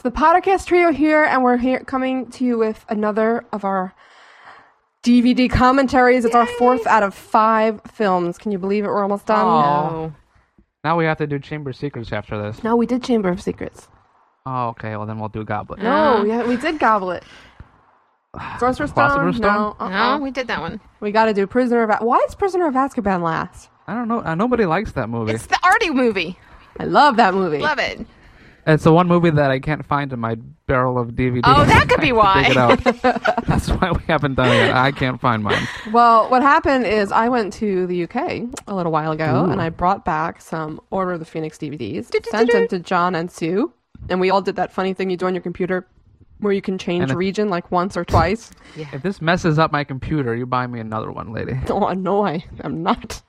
So the Pottercast trio here, and we're here coming to you with another of our DVD commentaries. It's our 4th out of 5 films. Can you believe it? We're almost done. No. Now we have to do Chamber of Secrets after this. No, we did Chamber of Secrets. Oh, okay. Well, then we'll do Goblet. No, we did Goblet. Sorcerer's Philosopher's Stone? Stone? No, No, we did that one. We got to do Prisoner of... Why is Prisoner of Azkaban last? I don't know. Nobody likes that movie. It's the Artie movie. I love that movie. Love it. It's the one movie that I can't find in my barrel of DVDs. Oh, that could be why. Dig it out. That's why we haven't done it. I can't find mine. Well, what happened is I went to the UK a little while ago, Ooh. and I brought back some Order of the Phoenix DVDs, sent them to John and Sue, and we all did that funny thing you do on your computer where you can change region like once or twice. If this messes up my computer, you buy me another one, lady. Oh, no, I am not.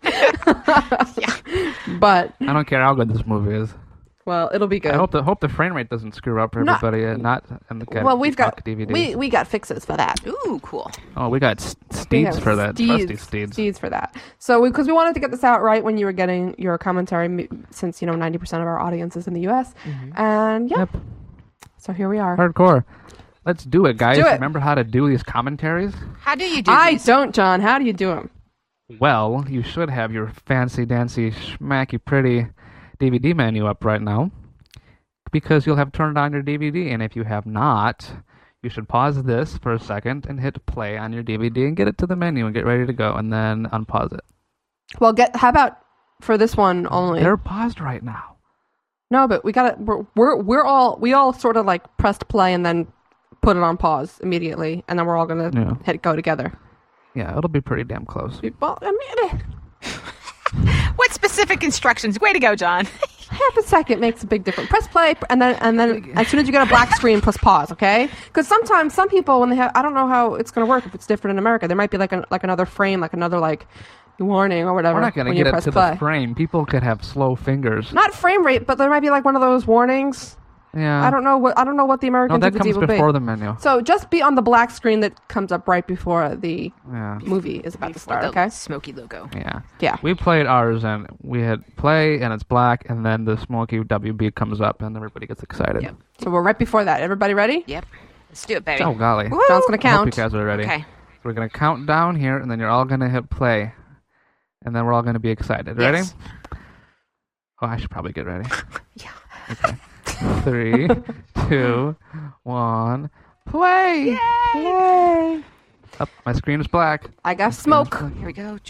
But, I don't care how good this movie is. well, it'll be good. I hope the frame rate doesn't screw up for No. everybody. Not in the Well, we've got DVDs. we got fixes for that. Ooh, cool. Oh, we got We steeds have for that. Trusty steeds. Steeds for that. So, because we wanted to get this out right when you were getting your commentary, since 90% of our audience is in the U.S. And yeah, Yep. so here we are. Hardcore. Let's do it, guys. Do it. Remember how to do these commentaries? How do you do I these? don't, John. How do you do them? Well, you should have your fancy dancy, schmacky, pretty DVD menu up right now, because you'll have turned on your DVD, and if you have not, you should pause this for a second and hit play on your DVD and get it to the menu and get ready to go, and then unpause it. Well, how about for this one only? They're paused right now. No, but we we all sort of like pressed play and then put it on pause immediately, and then we're all gonna hit go together. Yeah, it'll be pretty damn close. Well, I mean, What specific instructions? Way to go, John. half a second makes a big difference. Press play, and then as soon as you get a black screen, press pause. Okay? Because sometimes some people, when they have, I don't know how it's gonna work if it's different in America. There might be like another frame, like another like warning or whatever. We're not going to when you get it press to play. the frame. People could have slow fingers. Not frame rate, but there might be like one of those warnings. Yeah. I don't know what the American No, that DVD comes will be. before the menu. So just be on the black screen that comes up right before the Yeah. movie is about to start, The okay? Smoky logo. Yeah. Yeah. We played ours, and we hit play, and it's black, and then the smoky WB comes up, and everybody gets excited. Yep. So we're right before that. Everybody ready? Yep. Let's do it, baby. Oh, golly. Woo! John's going to I hope count. you guys are ready. Okay. So we're going to count down here, and then you're all going to hit play. And then we're all going to be excited. Ready? Yes. Oh, I should probably get ready. Yeah. Okay. 3, 2, 1, play! Yay! Oh, my screen is black. I got smoke. Here we go.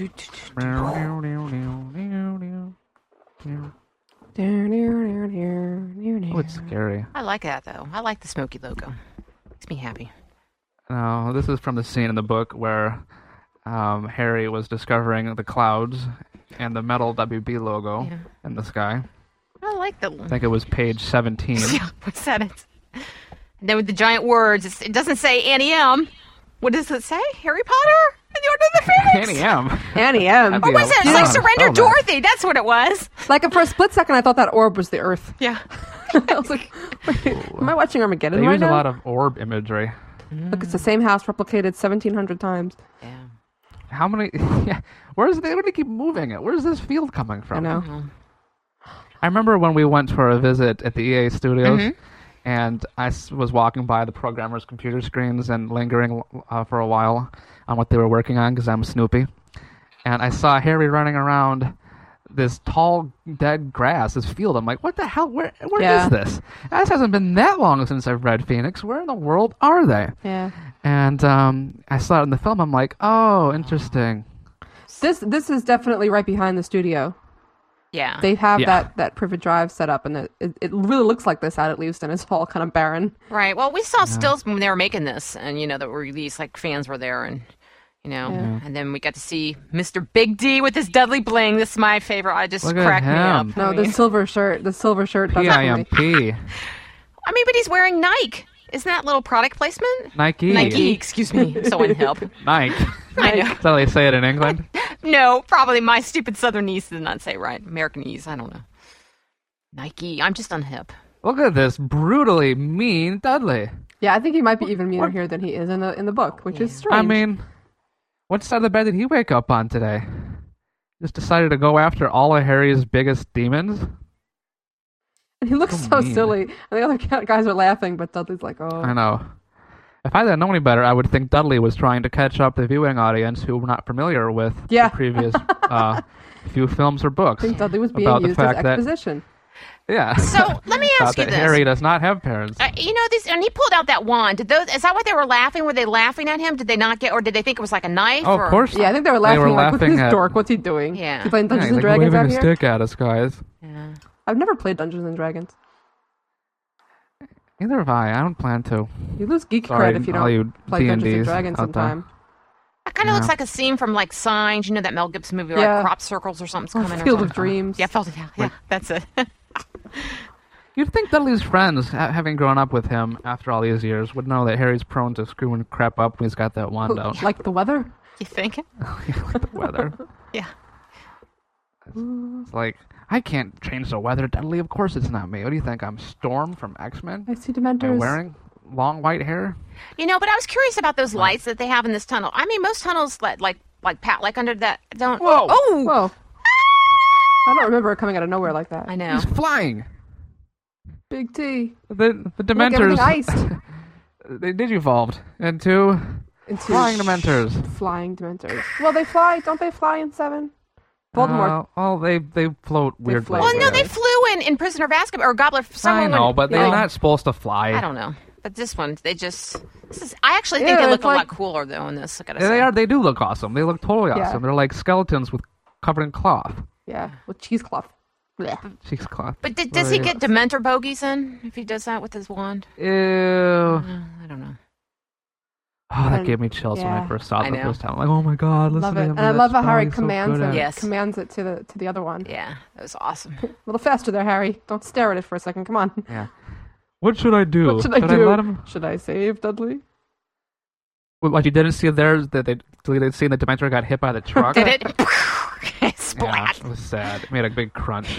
Oh, it's scary. I like that, though. I like the Smoky logo. Makes me happy. No, this is from the scene in the book where Harry was discovering the clouds and the metal WB logo in the sky. I like the... I think it was page 17. Yeah, what's that? And then with the giant words, it doesn't say Annie M. What does it say? Harry Potter? And the Order of the Phoenix? Annie M. Annie M. That'd Or be was it? It's Yeah. like Oh, Surrender man. Dorothy. That's what it was. Like for a split second, I thought that orb was the Earth. Yeah. I was like, wait, am I watching Armageddon They right use now? a lot of orb imagery. Look, it's the same house replicated 1,700 times. Yeah. How many? Yeah, where do they keep moving it? Where's this field coming from? I know. I remember when we went for a visit at the EA studios, Mhm. and I was walking by the programmers' computer screens and lingering for a while on what they were working on because I'm Snoopy. And I saw Harry running around this tall, dead grass, this field. I'm like, what the hell? Where Yeah. is this? This hasn't been that long since I've read Phoenix. Where in the world are they? Yeah. And I saw it in the film. I'm like, oh, interesting. This is definitely right behind the studio. Yeah. They have Yeah. that Privet Drive set up, and it really looks like this at least, and it's all kind of barren. Right. Well, we saw stills when they were making this, and that were released. Like fans were there, and and then we got to see Mr. Big D with his Dudley bling. This is my favorite. I just Look at cracked me him. up. No, I the mean, silver shirt does that for me. PIMP. but he's wearing Nike. Isn't that little product placement? Nike. Nike. Excuse me. So unhelp. Nike. I know. That's how they say it in England. No, probably my stupid Southernese did not say right. Americanese. I don't know. Nike. I'm just unhip. Look at this brutally mean Dudley. Yeah, I think he might be even meaner here than he is in the book, which is strange. I mean, what side of the bed did he wake up on today? Just decided to go after all of Harry's biggest demons? And he looks so mean. silly. And the other guys are laughing, but Dudley's like, oh. I know. If I didn't know any better, I would think Dudley was trying to catch up the viewing audience who were not familiar with Yeah. the previous few films or books. I think Dudley was being about the used as fact that- exposition. Yeah. So let me About ask you that this. Harry does not have parents. These, and he pulled out that wand. Is that what they were laughing? Were they laughing at him? Did they not get, or did they think it was like a knife? Oh, or? of course. Yeah, I think they were laughing. were Like, what's laughing this at- dork? What's he doing? Yeah. He playing Yeah, Dungeons he's and like Dragons waving out a here? stick at us, guys. Yeah. I've never played Dungeons and Dragons. Neither have I. I don't plan to. You lose geek Sorry, cred if you all don't you play Dungeons and D&Ds Dragons out there. sometime. That kind of Yeah. looks like a scene from like Signs. You know that Mel Gibson movie, where Yeah. like crop circles or something's Or coming. or Field of something. Dreams. Yeah, yeah, that's it. You'd think Dudley's friends, having grown up with him after all these years, would know that Harry's prone to screwing crap up when he's got that wand out. Like the weather? You think? Like the weather. Yeah. It's like, I can't change the weather, Dudley. Of course it's not me. What do you think? I'm Storm from X-Men? I see Am I Dementors. wearing long white hair? But I was curious about those lights that they have in this tunnel. I mean, most tunnels like under that don't. Whoa. Oh, Whoa. I don't remember it coming out of nowhere like that. I know. He's flying. Big T. The Look, Dementors. everything iced. They digivolved into Into flying Dementors. Flying Dementors. Well, they fly. Don't they fly in 7? Voldemort. Well, they float weirdly. float. Well, no, Yeah. they flew in Prisoner of Azkaban or Goblet. I know, but they're Yeah. not supposed to fly. I don't know. But this one, I actually think Yeah, they look it's a like- lot cooler though in this. I gotta Yeah, say. they are. They do look awesome. They look totally Yeah. awesome. They're like skeletons with covered in cloth. Yeah, with cheesecloth. Yeah. Cheesecloth. But does he get Dementor bogeys in if he does that with his wand? Ew. I don't know. Oh, that And- gave me chills when yeah. I first saw it I the know. first time. I'm like, oh my god, listen Love to it. him. And with I that love how spell. Harry He's so commands good him. at it. Yes. Commands it to the other one. Yeah, that was awesome. A little faster there, Harry. Don't stare at it for a second. Come on. Yeah. What should I do? What should I do? let him? Should I save Dudley? What you didn't see there is that they deleted scene that Dementor got hit by the truck. Did it? Yeah, Splat. it was sad. It made a big crunch.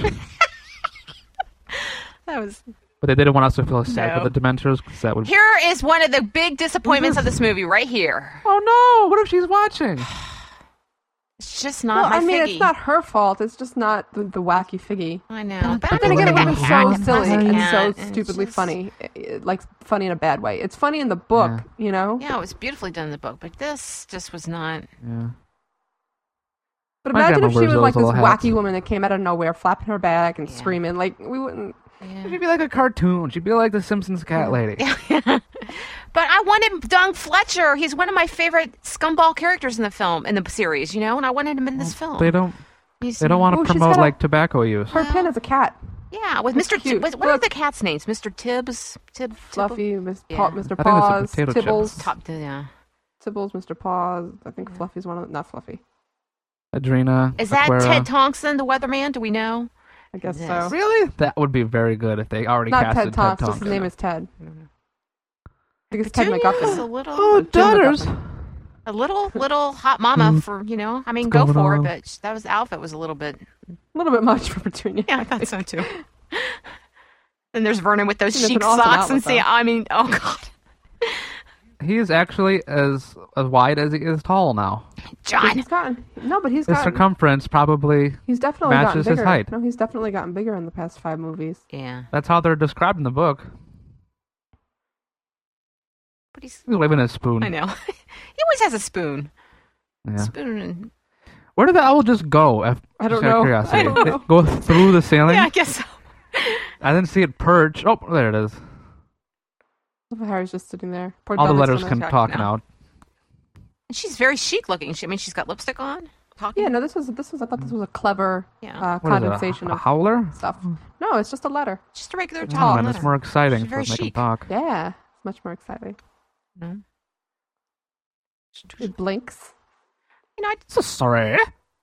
That was. But they didn't want us to feel sad No. for the Dementors because that would. Here is one of the big disappointments of this movie, right here. Oh no! What if she's watching? It's just not Well, my I mean, figgy. it's not her fault. It's just not the wacky figgy. I know, but But then again, it would have been so silly and so and stupidly just- funny. Like, funny in a bad way. It's funny in the book, you know? Yeah, it was beautifully done in the book, but this just was not. Yeah. But My imagine grandma if she wears was like those this little hats. wacky woman that came out of nowhere, flapping her back and Yeah. screaming. Like, we wouldn't. Yeah. She'd be like a cartoon. She'd be like the Simpsons cat lady. But I wanted Doug Fletcher. He's one of my favorite scumball characters in the film, in the series, and I wanted him in this film. They don't. He's- They don't want Oh, to she's promote got a- like tobacco use. Her pin is a cat. Yeah, with That's Mr. cute. What are Look. the cats' names? Mr. Tibbs, Fluffy, Mr. Yeah. Mr. I think it's a Paws, potato chip. Tibbles, Yeah. Tibbles, Mr. Paws. I think Fluffy's one of them. Not Fluffy. Adrena. Is that Aquara. Ted Thompson, the weatherman? Do we know? I guess Yes. so. Really? That would be very good if they already Not casted Ted Thompson. Thompson. His name is Ted. I think it's Ted Petunia's a McGuffin. little, Oh, Jim daughters. McGuffin. a little hot mama for I mean, go going for on? it. But that was the outfit was a little bit. A little bit much for Petunia. Yeah, I thought so too. And there's Vernon with those It's chic an awesome socks and outfit, see. though. I mean, oh god, He is actually as wide as he is tall now. John. He's gotten but he's His gotten. circumference probably. He's definitely gotten matches his bigger. height. No, he's definitely gotten bigger in the past 5 movies. Yeah, That's how they're described in the book. but he's. He's waving a spoon. I know. He always has a spoon. Yeah. Spoon and. Where did the owl just go? I don't Just out of know. curiosity. I don't Did know. it go through the ceiling? Yeah, I guess so. I didn't see it perch. Oh, there it is. Harry's just sitting there. Poor All the Dudley's letters still can there. talk now. now. And she's very chic looking. I mean, she's got lipstick on. Talking. Yeah, no, this was. I thought this was a clever Yeah. What is it, condensation a of howler? stuff. No, it's just a letter. Just a regular Oh, tall and letter. it's more exciting She's for very make him chic. talk. Yeah, it's much more exciting. No. It blinks. You know, I So sorry.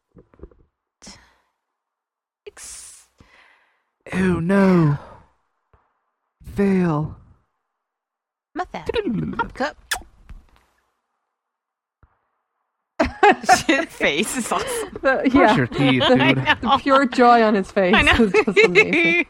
Oh no. Fail. What that? Hop cup. Face is awesome. The, Brush yeah, your teeth, I dude. know. the pure joy on his face I know. is just amazing.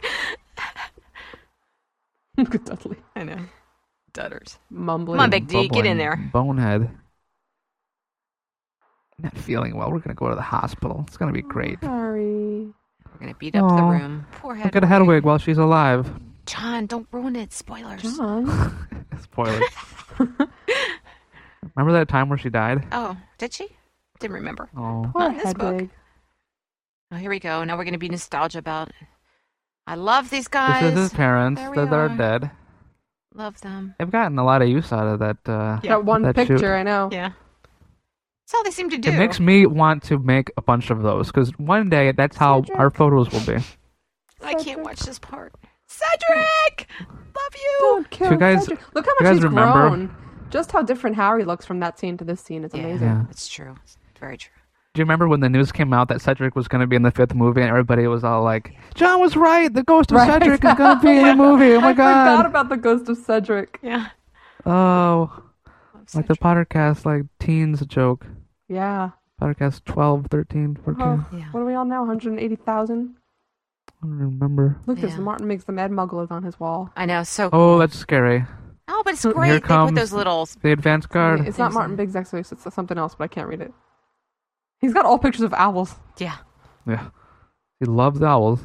Look at Dudley I know. Dutters. mumbling. Come on, Big D, get in Bubbling there. Bonehead. Not feeling well. We're gonna go to the hospital. It's gonna be great. Sorry. We're going to beat up the room. Poor Hedwig. Look at Hedwig while she's alive. John, don't ruin it. Spoilers. John. Spoilers. Remember that time where she died? Oh, did she? Didn't remember. Oh. Poor Not in this book. Hedwig. Oh, here we go. Now we're going to be nostalgia about it. I love these guys. This is his parents. There we They're are. dead. Love them. They've gotten a lot of use out of that. That one that picture, shoot. I know. Yeah. That's all they seem to do. It makes me want to make a bunch of those because one day that's how Cedric. our photos will be. I can't watch this part. Cedric! Love you! Don't kill So you guys- Cedric. Look how you much guys he's remember- grown. Just how different Harry looks from that scene to this scene is amazing. Yeah. It's true. It's very true. Do you remember when the news came out that Cedric was going to be in the 5th movie and everybody was all like, John was right, the ghost of Right. Cedric is going to be in the movie, oh my I forgot god. about the ghost of Cedric. Yeah. Oh, Love like the Cedric. Pottercast, like teens joke. Yeah. Pottercast 12, 13, 14. Oh, Yeah. what are we on now? 180,000? I don't remember. Look, there's Yeah. Martin makes the Mad Mugglers on his wall. I know. So cool. Oh, that's scary. Oh, but it's Here great. They comes put those little... the advance guard. It's not Things Martin in- Biggs, actually. It's something else, but I can't read it. He's got all pictures of owls. Yeah. Yeah. He loves owls.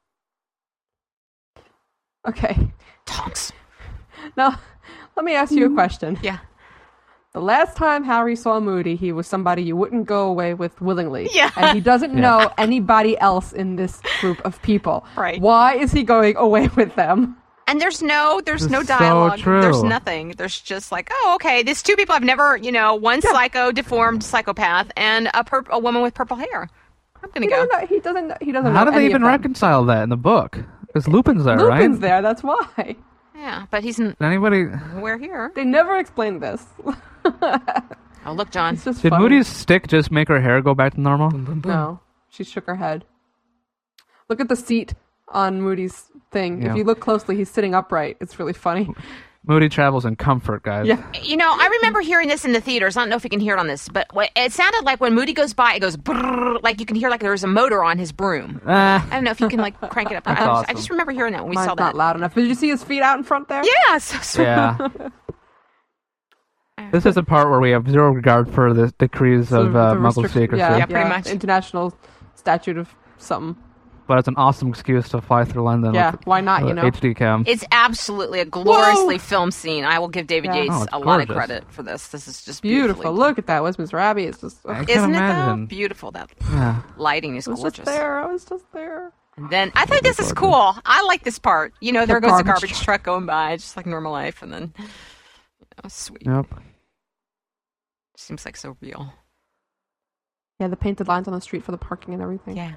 Okay. Tonks. Now, let me ask you a question. Yeah. The last time Harry saw Moody, he was somebody you wouldn't go away with willingly. Yeah. And he doesn't Yeah. know anybody else in this group of people. Right. Why is he going away with them? And there's no This is so dialogue. true. There's nothing. There's just like, oh, okay, these two people I've never, one psycho, deformed psychopath, and a woman with purple hair. I'm gonna go. He doesn't know How do they any even of them. reconcile that in the book? Because Lupin's there, right? Lupin's there, that's why. Yeah, but he's Did anybody... nowhere here. They never explained this. Oh, look, John. It's just Did funny. Moody's stick just make her hair go back to normal? No, she shook her head. Look at the seat on Moody's thing. Yeah. If you look closely, he's sitting upright. It's really funny. Moody travels in comfort, guys. Yeah. I remember hearing this in the theaters. I don't know if you can hear it on this, but it sounded like when Moody goes by, it goes brrr, like you can hear like there's a motor on his broom. I don't know if you can like crank it up. That's I awesome. just remember hearing that when we Mine's saw not that. loud enough. Did you see his feet out in front there? Yeah, so sweet. Yeah. This is the part where we have zero regard for the decrees So of the Muggle restriction- secrecy. Yeah, pretty much. International statute of something. But it's an awesome excuse to fly through London Yeah, with why not, HD cam. It's absolutely a gloriously filmed scene. I will give David Yeah. Yates Oh, it's a lot of gorgeous. credit for this. This is just Beautiful. beautifully- Look at that. Westminster Abbey. It's just... I can't Isn't it imagine. though? Beautiful. That Yeah. lighting is I was gorgeous. just there. I was just there. And then I think this is cool. I like this part. There goes the garbage garbage truck going by, just like normal life, and then sweet. Yep. Seems like so real. Yeah, the painted lines on the street for the parking and everything. Yeah.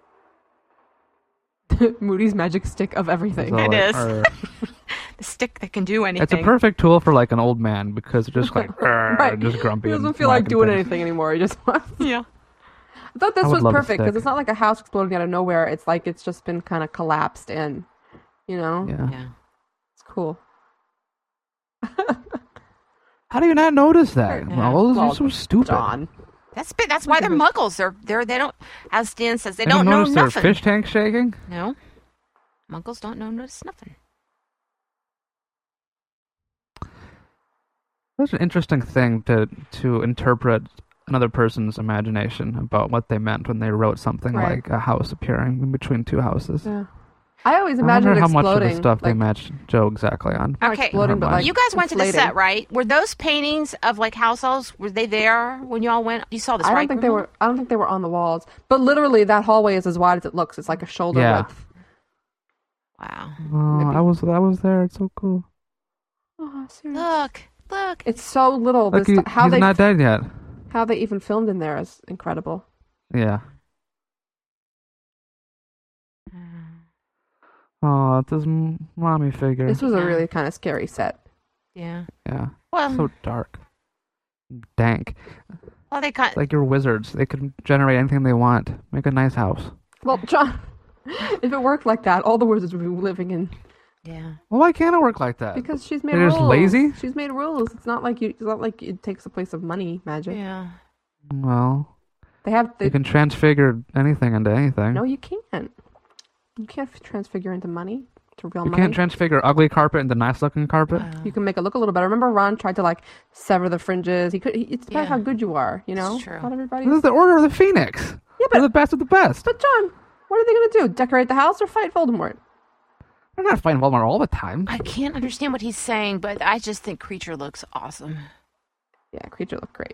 Moody's magic stick of everything. So, It is. "Arr." The stick that can do anything. It's a perfect tool for like an old man because it's just like Right. just grumpy. He doesn't and feel like whacking doing things. anything anymore. He just wants... Yeah. I thought this I would was love a perfect because stick. it's not like a house exploding out of nowhere. It's like it's just been kind of collapsed in. Yeah. Yeah. It's cool. How do you not notice that? Yeah. Well, Well, you're so stupid. John. That's why they're muggles. They don't, as Dan says, they Have you don't know noticed their nothing. fish tank shaking? No. Muggles don't notice nothing. That's an interesting thing to interpret another person's imagination about what they meant when they wrote something Right. like a house appearing in between two houses. Yeah. I always I imagined wonder it how much exploding. of the stuff they like, matched Joe exactly on. not Okay. exploding, but Never mind. like You guys went to the inflating. set, right? Were those paintings of like house elves? Were they there when you all went? You saw this, I right? don't think they were. I don't think they were on the walls. But literally, that hallway is as wide as it looks. It's like a shoulder Yeah. width. Wow. Oh, Maybe. I was there. It's so cool. Oh, seriously. Look. It's so little. Look, This how he's they not dead yet. how they even filmed in there is incredible. Yeah. Oh, it's his mommy figure. This was a Yeah. really kind of scary set. Yeah. Yeah. Well, So dark. Dank. they cut. It's like you're wizards. They can generate anything they want. Make a nice house. Well, John, if it worked like that, all the wizards would be living in. Yeah. Well, why can't it work like that? Because she's made They're rules. just lazy? She's made rules. It's not like It's not like it takes the place of money magic. Yeah. Well, They have. you can transfigure anything into anything. No, you can't. You can't transfigure into money. To real You money. can't transfigure ugly carpet into nice looking carpet. Wow. You can make it look a little better. Remember, Ron tried to like sever the fringes. He could. It's about Yeah. how good you are. You know, It's true. not everybody. This is the Order of the Phoenix. Yeah, They're the best of the best. But John, What are they going to do? Decorate the house or fight Voldemort? They're not fighting Voldemort all the time. I can't understand what he's saying, but I just think Creature looks awesome. Yeah, Creature looked great.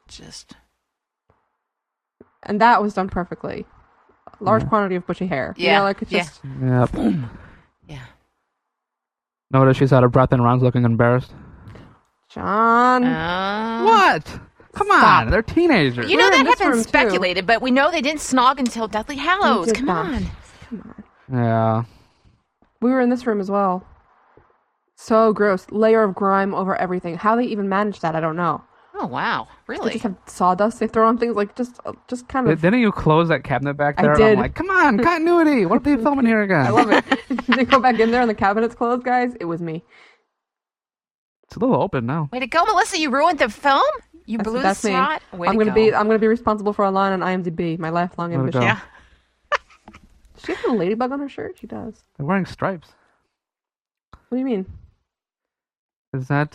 And that was done perfectly. Large quantity of bushy hair. Yeah. Like it's just... Yep. Yeah. Notice she's out of breath and Ron's looking embarrassed. John. What? Come on, they're teenagers. You know We're in that this had been room, too. speculated, but we know they didn't snog until Deathly Hallows. did Come not. on. Yeah. We were in this room as well. So gross. Layer of grime over everything. How they even managed that, I don't know. Oh, wow. They Really? just have sawdust. They throw on things like just kind of... Didn't you close that cabinet back I there? did. I'm like, come on, continuity. What are they filming here again? I love it. They go back in there and the cabinet's closed, guys. It was me. It's a little open now. Way to go, Melissa. You ruined the film? You blew the That's me. shot? Way I'm to gonna go. be responsible for a line on IMDb. My lifelong Way to ambition. go. Yeah. Does she have a ladybug on her shirt? She does. They're wearing stripes. What do you mean? Is that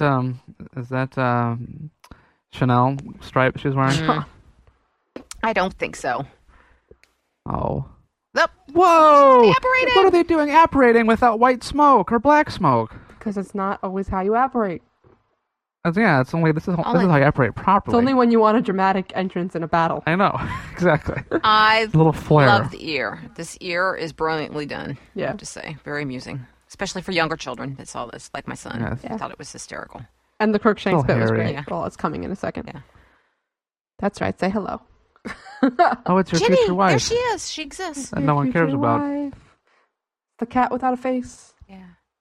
Chanel stripe she's wearing? I don't think so. Oh. Nope. Whoa! Apparating! What are they doing apparating without white smoke or black smoke? Because it's not always how you operate. Yeah, this is how you apparate properly. It's only when you want a dramatic entrance in a battle. I know. Exactly. I A little flair. love the ear. This ear is brilliantly done. Yeah. I have to say. Very amusing. Especially for younger children that saw this, like my son. Yes. I thought it was hysterical. And the Crookshanks Still bit was hairy. great. Yeah. Well, it's coming in a second. Yeah. That's right. Say hello. Oh, it's your Ginny, future wife. there she is. She exists. That no one cares Future about. wife. The cat without a face. Yeah.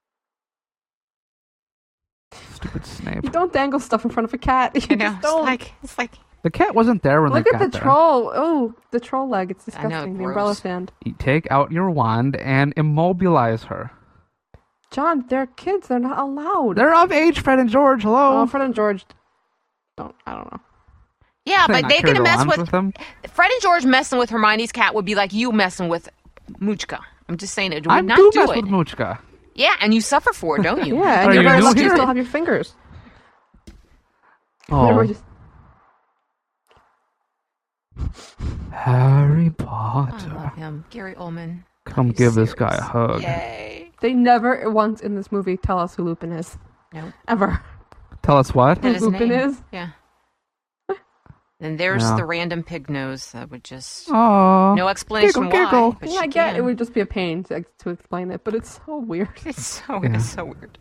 Stupid Snape. You don't dangle stuff in front of a cat. You I know. just don't. It's like The cat wasn't there when Look they at got the there. troll. Oh, the troll leg. It's I know, disgusting. The gross. umbrella stand. You take out your wand and immobilize her. John, they're kids. They're not allowed. They're of age, Fred and George. Hello. Oh, Fred and George. I don't know. yeah, They're but not they're gonna carried mess around with them. Fred and George messing with Hermione's cat would be like you messing with Moochka. I'm just saying it would I not do do mess it. with Moochka. Yeah, and you suffer for it, don't you? Yeah, and Are you're you very new lucky you here? still have your fingers. Oh, We're just- Harry I Potter. love him. Gary Oldman. Come give this guy a hug. Yay. They never once in this movie tell us who Lupin is. No. Ever. Tell us what? That is Lupin name. is? Yeah. And there's Yeah. the random pig nose that would just Oh. no explanation Giggle, why. giggle. But Yeah, she I get can. it would just be a pain to explain it, but it's so weird. It's so weird.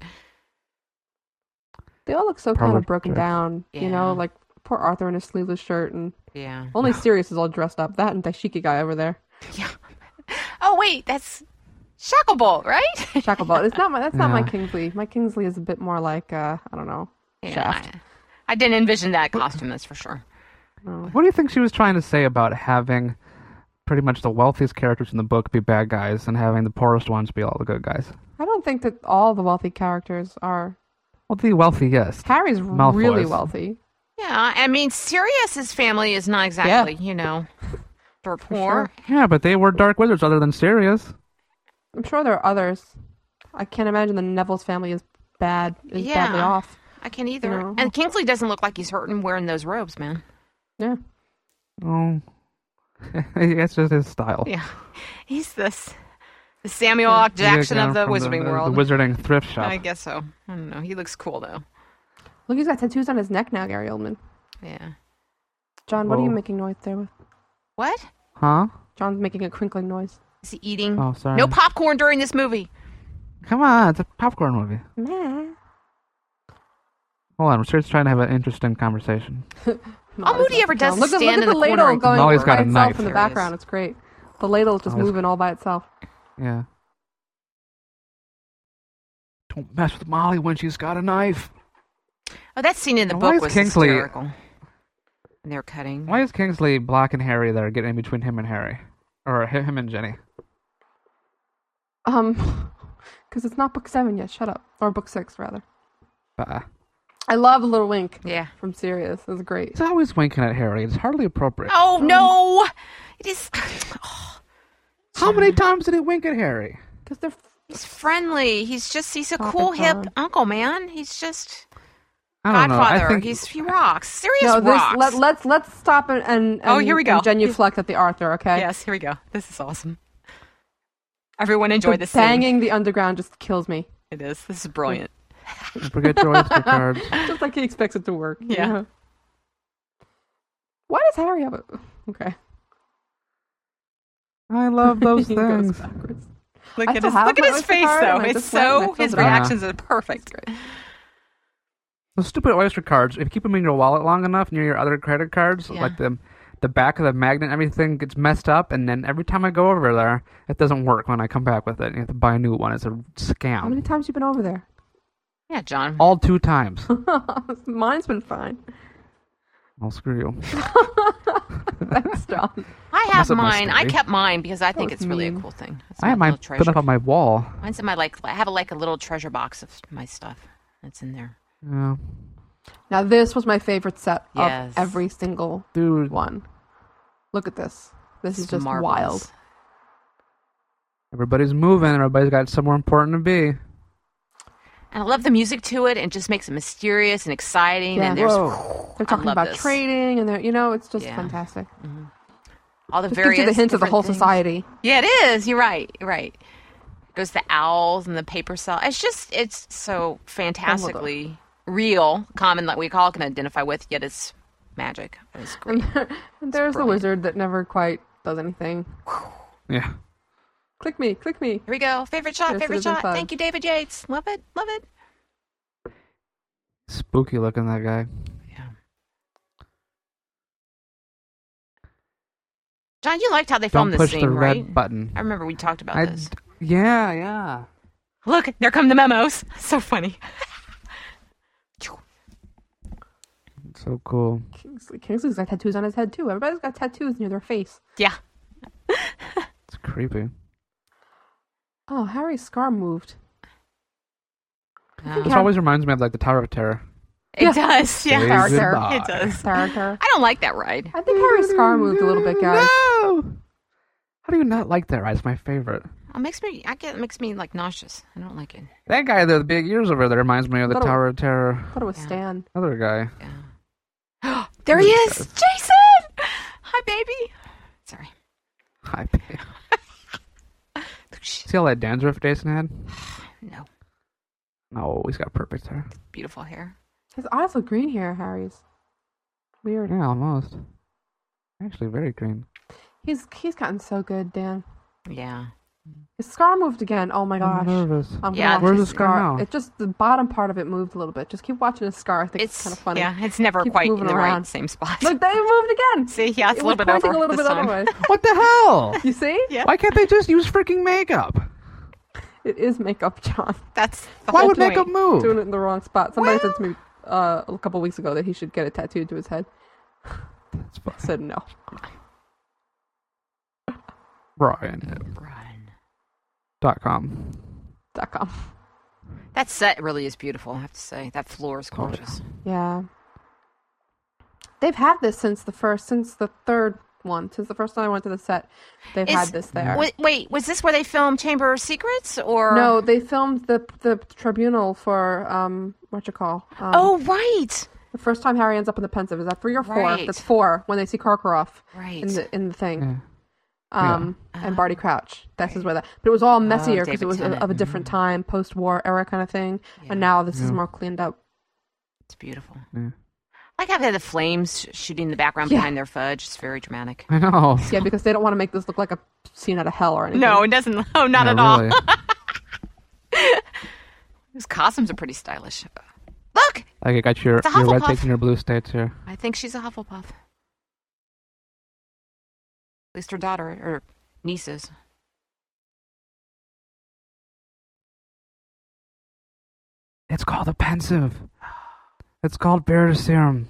They all look so kind Probably of broken jerks. down. You Yeah. know, like poor Arthur in his sleeveless shirt, and Yeah. only Sirius is all dressed up. That and Daishiki guy over there. Yeah. Oh wait, that's Shacklebolt, right? Shacklebolt. It's not my. That's not my Yeah. Kingsley. My Kingsley is a bit more like I don't know. Shaft. I didn't envision that costume. That's for sure. What do you think she was trying to say about having pretty much the wealthiest characters in the book be bad guys and having the poorest ones be all the good guys? I don't think that all the wealthy characters are. Well, the wealthiest. Harry's Malfoy's. really wealthy. Yeah, I mean, Sirius's family is not exactly, dirt poor. Yeah, but they were dark wizards other than Sirius. I'm sure there are others. I can't imagine the Neville's family is badly Yeah. off. I can't either. No. And Kingsley doesn't look like he's hurting wearing those robes, man. Yeah. Oh. It's just his style. Yeah, he's the Samuel L. Jackson Yeah, of the from Wizarding World. The wizarding thrift shop. I guess so. I don't know. He looks cool though. Look, he's got tattoos on his neck now, Gary Oldman. Yeah. John, what are you Whoa. making noise there with? What? Huh? John's making a crinkling noise. Is he eating? Oh, sorry. No popcorn during this movie. Come on, it's a popcorn movie. Hold on, we're just trying to have an interesting conversation. All Moody ever does Look is at stand in the the ladle corner. going Molly's got by a itself knife. in the There it is. background. It's great. The ladle is just Molly's- moving all by itself. Yeah. Don't mess with Molly when she's got a knife. Oh, that scene in the Now, why book is was Kingsley- hysterical. And they're cutting. Why is Kingsley blocking Harry there, getting in between him and Harry? Or him and Jenny? Because it's not book 7 yet. Shut up. Or book 6, rather. I love a little wink Yeah. from Sirius. It was great. He's always winking at Harry. It's hardly appropriate. Oh no! It is. How many times did he wink at Harry? Because they're... He's friendly. He's a Stop cool, it, hip John. uncle, man. He's just I don't know. Godfather. I think He rocks. Sirius No, rocks. let's stop and Oh, here we go. genuflect at the Arthur, okay? Yes, here we go. This is awesome. Everyone enjoyed the scene. Banging the underground just kills me. It is. This is brilliant. Don't forget your Oyster cards. Just like he expects it to work. Yeah. Why does Harry have a... Okay. I love those He goes things. backwards. Look I at still his, have look at my his Oyster face, card, though. and I It's just went and I so... filled His it up. reactions are perfect. Those stupid Oyster cards, if you keep them in your wallet long enough near your other credit cards, Yeah. like the back of the magnet, everything gets messed up, and then every time I go over there, it doesn't work when I come back with it. You have to buy a new one. It's a How many scam. times you been over there? Yeah, John. All 2 times. Mine's been fine. I'll screw you. Thanks, John. I have Must have mine. I must be. kept mine because I think was it's really a mean. cool thing. It's I have my mine little put treasure. up on my wall. Mine's in my I have a little treasure box of my stuff. It's in there. Yeah. Now, this was my favorite set Yes. of every single Dude. one. Look at this. This is It's just marvelous. wild. Everybody's moving. Everybody's got somewhere important to be. And I love the music to it. And it just makes it mysterious and exciting. Yeah. And there's They're talking love about this. trading, and it's just Yeah. fantastic. all the Just various gives you the hint of the different whole things. society. Yeah, it is. You're right. You're right. Goes the owls and the paper cell. It's so fantastically real, common that we all can identify with, yet it's magic. It's great. And there's the brilliant. wizard that never quite does anything. Yeah. Click me, click me. Here we go. Favorite shot, Yes, favorite Citizen shot. Fun. Thank you, David Yates. Love it, love it. Spooky looking, that guy. Yeah. John, you liked how they filmed Don't this push scene, the right? red button. I remember we talked about I this. yeah. Look, there come the memos. So funny. It's so cool. Kingsley's got tattoos on his head too. Everybody's got tattoos near their face. Yeah. It's creepy. Oh, Harry's scar moved. This always reminds me of like the Tower of Terror. It does. Yeah. Say Character. goodbye. It does. Character. I don't like that ride. I think Harry's scar moved a little bit, guys. No! How do you not like that ride? It's my favorite. It makes me like nauseous. I don't like it. That guy there, the big ears over there, reminds me of the Thought it- Tower of Terror. I thought it was Stan. Other guy. Yeah. There he is, Jason. Hi, baby. Sorry. Hi, babe. See all that dandruff Jason had? No, No, he's got perfect hair. beautiful hair. His eyes look green here, Harry's. Weird. Yeah, almost. Actually, very green. He's gotten so good, Dan. Yeah. His scar moved again. Oh my gosh. I'm nervous. I'm gonna Yeah, watch where's his the scar now? It just the bottom part of it moved a little bit. Just keep watching his scar. I think it's kind of funny. Yeah, it's never Keeps quite in moving the around. right same spot. Look, they moved again. See, yeah, it's It a was little bit pointing over a little this bit time. other way. What the hell? You see? Yeah. Why can't they just use freaking makeup? It is makeup, John. That's the Why whole would point. makeup move? Doing it in the wrong spot. Somebody said to me a couple weeks ago that he should get it tattooed to his head. That's I said no. Brian.com. Run. .com. That set really is beautiful, I have to say. That floor is gorgeous. Yeah. They've had this since the third one. Since the first time I went to the set, they've had this there. Wait, was this where they filmed Chamber of Secrets, or No, they filmed the tribunal for what you call. oh, right, The first time Harry ends up in the pensive, is that 3 or 4? Right. That's 4 when they see Karkaroff right. in the thing. Yeah. And Barty Crouch. This is where that. But it was all messier because David it was Tennant. of a different time, post-war era kind of thing. Yeah. And now this is more cleaned up. It's beautiful. Yeah. Like how they had the flames shooting in the background Yeah. behind their fudge. It's very dramatic. I know. Yeah, because they don't want to make this look like a scene out of hell or anything. No, it doesn't. No, not Yeah, at all. really. Those costumes are pretty stylish. Look, Like I got your It's a red Hufflepuff. states and your blue states here. I think she's a Hufflepuff. At least her daughter or niece is. It's called a pensive. It's called Veritaserum.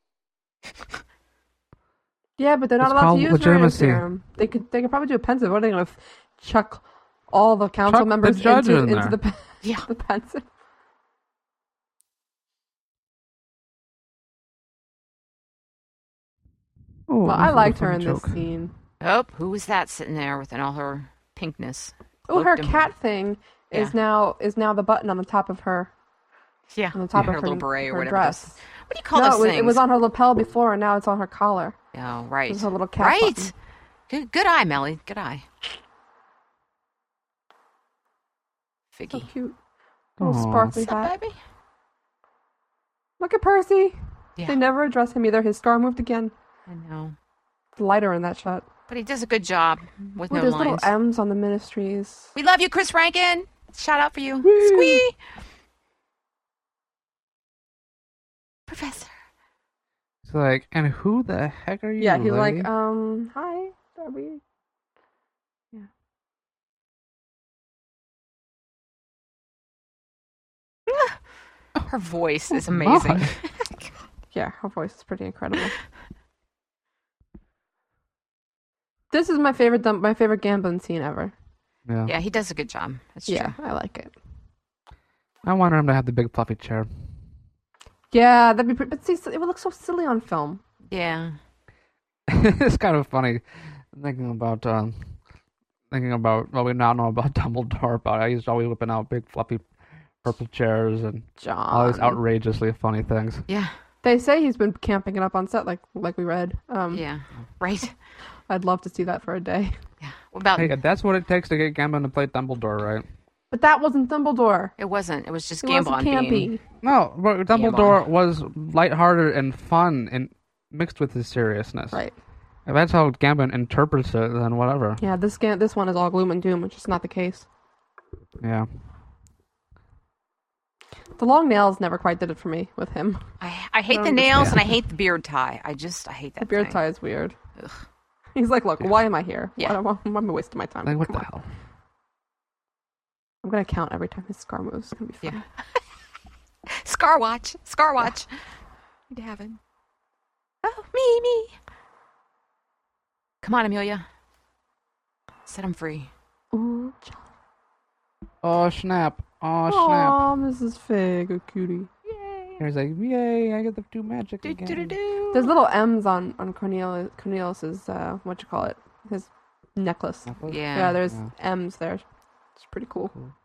Yeah, but they're not It's allowed called to use legitimacy. Veritaserum. They could probably do a pensive. What are they going to chuck all the council Chuck the members judge into in there. the Yeah. the pensive? Oh, Well, this I is a liked her funny in this joke. scene. Oh, who was that sitting there with all her pinkness? Oh, her Looked and- cat thing is now the button on the top of her Yeah, on the top her of her little beret or her whatever. dress. What do you call No, those things? it was on her lapel before, and now it's on her collar. Oh, right. It's her little cat Right. button. Good eye, Melly. Good eye. So Figgy. cute. Little Aw. sparkly What's up, hat. baby? Look at Percy. Yeah. They never address him either. His scar moved again. I know. It's lighter in that shot. But he does a good job with Ooh, no there's lines. little M's on the ministries. We love you, Chris Rankin. Shout out for you. Woo. Squee. Professor. It's like, and who the heck are you? Yeah, he's lady? like, hi, Darby. Her voice is amazing. My. Yeah, her voice is pretty incredible. This is my favorite Gambon scene ever. Yeah. Yeah, he does a good job. That's true. Yeah, I like it. I want him to have the big fluffy chair. Yeah, that'd be pretty. But see, it would look so silly on film. Yeah. It's kind of funny thinking about what we now know about Dumbledore. About how he's always whipping out big fluffy purple chairs and John. all these outrageously funny things. Yeah. They say he's been camping it up on set, like we read. Yeah. Right. I'd love to see that for a day. Yeah. What about... Hey, that's what it takes to get Gambon to play Dumbledore, right? But that wasn't Dumbledore. It wasn't. It was just It wasn't Gambon campy. being... No, but Dumbledore was lighthearted and fun and mixed with his seriousness. Right. If that's how Gambon interprets it, then whatever. Yeah, this one is all gloom and doom, which is not the case. Yeah. The long nails never quite did it for me with him. I hate I the don't nails and I understand. hate the beard tie. I hate that The beard thing. tie is weird. Ugh. He's like, look, why am I here? Yeah. Why am I wasting my time? Like, what Come the on. hell? I'm gonna count every time his scar moves. It's gonna be fun. Yeah. Scar watch. Scar watch. Need to have it. Oh, me. Come on, Amelia. Set him free. Ooh, Oh, snap. Oh, snap. Aw, Mrs. Fig, a cutie. Yay. He's like, yay, I get to do magic again. There's little M's on Cornelius's his necklace. Yeah. Yeah, there's M's there. It's pretty cool.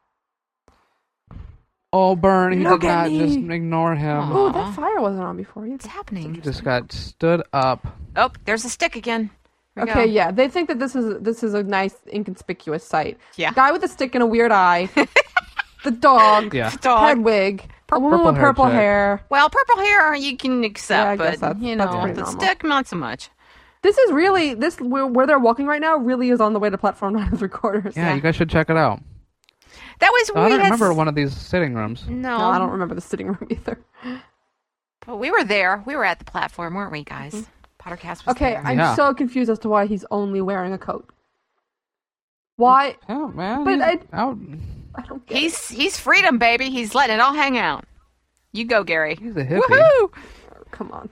Oh, Burn, he Look did at not just me. ignore him. Aw. Oh, that fire wasn't on before either. What's happening? He just got stood up. Oh, there's a stick again. Here we Okay, go. yeah, they think that this is a nice inconspicuous sight. Yeah. Guy with a stick and a weird eye. The dog. Yeah. Dog. Head wig. A woman purple with hair purple chick. hair. Well, purple hair you can accept, Yeah, I guess but that's pretty the normal. stick not so much. This is really where they're walking right now. Really is on the way to Platform 9 Recorders. Yeah, you guys should check it out. That was I we don't had remember one of these sitting rooms. No, No, I don't remember the sitting room either. But we were there. We were at the platform, weren't we, guys? Pottercast was Okay, there. I'm Yeah. so confused as to why he's only wearing a coat. Why? Oh, man. But he's I- out. I don't get it. He's freedom, baby. He's letting it all hang out. You go, Gary. He's a hippie. Woohoo! Come on.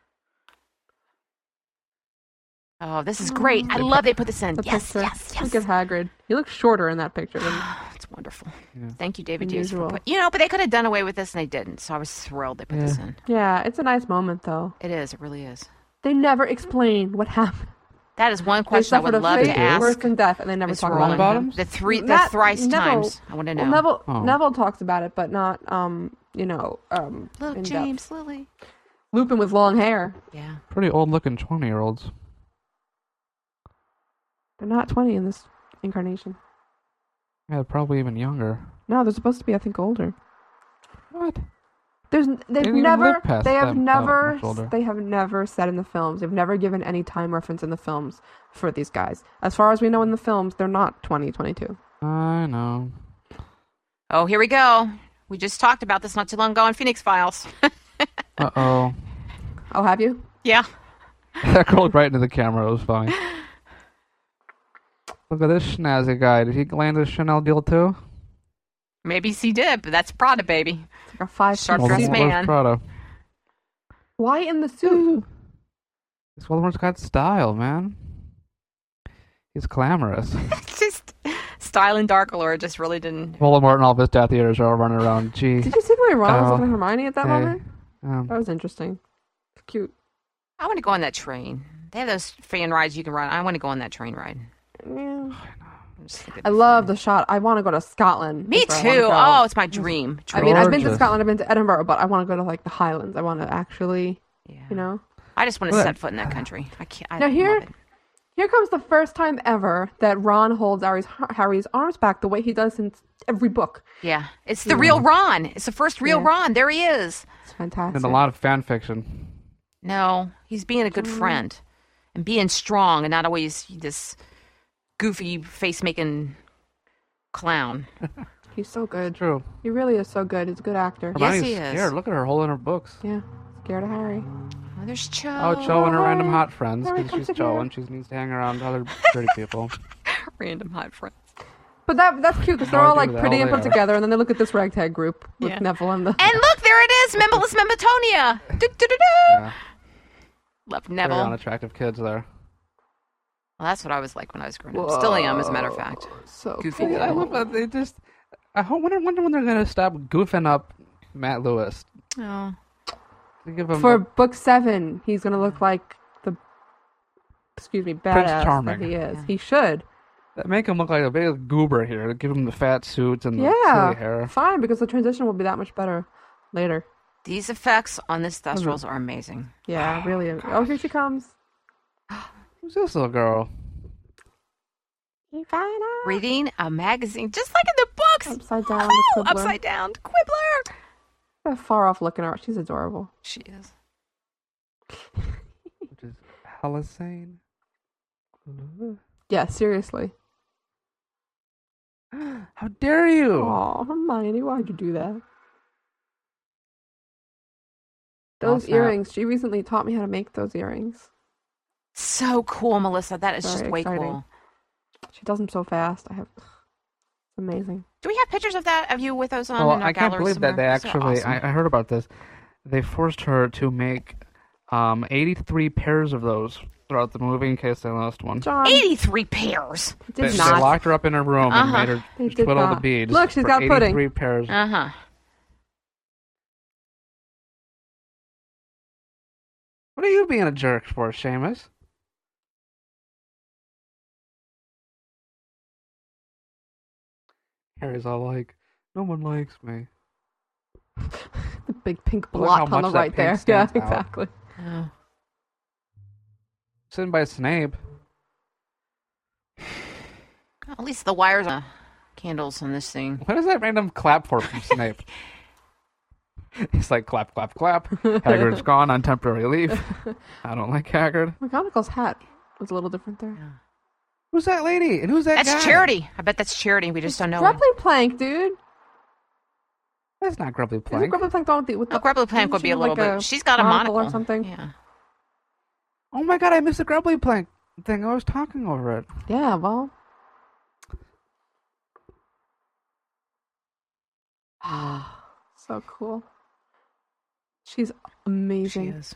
Oh, this is great. I love they put this in. The Yes, picture. yes. Look at Hagrid. He looks shorter in that picture. Than... It's wonderful. Yeah. Thank you, David Than Hughes. usual. But they could have done away with this and they didn't. So I was thrilled they put this in. Yeah, it's a nice moment though. It is. It really is. They never explain what happened. That is one They question I suffered would a love fate to ask. worse than death, and they never Miss talk Rowling. about it. Bottoms? The That- thrice Neville- times. I want to know. Well, Neville, Oh. Neville talks about it, but not, Look, in James, depth. Lily. Lupin with long hair. Yeah. Pretty old-looking 20-year-olds. They're not 20 in this incarnation. Yeah, probably even younger. No, they're supposed to be, I think, older. What? They've didn't even never, live past they have that never, much older. they have never said in the films. They've never given any time reference in the films for these guys. As far as we know in the films, they're not 20, 22. I know. Oh, here we go. We just talked about this not too long ago on Phoenix Files. Uh-oh. Oh, have you? Yeah. That girl right into the camera. It was funny. Look at this snazzy guy. Did he land a Chanel deal too? Maybe he did, but that's Prada, baby. It's like a 5 Sharp piece dressed suit. man. Where's Prada? Why in the suit? This Voldemort's got style, man. He's glamorous. Just style and Dark Lord just really didn't. Voldemort and all of his Death Eaters are all running around. Gee. Did you see the way Ron was Oh. looking at Hermione at that Hey. moment? Um, That was interesting. It's cute. I want to go on that train. They have those fan rides you can ride. I want to go on that train ride. Yeah. I just think it'd I be love fun. the shot. I want to go to Scotland. Me is where I wanna too. go. Oh, it's my dream. I mean, I've been to Gorgeous. Scotland, I've been to Edinburgh, but I want to go to like the Highlands. I want to actually, Yeah. you know. I just want to Well, set foot in that country. I can't. I Now here- love it. Here comes the first time ever that Ron holds Harry's arms back the way he does in every book. Yeah. It's the real Ron. It's the first real Ron. There he is. It's fantastic. And a lot of fan fiction. No, he's being a good friend and being strong and not always this goofy face-making clown. He's so good. True. He really is so good. He's a good actor. Yes, he Hermione's is. scared. Look at her holding her books. Yeah. Scared of Harry. Oh, there's Cho. Oh, Cho and her random hot friends, Harry because comes she's in Cho here. and she needs to hang around other pretty people. Random hot friends. But that's cute because they're How all do like they? pretty How and they put are. together, and then they look at this ragtag group with Yeah. Neville and the. And look, there it is, Membelis Membetonia. Yeah, Love very Neville. Well, unattractive kids there. that's what I was like when I was growing up. Still am, as a matter of fact. So Goofy cool. I love that they just. I wonder when they're gonna stop goofing up Matt Lewis. Oh. To give him For book 7, he's gonna look like the, badass Charming. that he is. He should. make him look like a big goober here. Give him the fat suits and the silly Yeah, hair. fine, because the transition will be that much better later. These effects on this Thestrals are amazing. Yeah, really. Oh, here she comes. Who's this little girl? Reading a magazine, just like in the books. Upside down. Oh, the Quibbler. upside down. Quibbler. A far off looking at her. She's adorable. She is. Which is hella sane. Yeah, seriously. How dare you? Oh, Hermione, why'd you do that? Oh, Those snap. earrings. She recently taught me how to make those earrings. So cool, Melissa. That is just Very way exciting. cool. She does them so fast. It's amazing. Do we have pictures of that of you with those on? Well, in our I can't gallery believe that they somewhere? So actually. awesome. I heard about this. They forced her to make 83 pairs of those throughout the movie in case they lost one. John 83 pairs. did They not. locked her up in her room and Uh-huh. made her They did twiddle the not. beads. Look, she's for got pudding. 83 pairs. Uh huh. What are you being a jerk for, Seamus? Harry's all like, no one likes me. The big pink Look how blot on the much that right there. pink Yeah, stands out. exactly. Oh. Sitting by Snape. At least the wires on the candles on this thing. What is that random clap for from Snape? He's like, clap, clap, clap. Hagrid's gone on temporary leave. I don't like Hagrid. McGonagall's hat was a little different there. Who's that lady? And who's that guy? That's Charity. I bet that's Charity. We just don't know. Grubbly Plank, dude. That's not Grubbly Isn't Plank. Grubbly Plank the one with the Oh, Grubbly Plank isn't would be she a little like bit. She's got a monocle or something. Yeah. Oh my god, I missed the Grubbly Plank thing. I was talking over it. Yeah, well. So cool. She's She amazing. is.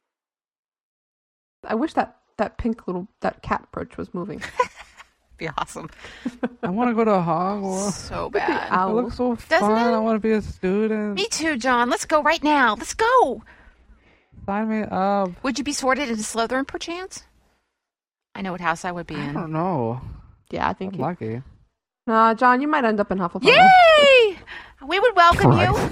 I wish that pink little cat perch was moving. Be awesome. I want to go to Hogwarts. So The bad. It owl. looks so Doesn't fun. it? I want to be a student. Me too, John. Let's go right now. Let's go. Sign me up. Would you be sorted into Slytherin, perchance? I know what house I would be I in. don't know. Yeah, I think I'm you. lucky. John, you might end up in Hufflepuff. Yay! We would welcome you. Right.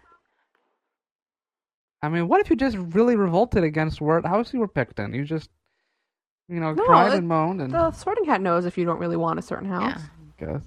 I mean, what if you just really revolted against what house you were picked in? You just, No, cried it- and moaned and The Sorting Hat knows if you don't really want a certain house. Yeah. guess.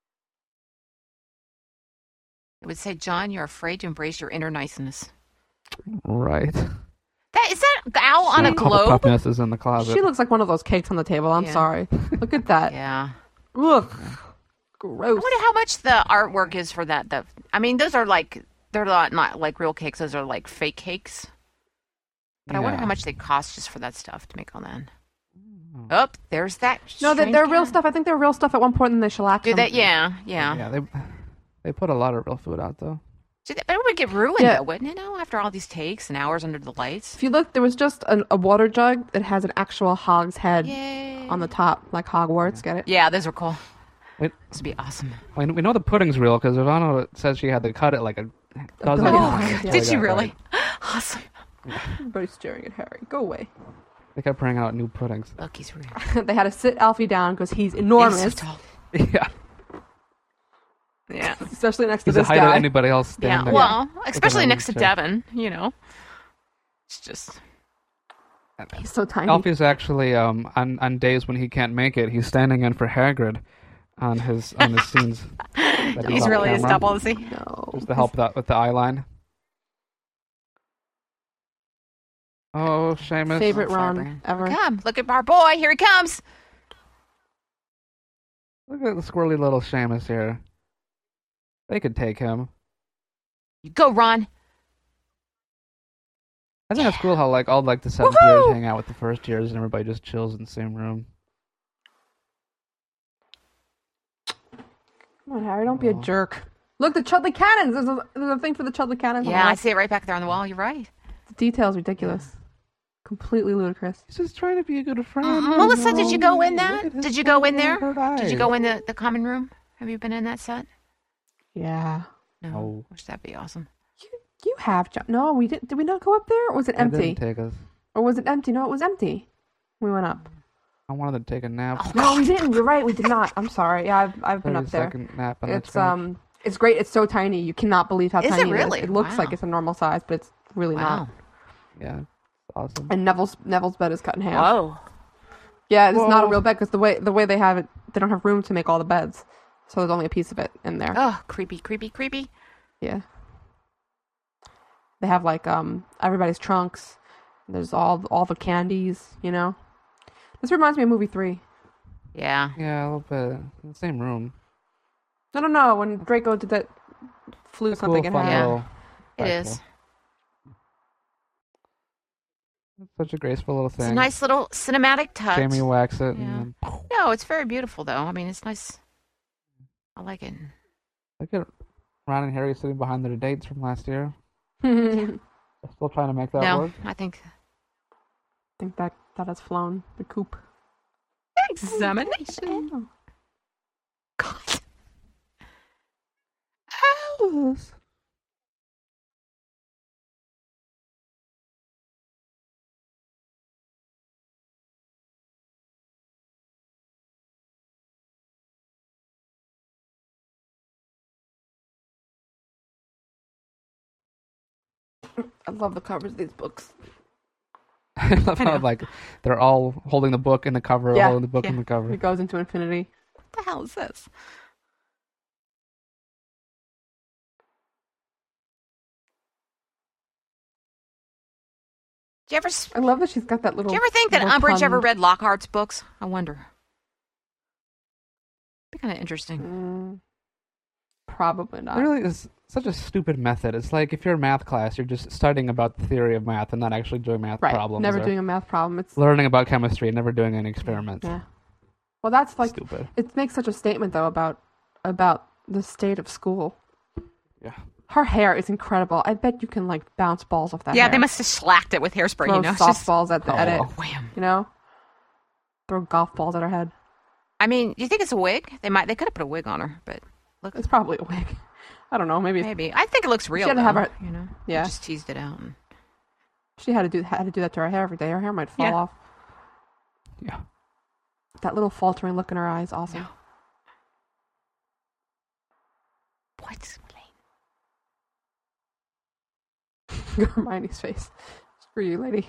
It would say, John, you're afraid to embrace your inner niceness. Right. Is that owl on a globe? Hufflepuffness is in the closet. She looks like one of those cakes on the table. I'm Yeah. sorry. Look at that. Yeah. Ugh. I Gross. wonder how much the artwork is for that. I mean, those are like, they're not like real cakes. Those are like fake cakes. But I wonder Yeah. how much they cost just for that stuff to make all that. Oh, there's that. No, strange they're real cat. stuff. I think they're real stuff at one point, and they shellacked Do them. that? Yeah. Yeah, they put a lot of real food out though. But it would get ruined, Yeah. though, wouldn't it? No, after all these takes and hours under the lights. If you look, there was just a water jug that has an actual hog's head Yay! on the top, like Hogwarts. Get it? Yeah, those were cool. Wait, This would be awesome. we know the pudding's real because Ivana says she had to cut it like a dozen Oh, times. yeah. Did she They got it really? right. Awesome. Everybody's staring at Harry. Go away. They kept bringing out new puddings. Look, he's real. They had to sit Alfie down because he's enormous, He's so tall. Yeah. Yeah. especially next to He's the this height of guy. anybody else Yeah. standing. Well, especially another next to chair. Devin, It's just. He's so tiny. Alfie's actually on days when he can't make it, he's standing in for Hagrid on his scenes. That He's off really his camera. double, is he? No. Just to help with the eye line. Oh, Seamus. Favorite Ron Firebrand. ever. Come, look at our boy. Here he comes. Look at the squirrely little Seamus here. They could take him. You go, Ron. I think it's cool how like all like the 7th years hang out with the 1st years and everybody just chills in the same room. Come on, Harry, don't be a jerk. Look, the Chudley Cannons. There's a thing for the Chudley Cannons. on the Yeah, I wall. see it right back there on the wall. You're right. The detail's ridiculous. Completely ludicrous. He's just trying to be a good friend. Melissa, did you go in Look that? at his Did you go in there? hurt Did you eyes. go in the common room? Have you been in that set? Yeah. No. No. Wish that'd be awesome. You have, John. No, we didn't. Did we not go up there? Or was it They empty? didn't take us. Or was it empty? No, it was empty. We went up. I wanted to take a nap. Oh, No, we didn't. You're right. We did not. I'm sorry. Yeah, I've been up there. 30-second nap on It's the it's great. It's so tiny. You cannot believe how Is it tiny really? it is. It looks Wow. like it's a normal size, but it's really Wow. not. Yeah, it's awesome. And Neville's bed is cut in half. Whoa. Yeah, it's not a Whoa. real bed because the way they have it, they don't have room to make all the beds, so there's only a piece of it in there. Oh, creepy, creepy, creepy. Yeah. They have like everybody's trunks. There's all the candies. You know. This reminds me of movie 3. Yeah. Yeah, a little bit. In the same room. No. When Draco did that, flew something in fun half. Yeah. little It practical. is. It's such a graceful little It's thing. a nice little cinematic touch. Jamie whacks it. Yeah. And then, No, it's very beautiful, though. I mean, it's nice. I like it. look at Ron and Harry sitting behind their dates from last year. I Still trying to make that No, work. I think think that has flown the coop. examination. God. Alice. I love the covers of these books. I love how like they're all holding the book in the cover, Yeah, holding the book yeah. in the cover. It goes into infinity. What the hell is this? Do you ever I love that she's got that little. do you ever think that little Umbridge ever pun. read Lockhart's books? I wonder. Be kind of interesting. Probably It not. really is such a stupid method. It's like if you're in math class, you're just studying about the theory of math and not actually doing math Right. problems. Never or doing a math problem. It's learning about chemistry and never doing any experiments. yeah. Well, that's like Stupid. it makes such a statement though about the state of school. Yeah. Her hair is incredible. I bet you can like bounce balls off that. Yeah, hair. they must have slacked it with hairspray. throw You know, It's just softballs at Oh, it. wham. You know, throw golf balls at her head. I mean, do you think it's a wig? They could have put a wig on her, but look, It's probably a wig. I don't know. Maybe it's- maybe. I think it looks real. had to have though, her- you know, yeah. just teased it out. And, she had to do that to her hair every day. Her hair might fall Yeah. off. Yeah. That little faltering look in her eyes, awesome. What's Hermione's face. Screw you, lady.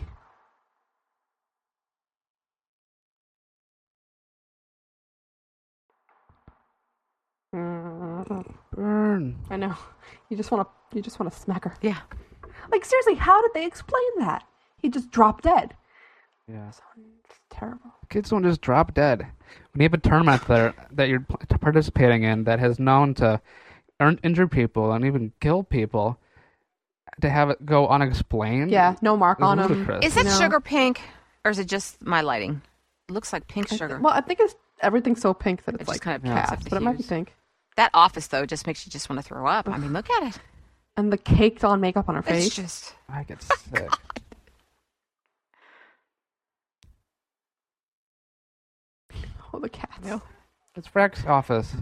Burn. I know. You just want to smack her. Yeah. Like seriously, how did they explain that? He just dropped dead. Yeah. It's terrible. Kids don't just drop dead. When you have a tournament that you're participating in that has known to injure people and even kill people, to have it go unexplained. Yeah, no mark is on him. ludicrous. Is it No. sugar pink, or is it just my lighting? It looks like pink sugar. Well, I think it's everything's so pink that It it's just like kind of yeah. picks up cast, the but it might be hues. pink. That office though just makes you just want to throw up. I mean, look at it. And the caked on makeup on her It's face. just I get sick. Oh, the cats. It's Frack's office.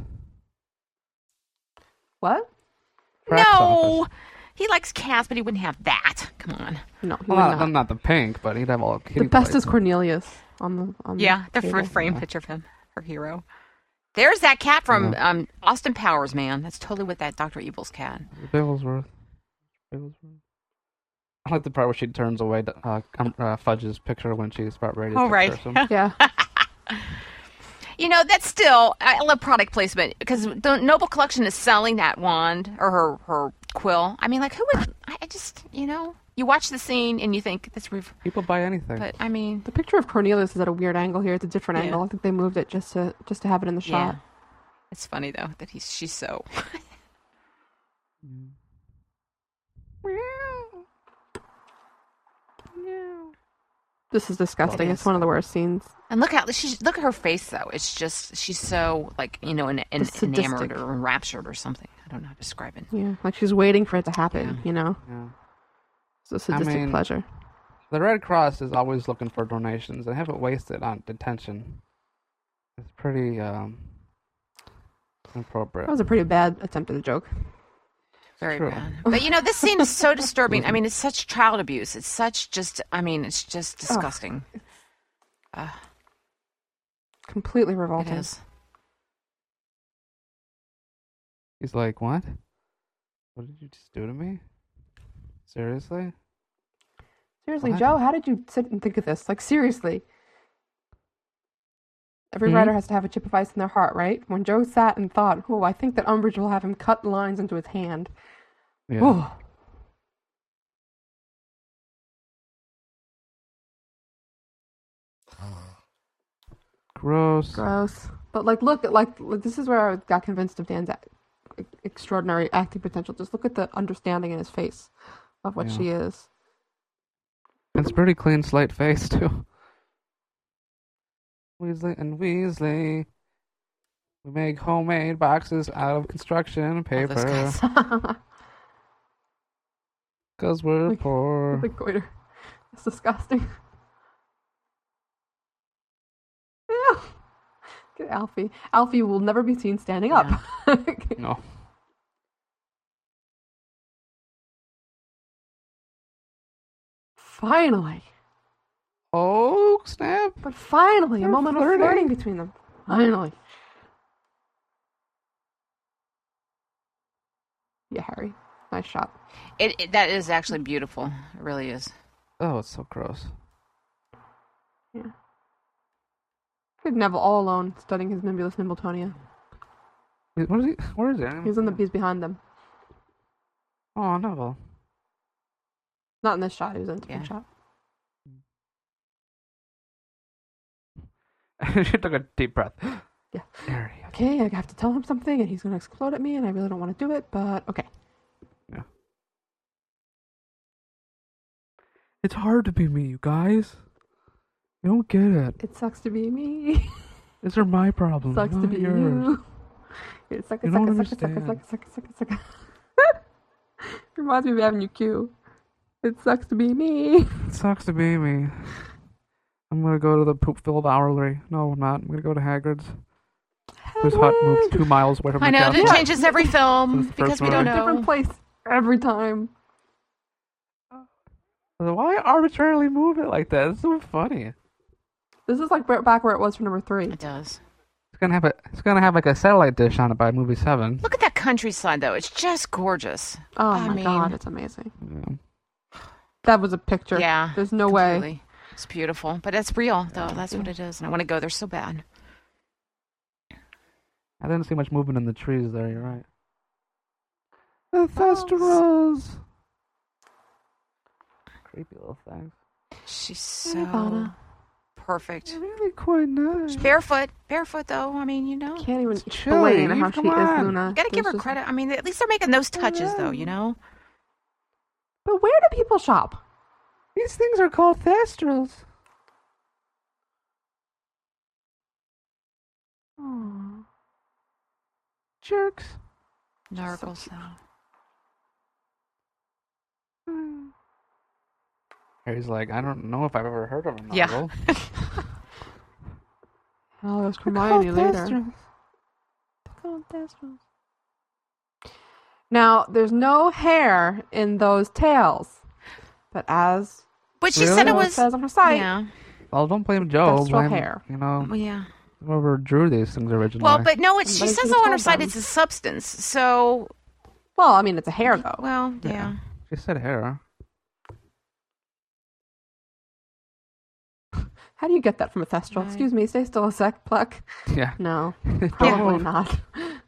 What? Frack's no. office. He likes cats, but he wouldn't have that. Come on. No, he Well, would not, not. not the pink, but he'd have all kitty The best toys. is Cornelius on the Yeah, the table. frame picture of him, her hero. There's that cat from Austin Powers, man. That's totally with that Dr. Evil's cat. Bigglesworth. Bigglesworth. I like the part where she turns away Fudge's picture when she's about ready to Oh, right. curse him. Yeah. That's still, I love product placement because the Noble Collection is selling that wand or her quill. I mean, like, who would, I just, you watch the scene and you think that's, People buy anything. but I mean, The picture of Cornelius is at a weird angle here. It's a different Yeah. angle. I think they moved it just to have it in the shot. yeah. It's funny though that she's so. This is disgusting. It It's is. one of the worst scenes. And look at her face though. It's just she's so like enamored sadistic. or enraptured or something. I don't know how to describe it. Yeah, like she's waiting for it to happen. Yeah. It's a sadistic mean- pleasure. The Red Cross is always looking for donations. They haven't wasted on detention. It's pretty inappropriate. That was a pretty bad attempt at a joke. Very True. bad. But this scene is so disturbing. I mean, it's such child abuse. It's such it's just disgusting. Completely It revolting. is. He's like, what? What did you just do to me? Seriously? Seriously, What? Joe, how did you sit and think of this? Like, seriously. Every Hmm? writer has to have a chip of ice in their heart, right? When Joe sat and thought, oh, I think that Umbridge will have him cut lines into his hand. Yeah. Oh, Gross. gross. But, like, this is where I got convinced of Dan's extraordinary acting potential. Just look at the understanding in his face of what Yeah. she is. It's pretty clean slate face, too. Weasley and Weasley. We make homemade boxes out of construction those paper. guys. Because we're poor. The goiter. It's disgusting. Ew. Look at Alfie. Alfie will never be seen standing up. No. Finally. Oh, snap. But finally, They're a moment flirting. of flirting between them. Finally. Yeah, Harry. Nice shot. That is actually beautiful. It really is. Oh, it's so gross. Yeah. Look at Neville all alone, studying his Nimbulus Nimbletonia. What is he? Where is he? He's behind them. Oh, no. Not in this shot, he was in a different Yeah. shot. She took a deep breath. Yeah. Harry. Okay, I have to tell him something, and he's going to explode at me, and I really don't want to do it, but okay. Yeah. It's hard to be me, you guys. You don't get it. It sucks to be me. These are my problems. Sucks to not be yours. you. It sucks, You suck, don't suck, suck, suck, understand. suck, suck, suck, suck. Reminds me of Avenue Q. It sucks to be me. It sucks to be me. I'm gonna go to the poop-filled Owlery. No, I'm not. I'm gonna go to Hagrid's. Whose hut moves 2 miles away from I the know castle. that changes every Since film the because first we don't movie. Different know. place every time. Why arbitrarily move it like that? It's so funny. This is like back where it was for number 3. It does. It's gonna have like a satellite dish on it by movie 7. Look at that countryside though. It's just gorgeous. Oh I my mean- god, it's amazing. Yeah. That was a picture. Yeah. There's no way. Completely. It's beautiful, but it's real though. That's what it is, and I want to go there so bad. I didn't see much movement in the trees there. You're right. The Thestrals. Creepy little things. She's Hey, so Ivana. perfect. Really quite nice. Barefoot though. I mean, Can't even chilly, explain how she come is on. Luna. You gotta give There's her just- credit. I mean, at least they're making those touches though. You know. But where do people shop? These things are called Thestrals. Oh. Jerks. Nargles. Harry's like, I don't know if I've ever heard of a Yeah. novel. Oh, there's Hermione later. Now, there's no hair in those tails. But as But she Really? said it it was. says on her site, Yeah. Well, don't blame Joe. Thestral Blame, hair. you know, Well, yeah. whoever drew these things originally. Well, but no, she Somebody says should've on her told site them. it's a substance. So, well, I mean, it's a hair, though. well, yeah. She said hair. How do you get that from a thestral? Right. Excuse me, stay still a sec, Pluck. Yeah. No, probably not.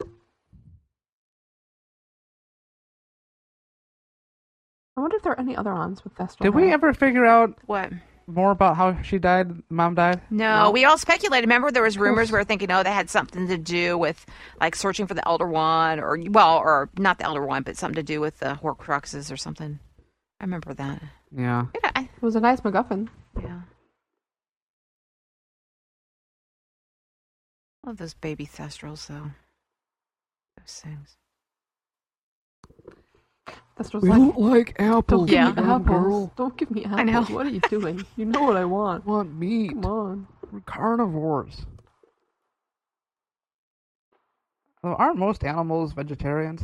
I wonder if there are any other ons with thestral. Did we hair. ever figure out What? more about how she died? Mom died? No, we all speculated. Remember, there was rumors we were thinking, oh, they had something to do with like searching for the Elder One, or not the Elder One, but something to do with the Horcruxes or something. I remember that. Yeah. Yeah. It was a nice MacGuffin. Yeah. Love those baby thestrals, though. Those things. Thestral's like, like apples. don't give Yeah. me apples. Don't give me apples. I know. What are you doing? You know what I want. Want meat. Come on. We're carnivores. Well, aren't most animals vegetarians?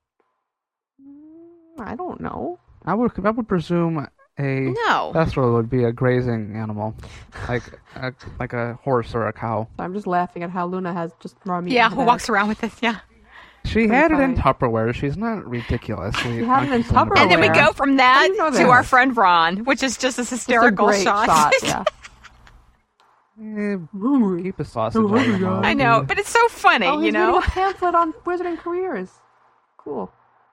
I don't know. I would presume a No. thestral would be a grazing animal, like a horse or a cow. So I'm just laughing at how Luna has just raw meat. Yeah, in her who bag. walks around with this? Yeah. She had it in funny. Tupperware. She's not ridiculously. She had it in unconcerned about Tupperware. And then we that. go from that How do you know to that? our friend Ron, which is just this It's a hysterical great shot. Yeah. Keep a sausage out of your mouth. I know, but it's so funny, Oh, he's you know? reading a pamphlet on wizarding careers. Cool.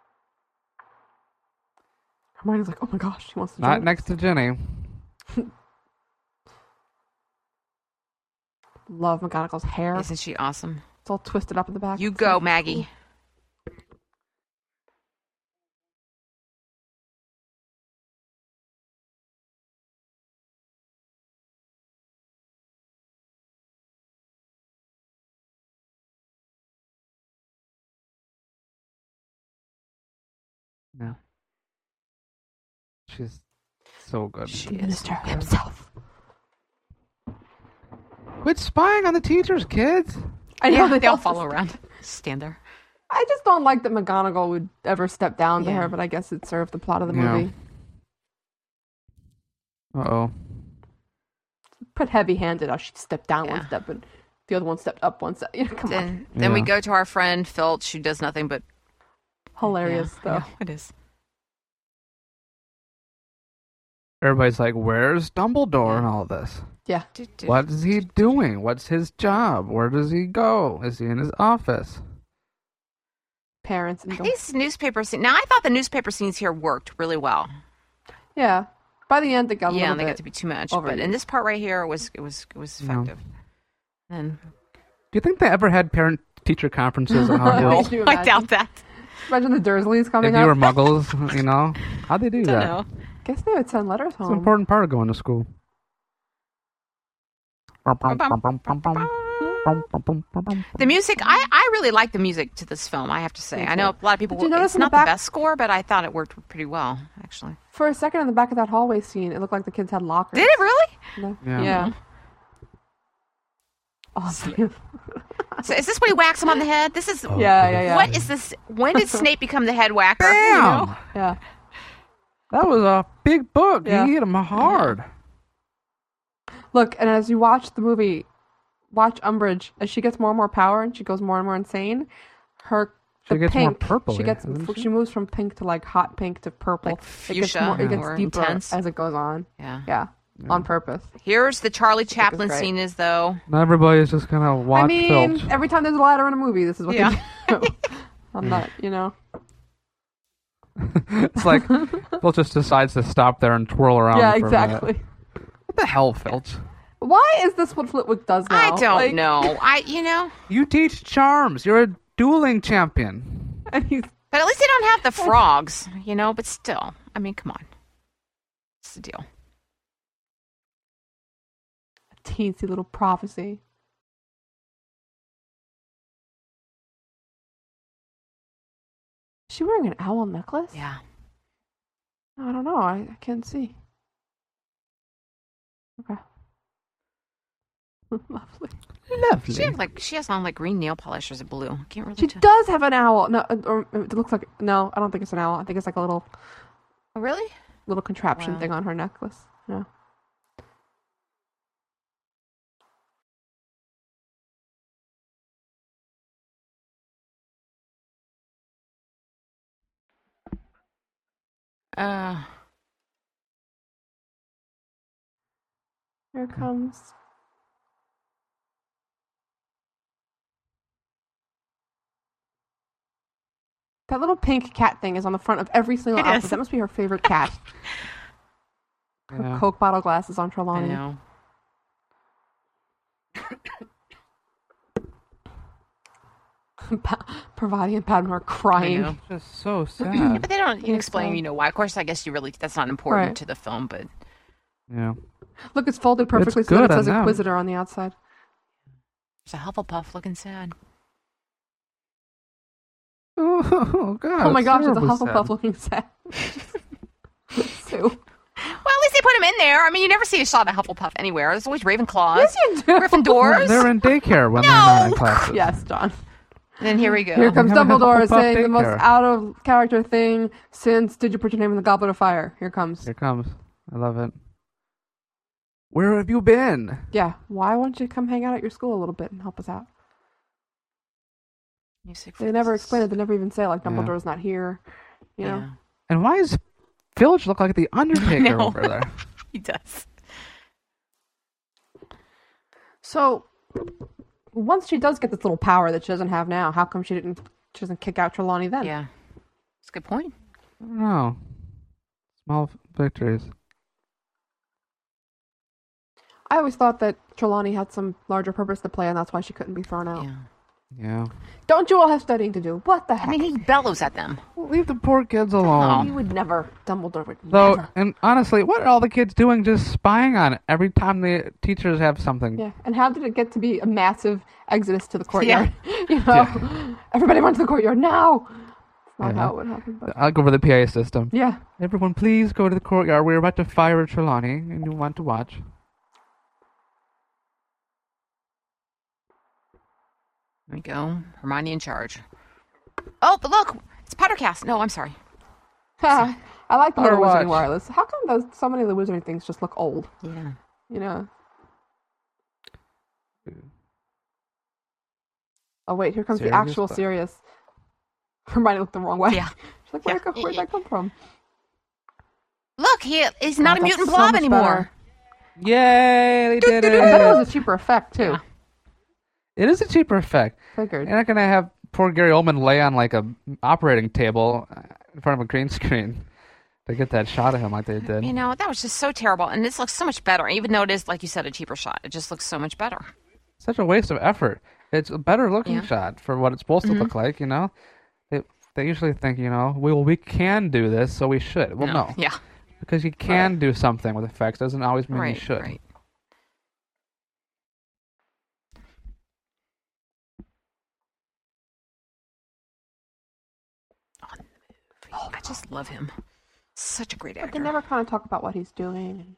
Hermione's like, oh my gosh, she wants to Not join next to Jenny. Love McGonagall's hair. Isn't she awesome? It's all twisted up in the back. You It's go, so Maggie. No. She's so good. She cool. is. Minister himself. Quit spying on the teachers, kids. I know Yeah, they all follow around. Stand there. I just don't like that McGonagall would ever step down to Yeah. her, but I guess it served the plot of the Yeah. movie. Uh-oh. Put heavy-handed how she stepped down one Yeah. step and the other one stepped up one step. Come on. Then we Yeah. go to our friend Filch, who does nothing but Hilarious, yeah, I though. know, it is. Everybody's like, where's Dumbledore and all this? Yeah. What is he doing? What's his job? Where does he go? Is he in his office? Parents and These newspaper scenes. Now, I thought the newspaper scenes here worked really well. yeah. By the end, they got a Yeah, little and they bit. got to be too much. overused. But in this part right here, it was effective. And Do you think they ever had parent-teacher conferences at Hogwarts? Could you I imagine? doubt that. Imagine the Dursleys coming If you were up. muggles, you know? How'd they do Don't that? know. Guess they would send letters It's an home. important part of going to school. The music, I really like the music to this film, I have to say. Me I know a lot of people, Did you notice it's in the not back- the best score, but I thought it worked pretty well, actually. For a second in the back of that hallway scene, it looked like the kids had lockers. Did it really? No? Yeah. Yeah. Awesome. So is this when he whacks him on the head? This is, yeah. what is this? When did Snape become the head whacker? You Bam! know? Yeah. That was a big book. Yeah. He hit him hard. Look, and as you watch the movie, watch Umbridge as she gets more and more power and she goes more and more insane. She gets more pink, purple, She gets doesn't she? she moves from pink to like hot pink to purple. Like fuchsia, it gets more deeper intense. as it goes on. Yeah. Yeah, on purpose. Here's the Charlie Chaplin great. scene is, though. Not everybody's just gonna watch I mean, Filch. every time there's a ladder in a movie, this is what Yeah. they do. I'm not, It's like Filch just decides to stop there and twirl around. Yeah, for a minute. exactly. What the hell, Filch? Why is this what Flitwick does now? I don't Like, know. You teach charms. You're a dueling champion. And he's But at least they don't have the frogs, but still. I mean, come on. What's the deal? a teensy little prophecy. Is she wearing an owl necklace? Yeah. I don't know. I can't see. Okay. Lovely. Lovely. She has on like green nail polish or is it blue? I can't really She tell. does have an owl. No, or it looks like no. I don't think it's an owl. I think it's like a little Oh, really? contraption Wow. thing on her necklace. Yeah. Uh, Here it comes. That little pink cat thing is on the front of every single It outfit. is. That must be her favorite cat. Her Yeah. Coke bottle glasses on I Trelawney. know. Parvati and Padma are I crying. know. It's just so sad. But they don't It's explain, sad. why. Of course, I guess that's not important Right. to the film, but Yeah. Look, it's folded perfectly so that good it says on them. Inquisitor on the outside. there's a Hufflepuff looking sad. Oh God! Oh my gosh, it's a terribly Hufflepuff sad. looking set. Sue. Well, at least they put him in there. I mean, you never see a shot of Hufflepuff anywhere. There's always Ravenclaws, Yes, you do. Gryffindors. They're in daycare when they're not in classes. Yes, John. And then here we go. Here comes have a Dumbledore Hufflepuff saying the most daycare. out of character thing since Did You Put Your Name in the Goblet of Fire? Here comes. Here comes. I love it. Where have you been? Yeah. Why won't you come hang out at your school a little bit and help us out? Music They never freezes. explain it. They never even say like Yeah. Dumbledore's not here. You know. Yeah, And why does Filch look like the Undertaker know. over there? he does. So once she does get this little power that she doesn't have now, how come she doesn't kick out Trelawney then? Yeah, it's a good point. I don't know. Small victories. I always thought that Trelawney had some larger purpose to play, and that's why she couldn't be thrown out. Yeah, Yeah. Don't you all have studying to do? What the heck? I mean, he bellows at them. Leave the poor kids you alone. would never. Dumbledore would Though, never. and honestly, what are all the kids doing just spying on it every time the teachers have something? Yeah, and how did it get to be a massive exodus to the courtyard? You know, everybody run to the courtyard now. That's not Yeah. how it would happen. But I'll go over the PA system. yeah, Everyone, please go to the courtyard. We're about to fire Trelawney, and you want to watch. There we go. Hermione in charge. Oh, but look, it's Pottercast. No, I'm sorry. I like the little Potter Wizarding Watch. Wireless. How come so many of the Wizarding things just look old? Yeah. You know. Oh wait, here comes the Sirius actual Black. Sirius. Hermione looked the wrong way. Yeah. She's like, where'd Yeah. that come from? Look, he's not a God, mutant that's so blob much anymore. Yay! They did I bet it it! was a cheaper effect too. Yeah. It is a cheaper effect. Figured. You're not gonna have poor Gary Oldman lay on like a operating table in front of a green screen to get that shot of him like they did. You know, that was just so terrible. And this looks so much better. Even though it is, like you said, a cheaper shot. It just looks so much better. Such a waste of effort. It's a better looking Yeah. shot for what it's supposed to look like. You know, they usually think, you know, we can do this, so we should. Well, no, Yeah. because you can do something with effects doesn't always mean Right. you should. Right. Oh, I just love him. Such a great But actor. they never kind of talk about what he's doing.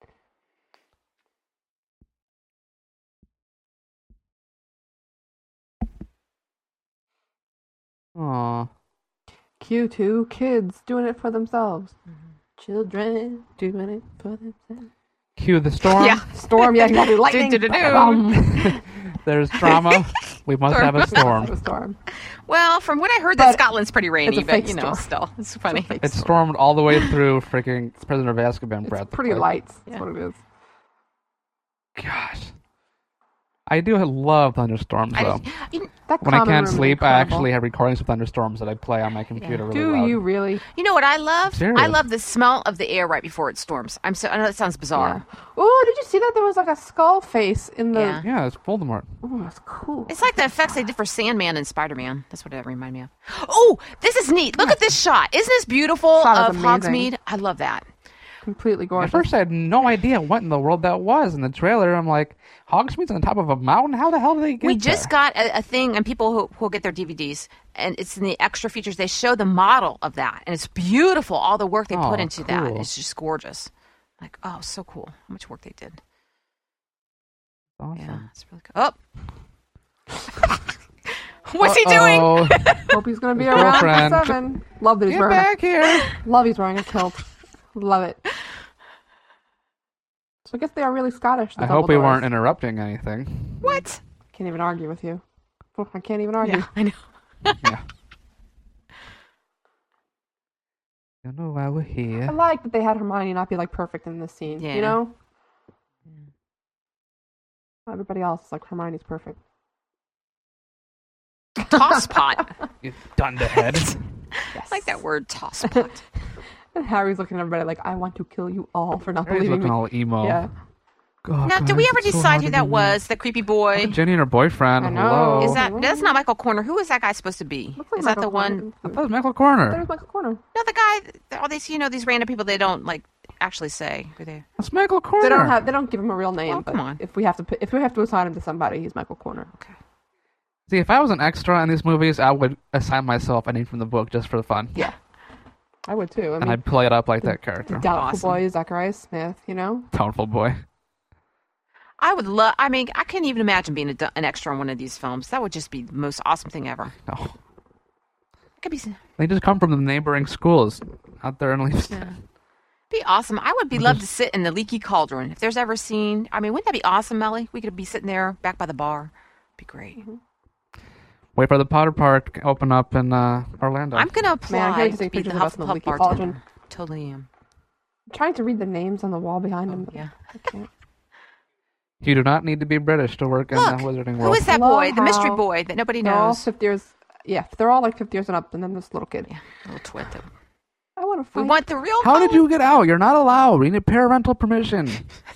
Aw. Q2 kids doing it for themselves. Children doing it for themselves. Cue the storm. Yeah. Storm, yeah, exactly. Lightning. Do-do-do-do. Bam. There's drama. We must have a A storm. storm. Well, from what I heard, But that Scotland's pretty rainy, it's a but fake you know, storm. still, it's funny. fake It stormed all the way through freaking Prisoner of Azkaban. It's Brad. pretty light. That's Yeah. what it is. Gosh. I do love thunderstorms, though. That When I common can't room is sleep, I incredible. actually have recordings of thunderstorms that I play on my computer really Do loud. you really? You know what I love? Serious. I love the smell of the air right before it storms. I know that sounds bizarre. Oh, did you see that? There was like a skull face in the. Yeah. Yeah, it's Voldemort. Oh, that's cool. It's like the effects they did for Sandman and Spider-Man. That's what it reminded me of. Oh, this is neat. Look at this shot. Isn't this beautiful Shot of is amazing. Hogsmeade? I love that. Completely At gorgeous. first, I had no idea what in the world that was. In the trailer, I'm like, Hogsmeade's on top of a mountain? How the hell did they get We there? just got a thing, and people who'll get their DVDs, and it's in the extra features. They show the model of that, and it's beautiful. All the work they Oh, put into that. cool. It's just gorgeous. Like, oh, so cool. How much work they did. Awesome. Yeah, it's really cool. Oh. What's he doing? Uh-oh. Hope he's going to be His around girlfriend. for 7. Love that he's Get wearing. back here! Love he's wearing a kilt. Love it. So I guess they are really Scottish. The I hope we Dumbledores. weren't interrupting anything. What? Can't even argue with you. I can't even argue. Yeah, I know. Yeah. You know why we're I here. like that they had Hermione not be like perfect in this scene. Yeah. You know, Everybody else is like Hermione's perfect. Toss pot. You dunderhead. Yes. I like that word, toss pot. And Harry's looking at everybody like, I want to kill you all for not Harry's believing looking me. all emo. Yeah. Oh, Now, did we guys, ever it's so decide hard who to that do was? The creepy boy? Jenny and her boyfriend. I know. Hello. Is that's not Michael Corner? Who is that guy supposed to be? Looks like Is that Michael the one? Corner. I thought it was Michael Corner. There's Michael Corner. No, the guy. All these, these random people. They don't like actually say who they. That's Michael Corner. They don't give him a real name. Oh, but come on. if we have to assign him to somebody, he's Michael Corner. Okay. See, if I was an extra in these movies, I would assign myself a name from the book just for the fun. Yeah. I would too. I And mean, I'd play it up like that character. Doubtful Awesome. Boy, Zachariah Smith, Doubtful boy. I would love. I mean, I couldn't even imagine being an extra in one of these films. That would just be the most awesome thing ever. No. It could be. They just come from the neighboring schools out there in Leeds. Yeah. Be awesome. I would love to sit in the leaky cauldron. If there's ever a scene, I mean, wouldn't that be awesome, Melly? We could be sitting there back by the bar. Be great. Mm-hmm. Wait for the Potter Park to open up in Orlando. I'm gonna apply Man, I can't to take be the pictures of us in the Hufflepuff leaky bartender. cauldron. Totally am. I'm trying to read the names on the wall behind him. But Yeah. I can't. You do not need to be British to work in the Look, Wizarding who World. is that Love boy? The mystery how boy that nobody They're all knows. 50 years. Yeah, they're all like 50 years and up, and then this little kid. Yeah, little twit. I want to We fight. want the real. How did Colin. you get out? You're not allowed. We need parental permission.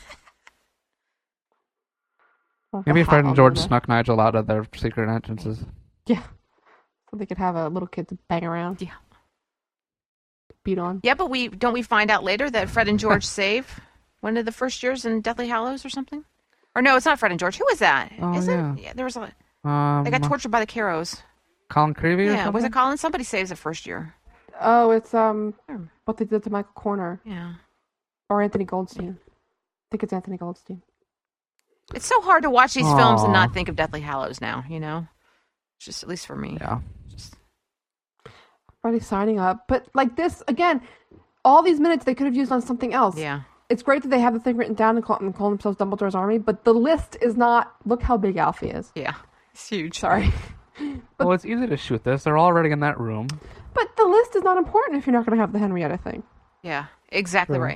Maybe Fred and George snuck Nigel out of their secret entrances. Yeah. So they could have a little kid to bang around. Yeah. Beat on. Yeah, but we find out later that Fred and George save one of the first years in Deathly Hallows or something. Or no, it's not Fred and George. Who is that? Oh, Is yeah. it? Yeah, there was a. They got tortured by the Carrows. Colin Creevy or Yeah, something? was it Colin? Somebody saves the first year. Oh, it's what they did to Michael Corner Yeah. or Anthony Goldstein. I think it's Anthony Goldstein. It's so hard to watch these films and Aw. not think of Deathly Hallows now, It's just, at least for me. Yeah. Just, Already signing up, but like this again, all these minutes they could have used on something else. yeah. It's great that they have the thing written down and call themselves Dumbledore's Army, but the list is not. Look how big Alfie is. Yeah. It's huge. Sorry, Well, it's easy to shoot this. They're already in that room. but the list is not important if you're not going to have the Henrietta thing. Yeah, exactly True. right.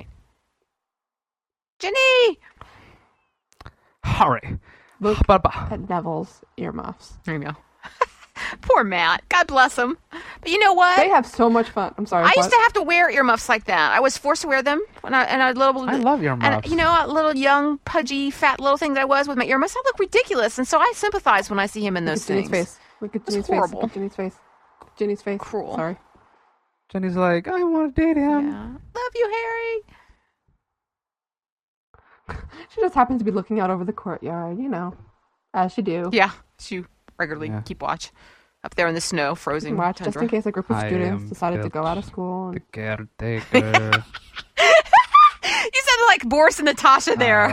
Jenny! Hurry. Look Ba-ba. at Neville's earmuffs. There you go. Poor Matt. God bless him. But you know what? They have so much fun. I'm sorry. I used what? to have to wear earmuffs like that. I was forced to wear them when I love earmuffs. And a little young, pudgy, fat little thing that I was with my earmuffs. I look ridiculous, and so I sympathize when I see him in those Look at Ginny's things. face. Look at It's Ginny's face. horrible. Look at Ginny's face. Ginny's face. Cruel. Sorry. Jenny's like, I want to date him. Yeah. Love you, Harry. She just happens to be looking out over the courtyard, as you do. Yeah, you regularly Yeah. keep watch up there in the snow, frozen Watch just tundra. in case a group of I students am decided to go Filch. out of school. The And caretaker. You sounded like Boris and Natasha there.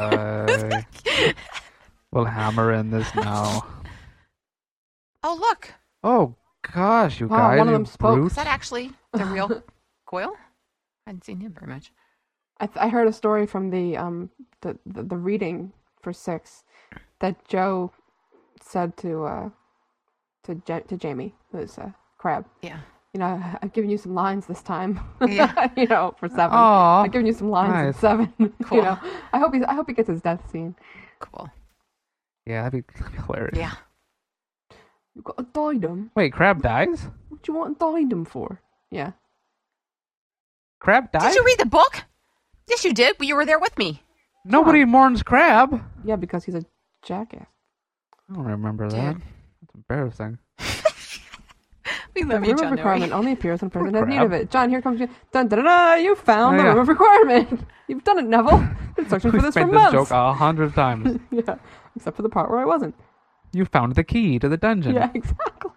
We'll hammer in this now. Oh, look. Oh, gosh, you Wow, guys. one of you them spoke. brutes. Is that actually the real Coil? I hadn't seen him very much. I heard a story from the reading for 6 that Joe said to Jamie, who's Crab. Yeah. I've given you some lines this time. Yeah. For 7. Aw, I've given you some lines nice. in 7. Cool. I hope he gets his death scene. Cool. Yeah, that'd be hilarious. Yeah. You got a diadem. Wait, Crab dies? What do you want a diadem for? Yeah. Crab dies? Did you read the book? Yes, you did. You were there with me. Nobody mourns Crab. Yeah, because he's a jackass. I don't remember that. Dude. That's embarrassing. We The love room you, of John. requirement only appears when a person has need Crab. of it. John, here comes you. Dun, dun, dun, dun, you found Oh, the yeah. room of requirement. You've done it, Neville. Been searching for We've this for made this months. joke 100 times. Yeah, except for the part where I wasn't. You found the key to the dungeon. Yeah, exactly.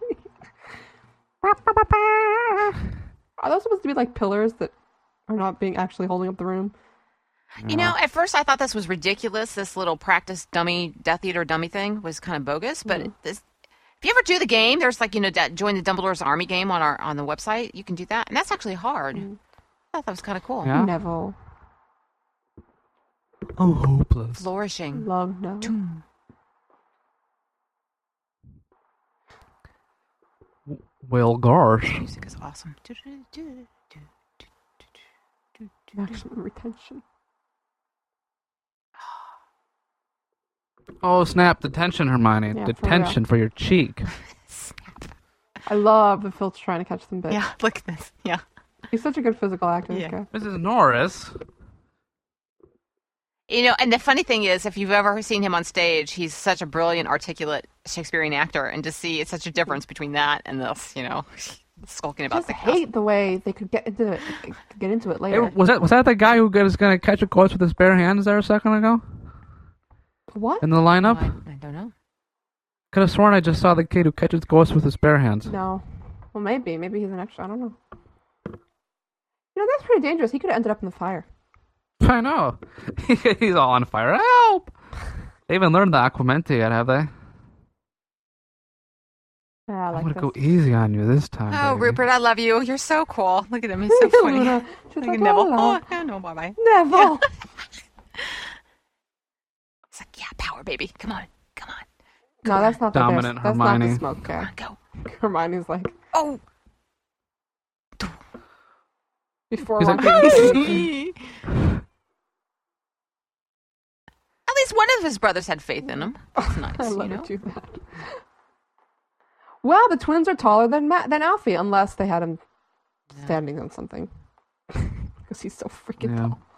Are those supposed to be like pillars that are not being actually holding up the room? You know, at first I thought this was ridiculous. This little practice dummy Death Eater dummy thing was kind of bogus. But this, if you ever do the game, there's like join the Dumbledore's Army game on the website. You can do that, and that's actually hard. I thought that was kind of cool. Yeah. Neville. Oh, hopeless. Flourishing. Love Neville. Will Garsh. Music is awesome. Maximum retention. Oh, snap. Detention, Hermione. Yeah, for Detention for your cheek. I love the Filch trying to catch them bits. Yeah, look at this. Yeah. He's such a good physical actor, this Yeah. guy. Mrs. Norris. You know, and the funny thing is, if you've ever seen him on stage, he's such a brilliant, articulate Shakespearean actor, and to see it's such a difference between that and this, you know, skulking I about just the hate the way they could get into it Hey, later. was that the guy who was going to catch a ghost with his bare hands there a second ago? What? In the lineup? I don't know. Could have sworn I just saw the kid who catches ghosts with his bare hands. No. Well, maybe. Maybe he's an extra. I don't know. You know, that's pretty dangerous. He could have ended up in the fire. I know. He's all on fire. Help! They haven't learned the Aquamenti yet, have they? Yeah, I I'm like going to this. go easy on you this time. Oh, baby. Rupert, I love you. You're so cool. Look at him. He's so funny. Luna. She's Look like, at Neville. "Hola." Oh, no, bye-bye. Neville. It's like, yeah, power, baby. Come on. Come on. No, that's not the Dominant That's not Hermione. the smoke Come guy. on, go. Hermione's like, Oh. before He's like, walking. At least one of his brothers had faith in him. That's nice, I you love know? it too bad. Well, the twins are taller than Alfie, unless they had him standing on something. Because he's so freaking Yeah. tall.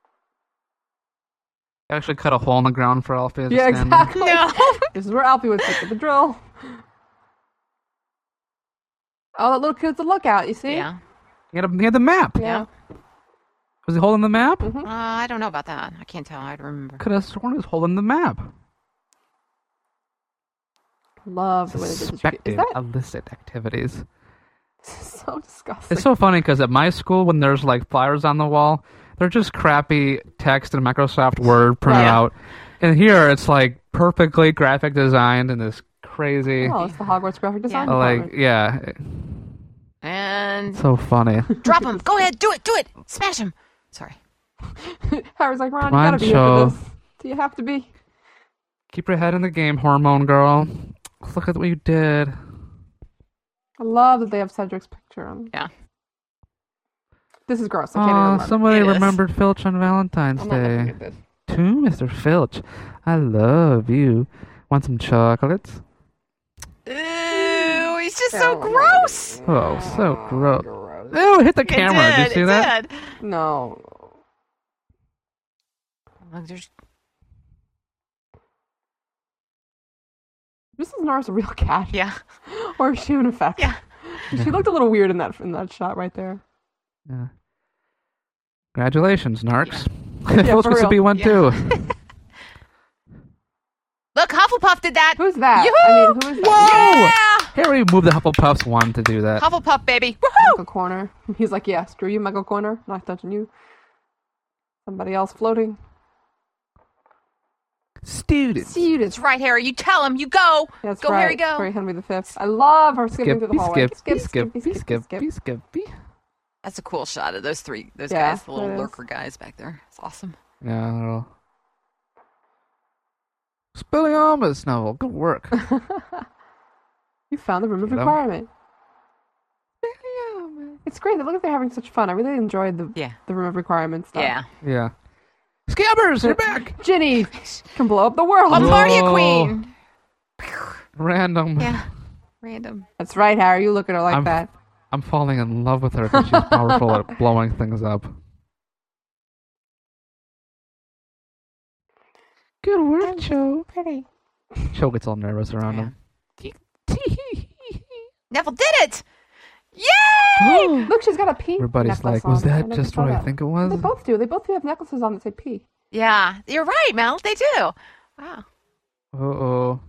Actually cut a hole in the ground for Alfie as a Yeah, stand-in. exactly. No. This is where Alfie would stick with the drill. Oh, that little kid's a lookout, you see? Yeah. He had the map. Yeah. Was he holding the map? I don't know about that. I can't tell. I don't remember. Could have sworn he was holding the map. Love the way they did the tree. Suspected Is that illicit activities. so disgusting? It's so funny because at my school, when there's like flyers on the wall, they're just crappy text in Microsoft Word printed Yeah. out. And here, it's like perfectly graphic designed and this crazy. Oh, it's the Hogwarts graphic design Like, department. yeah, And so funny. drop him. Go ahead. Do it. Do it. Smash him. Sorry. Harry's like, Ron, you gotta be here Rancho. for this. Do you have to be? Keep your head in the game, hormone girl. Look at what you did. I love that they have Cedric's picture on. Yeah. This is gross. I can't even Aw, remember. somebody It is. remembered Filch on Valentine's I'm not looking Day. at this. To Mr. Filch, I love you. Want some chocolates? Ew, he's just Yeah, so well, gross. Oh, so gross. Gross. Ew, it hit the camera. Did you see it that? Did. No. Look, there's Mrs. Norris a real cat? yeah. Or is she an effect? Yeah. She looked a little weird in that shot right there. Yeah. Congratulations, Narcs. Yeah, Filch for gets to real. be one Yeah. too. Look, Hufflepuff did that. Who's that? Yoo-hoo! I mean, who is Whoa! that? Yeah. Harry moved the Hufflepuffs one to do that. Hufflepuff, baby. Woohoo! Michael Corner. He's like, yeah, screw you, Michael Corner. Not touching you. Somebody else floating. Students. Students. That's right, Harry. You tell him. You go. That's Go, right. Harry, go. Harry Henry V. I love her skipping through the hallway. Skip. That's a cool shot of those three, those Yeah, guys, the little it is. lurker guys back there. It's awesome. Yeah, little. Spilliamus, Neville. Good work. You found the room of Get 'em. requirement. It's great. Look like they're having such fun. I really enjoyed the Yeah. room of requirement stuff. Yeah. Yeah. Scabbers, you're back. Ginny can blow up the world. Bombardier Whoa. Queen. Random. Yeah. Random. That's right, Harry. You look at her like that. I'm falling in love with her because she's powerful at blowing things up. Good work, Cho. Pretty. Cho gets all nervous around him. Neville did it. Yay! Look, she's got a P. Everybody's necklace like, was on. I that never just saw what I that. think it was? They both do. They both have necklaces on that say P. Yeah. You're right, Mel. They do. Wow. Uh-oh.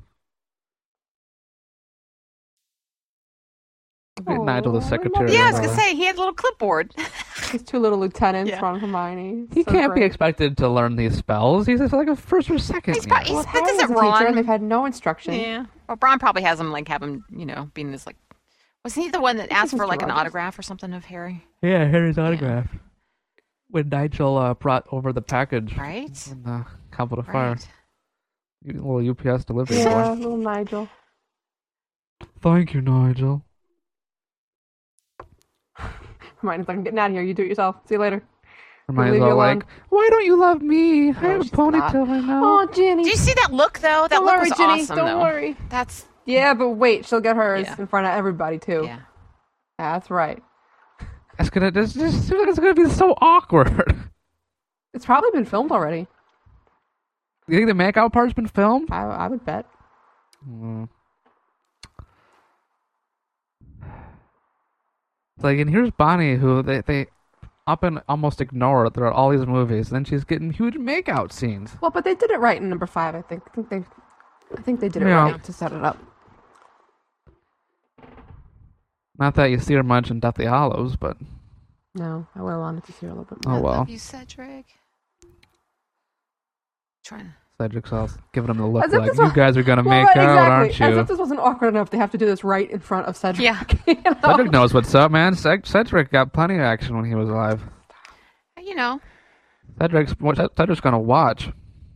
Nigel the Aw, secretary. Yeah, I was and going all to that. say, he had a little clipboard. His two little lieutenants, Yeah. Ron and Hermione. He So can't be great. expected to learn these spells. He's like a first or second. He's year. probably- Well, That Harry's doesn't a teacher, Ron. and they've had no instruction. Yeah. Well, Braun probably has him, have him, being this, wasn't he the one that asked is for, Mr. an Rogers. autograph or something of Harry? Yeah, Harry's autograph. When Nigel brought over the package Right? in the Goblet of Fire. Right. Little UPS delivery Yeah, boy. little Nigel. Thank you, Nigel. Hermione's like, I'm getting out of here. You do it yourself. See you later. Hermione's leave you all alone. like, "Why don't you love me? I have a she's ponytail right now." Oh, Ginny. Do you see that look though? That Don't look worry, was Ginny. awesome Don't though. worry. That's Yeah, but wait, she'll get hers Yeah. in front of everybody too. yeah. That's right. It's gonna just seems like it's gonna be so awkward. It's probably been filmed already. You think the makeout part's been filmed? I would bet. Like, and here's Bonnie, who they up and almost ignore throughout all these movies. Then she's getting huge makeout scenes. Well, but they did it right in number 5. I think they did it Yeah. right to set it up. Not that you see her much in Deathly Hallows, but No, I would have wanted to see her a little bit more. oh well. Love you, Cedric. Trying. Cedric's all giving him the look As if like, this you was- guys are gonna Well, make right, out, aren't exactly. As you? if this wasn't awkward enough, they have to do this right in front of Cedric. Yeah. You know? Cedric knows what's up, man. Cedric got plenty of action when he was alive. You know, Cedric's gonna watch.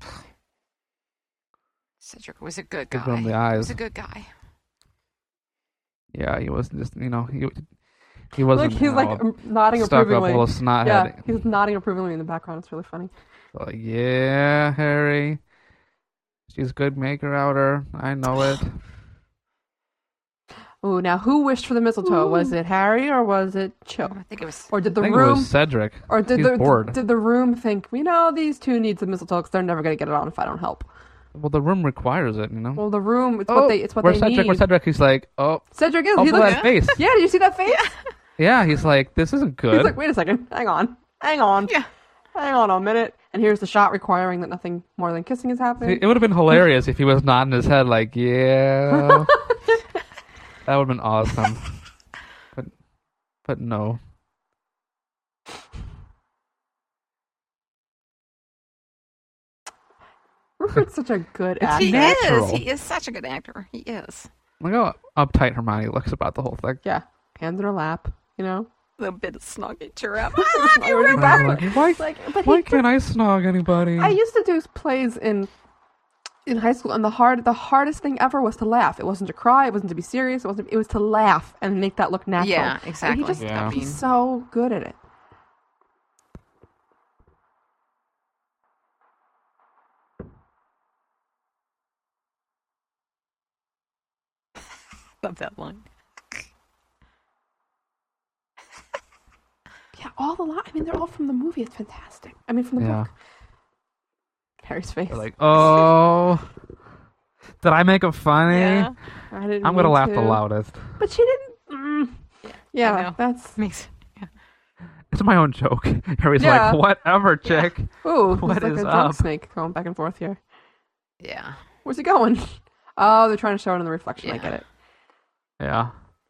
Cedric was a good Give guy. him the He eyes. was a good guy. Yeah, he wasn't just he wasn't. Look, he's like nodding stuck up approvingly. little snot Yeah, head. he's nodding approvingly in the background. It's really funny. Like, yeah, Harry. She's a good maker outer. I know it. Ooh, now who wished for the mistletoe? Was it Harry or was it Cho? I think it was. Or did the I think it room? was Cedric. Or did He's bored. did the room think, these two need some mistletoe because they're never going to get it on if I don't help? Well, the room requires it, you know. Well, the room, it's what where's they Cedric? need. Where's Cedric? He's like, oh, Cedric is. oh, He look looks. at that face. Yeah, did you see that face? Yeah, he's like, this isn't good. He's like, wait a second, hang on, Yeah. hang on a minute. And here's the shot requiring that nothing more than kissing is happening. It would have been hilarious if he was nodding his head like, yeah. That would have been awesome. But no. Rupert's such a good It's actor. He natural. is. He is such a good actor. He is. Look how uptight Hermione looks about the whole thing. Yeah, hands in her lap, A little bit of snogging cheer up. Already back. But Why can't I snog anybody? I used to do plays in high school, and the hardest thing ever was to laugh. It wasn't to cry. It wasn't to be serious. It was to laugh and make that look natural. Yeah, And exactly. he just Yeah. he's so good at it. Love that line. Yeah, all the I mean, they're all from the movie. It's fantastic. I mean, from the Yeah. book. Harry's face. They're like, oh, did I make it funny? Yeah. I didn't I'm gonna mean laugh to. the loudest. But she didn't. I Yeah, know. that's. Makes. It's my own joke. Harry's Yeah. like, whatever, chick. Ooh, What it's like is a drunk up? snake going back and forth here. Yeah. Where's he going? Oh, they're trying to show it in the reflection. I Yeah. get it. Yeah.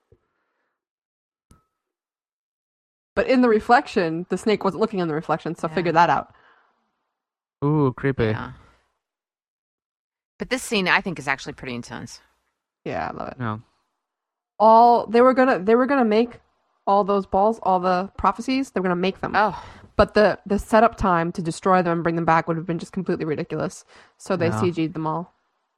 But in the reflection, the snake wasn't looking in the reflection, so Yeah. figure that out. Ooh, creepy. Yeah. But this scene, I think, is actually pretty intense. Yeah, I love it. Yeah. They were gonna make all those balls, all the prophecies. They were gonna make them. Oh. But the setup time to destroy them and bring them back would have been just completely ridiculous. So they Yeah. CG'd them all.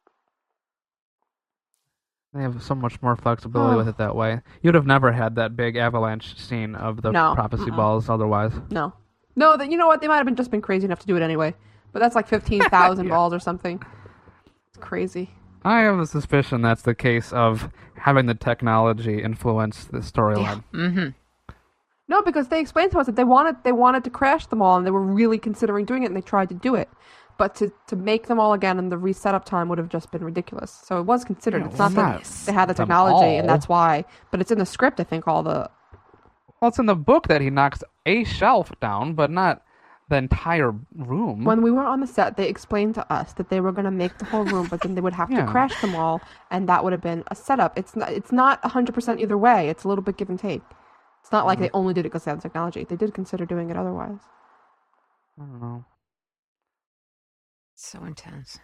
They have so much more flexibility Oh. with it that way. You'd have never had that big avalanche scene of the No. prophecy balls otherwise. No, that you know what? They might have just been crazy enough to do it anyway. But that's like 15,000 Yeah. balls or something. It's crazy. I have a suspicion that's the case of having the technology influence the storyline. Mm-hmm. No, because they explained to us that they wanted to crash them all, and they were really considering doing it, and they tried to do it. But to make them all again and the reset up time would have just been ridiculous. So it was considered. Yeah, It's not well, that they had the them technology, all. and that's why. But it's in the script, I think, all the... Well, it's in the book that he knocks a shelf down, but not the entire room. When we were on the set, they explained to us that they were going to make the whole room, but then they would have Yeah. to crash them all, and that would have been a setup. It's not 100% either way. It's a little bit give and take. It's not like they only did it because they had the technology. They did consider doing it otherwise. I don't know. So intense.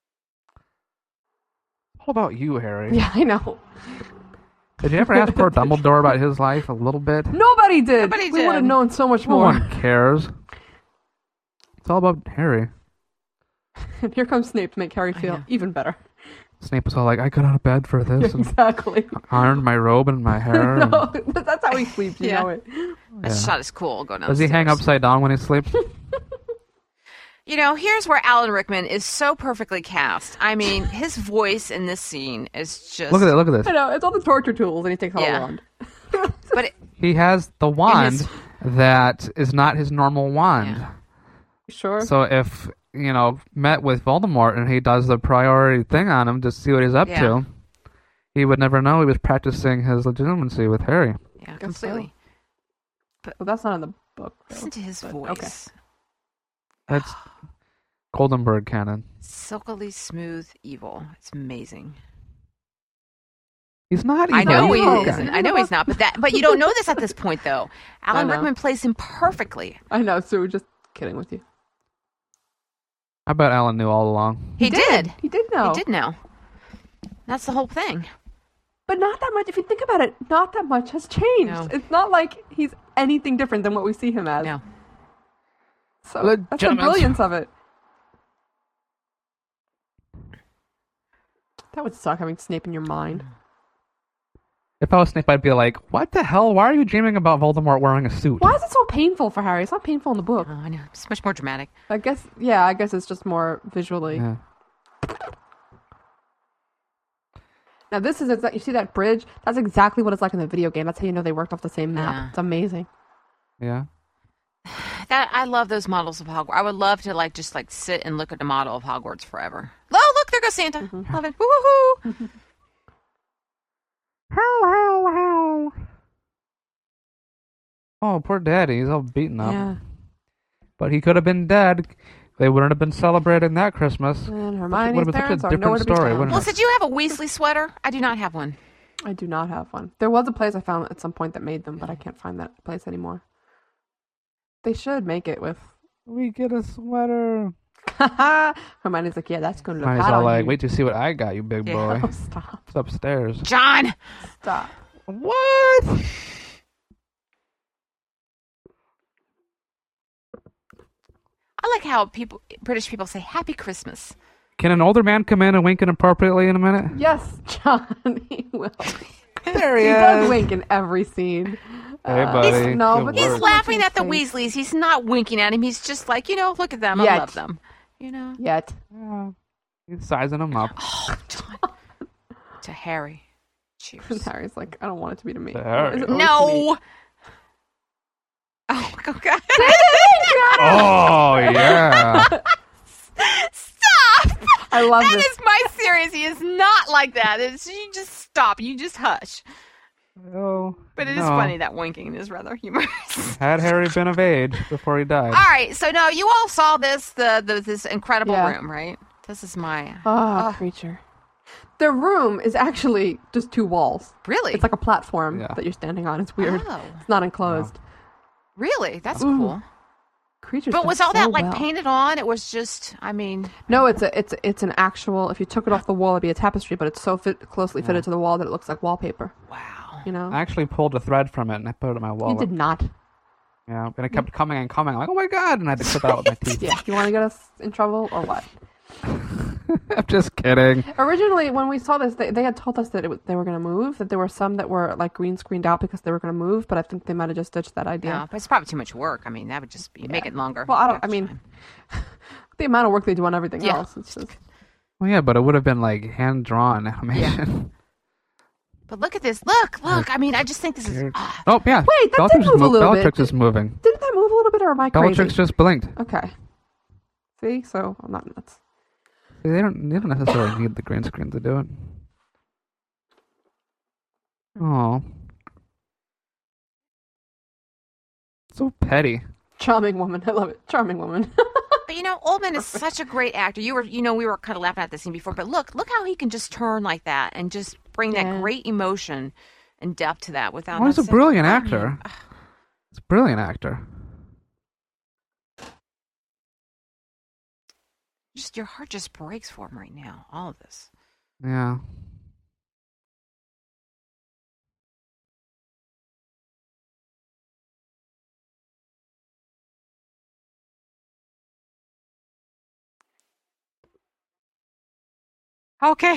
What about you, Harry? Yeah, I know. Did you ever ask poor Dumbledore about his life a little bit? Nobody did. Nobody We would have did. known so much No more. one cares. It's all about Harry. And here comes Snape to make Harry I feel know. even better. Snape was all like, I got out of bed for this. And Exactly. ironed my robe and my hair. No, that's how he sleeps. You know it. That shot is cool. Go downstairs. Does he hang upside down when he sleeps? You know, here's where Alan Rickman is so perfectly cast. I mean, his voice in this scene is just... Look at this. I know, it's all the torture tools, and he takes out a wand. But He has the wand that is not his normal wand. Yeah. Sure. So if, met with Voldemort and he does the priority thing on him to see what he's up to, he would never know he was practicing his legitimacy with Harry. Yeah, completely. Well, that's not in the book. Though. Listen to his voice. Okay. That's Goldenberg canon. Silkily smooth evil. It's amazing. He's not evil. I know he evil. isn't. I know he's not. But you don't know this at this point, though. Alan know. Rickman plays him perfectly. I know, so we're just kidding with you. I bet Alan knew all along. He did. He did know. He did know. That's the whole thing. But not that much. If you think about it, not that much has changed. No. It's not like he's anything different than what we see him as. No. So that's the Legitimate. brilliance of it. That would suck, having Snape in your mind. If I was Snape, I'd be like, what the hell? Why are you dreaming about Voldemort wearing a suit? Why is it so painful for Harry? It's not painful in the book. Oh, I know. It's much more dramatic. I guess it's just more visually. Yeah. Now this is, you see that bridge? That's exactly what it's like in the video game. That's how you know they worked off the same map. Yeah. It's amazing. Yeah. I love those models of Hogwarts. I would love to just sit and look at the model of Hogwarts forever. Oh, look, there goes Santa. Mm-hmm. Love it. Woo-hoo-hoo. Oh, poor Daddy. He's all beaten up. Yeah. But he could have been dead. They wouldn't have been celebrating that Christmas. And Hermione's Would have been such a parents are different nowhere to be story, found. wouldn't Well, did you have a Weasley sweater? I do not have one. I do not have one. There was a place I found at some point that made them, but I can't find that place anymore. They should make it with... We get a sweater. Hermione's like, yeah, that's going to look Hermione's hot all on like, you. wait to see what I got, you big boy. Oh, stop. It's upstairs. John! Stop. What? I like how British people say Happy Christmas. Can an older man come in and wink inappropriately in a minute? Yes, John, he will. There He does wink in every scene. Hey, buddy. no, Good but He's work. laughing at the Face. Weasleys. He's not winking at him. He's just like, look at them. I Yet. love them. Yet. Yeah. He's sizing him up. Oh, John. To Harry. And Cheers. Harry's like, I don't want it to be to me. To Harry. Is it always to me? No! Oh, my God. Oh, yeah. Stop! I love That this. is my series. He is not like that. You just stop. You just hush. Oh, But it is no. funny. That winking is rather humorous. Had Harry been of age before he died. All right. So now you all saw this this incredible Yeah. room, right? This is my Creature. Their room is actually just two walls. really, It's like a platform Yeah. that you're standing on. It's weird. Oh. It's not enclosed. really. That's Ooh. cool. Creatures. But done was all so that well. painted on? It was just. I mean, No, it's an actual. If you took it off the wall, it'd be a tapestry. But it's so closely fitted to the wall that it looks like wallpaper. wow. You know. I actually pulled a thread from it and I put it in my You wallet. did not. Yeah, and it kept coming and coming. I'm like, oh my god! And I had to clip it out with my teeth. Yeah. You want to get us in trouble or what? I'm just kidding. Originally, when we saw this, they had told us that they were going to move. That there were some that were like green screened out because they were going to move. But I think they might have just ditched that idea. No, but it's probably too much work. I mean, that would just be make it longer. Well, I don't. I Extra mean, time. the amount of work they do on everything Yeah. else. It's just. Well, yeah, but it would have been like hand drawn animation. But look at this. Look. I mean, I just think this is. Weird. Oh yeah. Wait, that Bellatrix did move a little Bellatrix bit. is moving. Didn't that move a little bit, or am I crazy? Bellatrix just blinked. Okay. See, so I'm not nuts. They don't necessarily need the green screen to do it. Oh, so petty. Charming woman. I love it. Charming woman. But Oldman is such a great actor. We were kind of laughing at this scene before, but look how he can just turn like that and just bring Yeah. that great emotion and depth to that without. Oh, he's a not saying- brilliant I mean, actor. He's a brilliant actor. Just your heart just breaks for him right now. All of this. Yeah. Okay.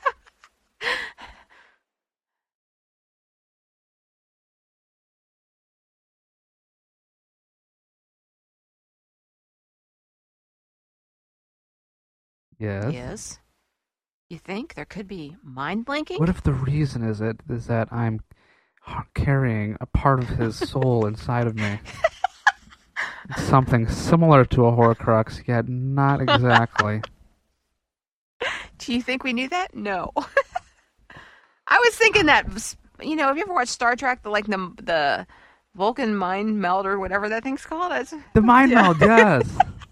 Yes. Yes. You think there could be mind blinking? What if the reason is that I'm carrying a part of his soul inside of me? It's something similar to a Horcrux, yet not exactly. Do you think we knew that? No. I was thinking that, have you ever watched Star Trek, the Vulcan mind meld or whatever that thing's called? The mind meld, yes.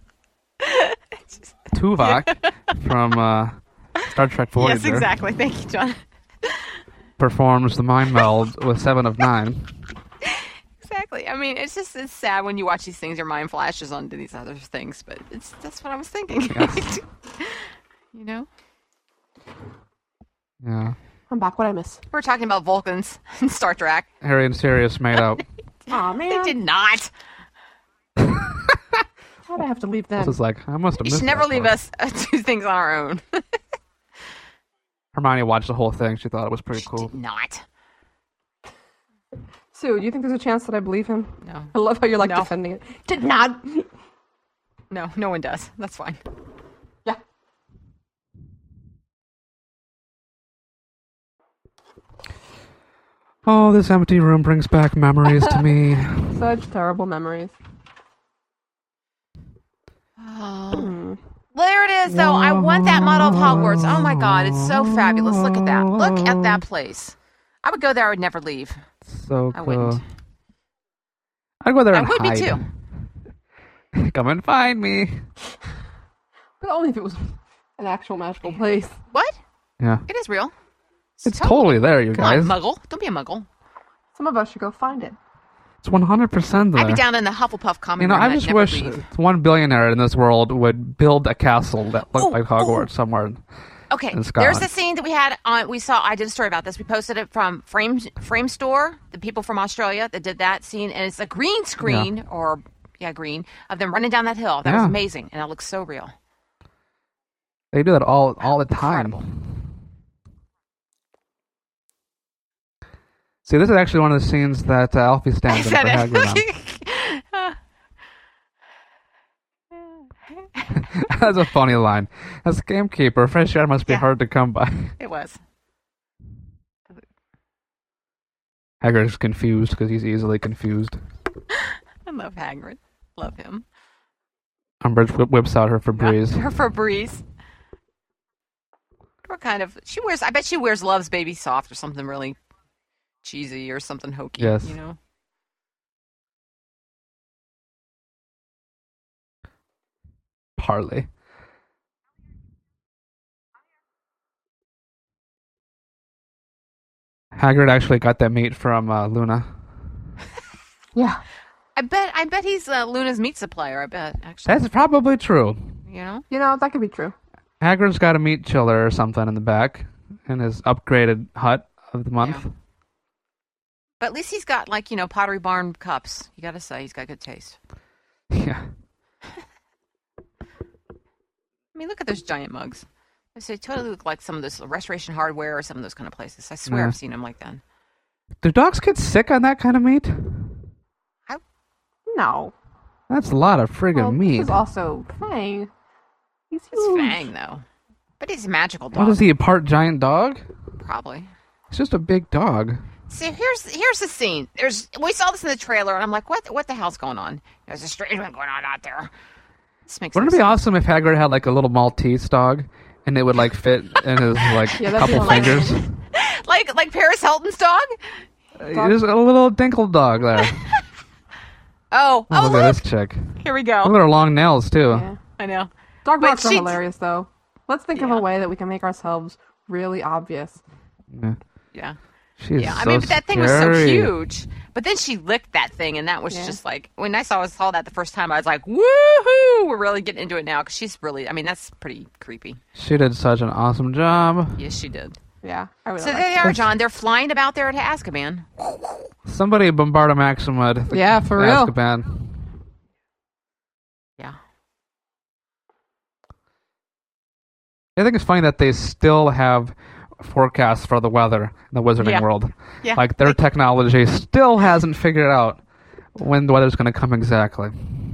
Tuvok from Star Trek Voyager. Yes, exactly. Thank you, John. Performs the mind meld with 7 of 9. Exactly. I mean, it's sad when you watch these things, your mind flashes onto these other things, but that's what I was thinking. Yes. Yeah. I'm back. What'd I miss? We're talking about Vulcans in Star Trek. Harry and Sirius made up. Aw, man. They did not. Why'd I have to leave them? This is like, I must have You missed should never that leave part. us do things on our own. Hermione watched the whole thing. She thought it was pretty She cool. did not. Sue, do you think there's a chance that I believe him? No. I love how you're like No. defending it. Did not. No, no one does. That's fine. Yeah. Oh, this empty room brings back memories to me. Such terrible memories. Oh. There it is, though. I want that model of Hogwarts. Oh my God, it's so fabulous. Look at that. Look at that place. I would go there. I would never leave. So I cool. wouldn't. I'd go there I and would be hide. too. Come and find me. But only if it was an actual magical place. What? Yeah. It is real. It's totally there, you Come on, guys. Muggle. Don't be a Muggle. Some of us should go find it. It's 100% there. I'd be down in the Hufflepuff common You know, room. I and I'd just never wish leave. one billionaire in this world would build a castle that looked Oh, like Hogwarts somewhere. Okay, in Scotland. there's a scene that we had on. I did a story about this. We posted it from Frame Store, the people from Australia that did that scene, and it's a green screen green of them running down that hill. That was Yeah. amazing, and it looks so real. They do that all the time. Incredible. See, this is actually one of the scenes that Alfie stands in for Hagrid on. That's a funny line. As a gamekeeper, fresh air must be Yeah. hard to come by. It was. Hagrid's confused because he's easily confused. I love Hagrid. Love him. Umbridge whips out her Febreze. Her Febreze. What kind of? She wears. I bet she wears Love's Baby Soft or something really cheesy or something hokey. Yes. You know. Parley. Hagrid actually got that meat from Luna. Yeah. I bet he's Luna's meat supplier. I bet actually. That's probably true. You know. You know, that could be true. Hagrid's got a meat chiller or something in the back in his upgraded hut of the month. Yeah. But at least he's got Pottery Barn cups. You got to say he's got good taste. Yeah. I mean, look at those giant mugs. They totally look like some of this Restoration Hardware or some of those kind of places. I swear Yeah. I've seen them like that. Do dogs get sick on that kind of meat? No. That's a lot of friggin' Well, meat. This is also Fang. He's It's huge. Fang though, but he's a magical dog. What is he, a part giant dog? Probably. It's just a big dog. See, here's the scene. We saw this in the trailer, and I'm like, what the hell's going on? There's a strange one going on out there. This makes Wouldn't no it be sense. awesome if Hagrid had like a little Maltese dog and it would like fit in his like Yeah, that'd be couple hilarious. fingers? like Paris Hilton's dog? Just a little dinkle dog there. Oh, Look look! at this chick. Here we Look at go. her long nails too. Yeah. I know. Dog But barks are she- hilarious, though. Let's think of a way that we can make ourselves really obvious. Yeah. Yeah. She is Yeah, I so mean, but that thing was so scary. huge. But then she licked that thing, and that was Yeah. just like when I saw that the first time, I was like, "Woohoo! We're really getting into it now." Because she's really, I mean, that's pretty creepy. She did such an awesome job. Yes, she did. Yeah, I really So like there they it. are, John. They're flying about there to Azkaban. Somebody bombard Maxima. Yeah, for real. Azkaban. Yeah. I think it's funny that they still have forecasts for the weather in the Wizarding Yeah. World. Yeah. Like, their technology still hasn't figured out when the weather's going to come exactly.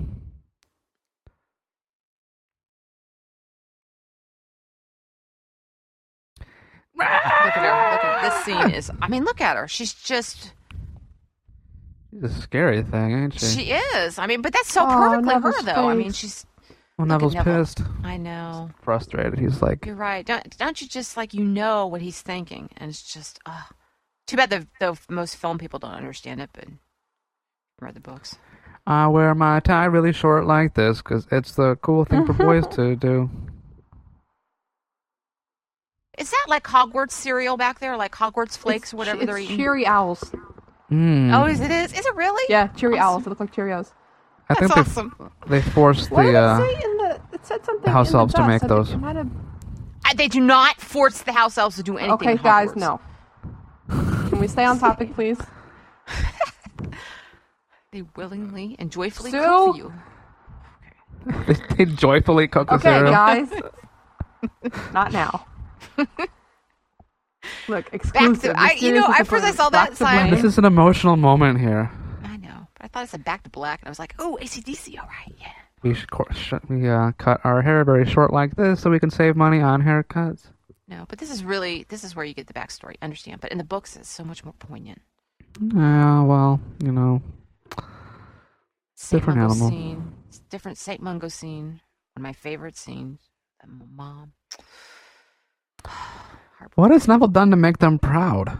Look at her. Look at this scene is. I mean, look at her. She's just. She's a scary thing, ain't she? She is. I mean, but that's so Oh, perfectly her, Neville's though. I mean, face. she's. Well, Look at Neville's Neville. pissed. I know. Frustrated. He's like, You're right. Don't you just like what he's thinking, and it's just. Too bad the most film people don't understand it, but read the books. I wear my tie really short like this because it's the cool thing for boys to do. Is that like Hogwarts cereal back there, like Hogwarts flakes or whatever they're It's eating? Cheery owls. Mm. Oh, is it really? Yeah, Cheery owls. They look like Cheerios. I That's think awesome. they forced What did it the. say in the? It said something. house in the elves to dust. make I think those. it might have- They do not force the house elves to do anything. Okay, in guys, Hogwarts. no. Can we stay on topic, please? They willingly and joyfully Sue? cook for you. They joyfully cook the Okay, cereal. guys. Not now. Look, exclusive. at first I saw that Back to sign. Blaine. This is an emotional moment here. I know, but I thought it said back to black, and I was like, oh, AC/DC, all right, yeah. We should cut our hair very short like this so we can save money on haircuts. No, but this is where you get the backstory. Understand? But in the books, it's so much more poignant. Yeah, well, you know. Saint Different Mungo animal. scene. It's different Saint Mungo scene. One of my favorite scenes. Mom. What has Neville done to make them proud?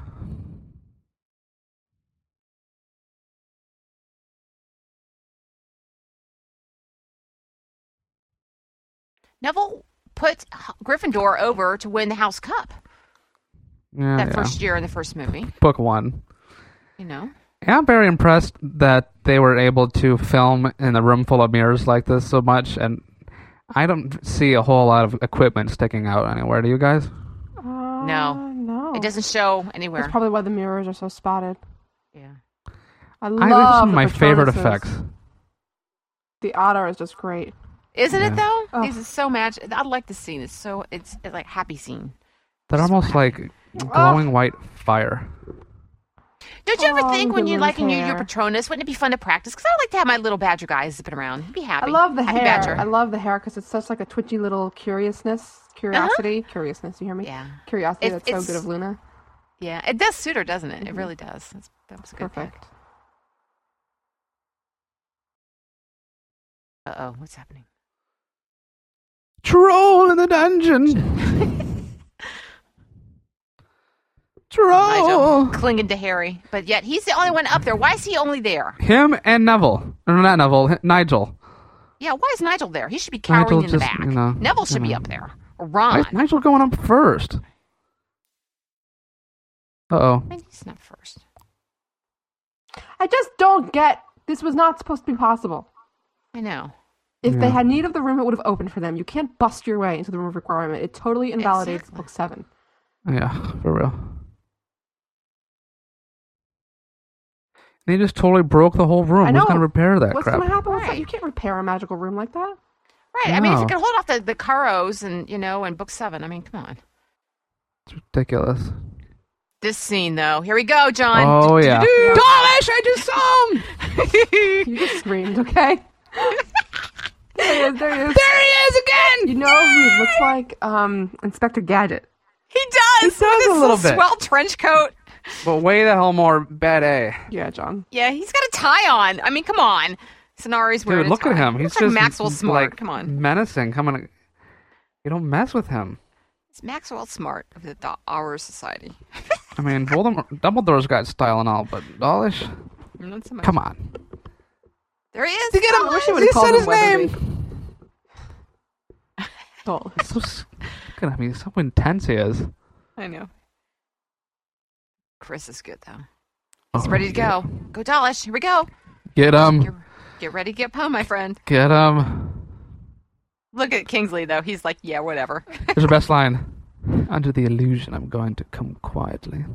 Neville put Gryffindor over to win the House Cup Yeah, first year in the first movie. Book 1. You know? Yeah, I'm very impressed that they were able to film in a room full of mirrors like this so much, and I don't see a whole lot of equipment sticking out anywhere. Do you guys? No. It doesn't show anywhere. That's probably why the mirrors are so spotted. Yeah. I This is love one of my favorite Patronuses. effects. The otter is just great. Isn't it though? Oh. This is so magic. I like the scene. It's like happy scene. They're almost like glowing white fire. Don't you ever Oh, think when look you at like his in your hair. Patronus, wouldn't it be fun to practice? Because I like to have my little badger guys zipping around. He'd be happy. I love the Happy hair. Badger. I love the hair because it's such like a twitchy little curiosity. Curiousness, you hear me? Yeah. Curiosity, that's so It's- good of Luna. Yeah, it does suit her, doesn't it? It really does. That was a good pick. Perfect. Uh-oh, what's happening? Troll in the dungeon. Troll. Nigel clinging to Harry, but yet he's the only one up there. Why is he only there? Him and Neville. No, not Neville. Nigel. Yeah, why is Nigel there? He should be cowering Nigel in the just, back. you know, Neville should you be know. up there. Or Ron. Nigel going up first. Uh-oh. I think he's not first. I just don't get. This was not supposed to be possible. I know. If they Yeah. had need of the room, it would have opened for them. You can't bust your way into the room of requirement. It totally invalidates Exactly. book 7. Yeah, for real. They just totally broke the whole room. I Who's know. going to repair that What's crap? going to happen with that? Right. You can't repair a magical room like that. Right. I mean, if No. you can hold off the Karos and, in book 7, I mean, come on. It's ridiculous. This scene, though. Here we go, John. Oh, yeah. Yeah. Dawlish, I just saw him! You just screamed, okay? There he is. There he is again! You know who he looks like? Inspector Gadget. He does! He does With his a little bit. swell trench coat. But way the hell more bad A. Yeah, John. Yeah, he's got a tie on. I mean, come on. Sonari's wearing Dude, a look tie. at him. He He's looks like just Maxwell Smart. like Come on. menacing. Coming. You don't mess with him. It's Maxwell Smart of our society. I mean, Dumbledore's got style and all, but Dawlish, Not so much. come on. There he is. Get him. I wish he would He have called said him his Weatherby. name. Oh, Look at him. He's so intense. He is. I know. Chris is good, though. Oh, He's ready to go. Go, Dawlish. Here we go. Get him. Get ready to get Poe, my friend. Get him. Look at Kingsley, though. He's like, yeah, whatever. Here's your best line. Under the illusion, I'm going to come quietly.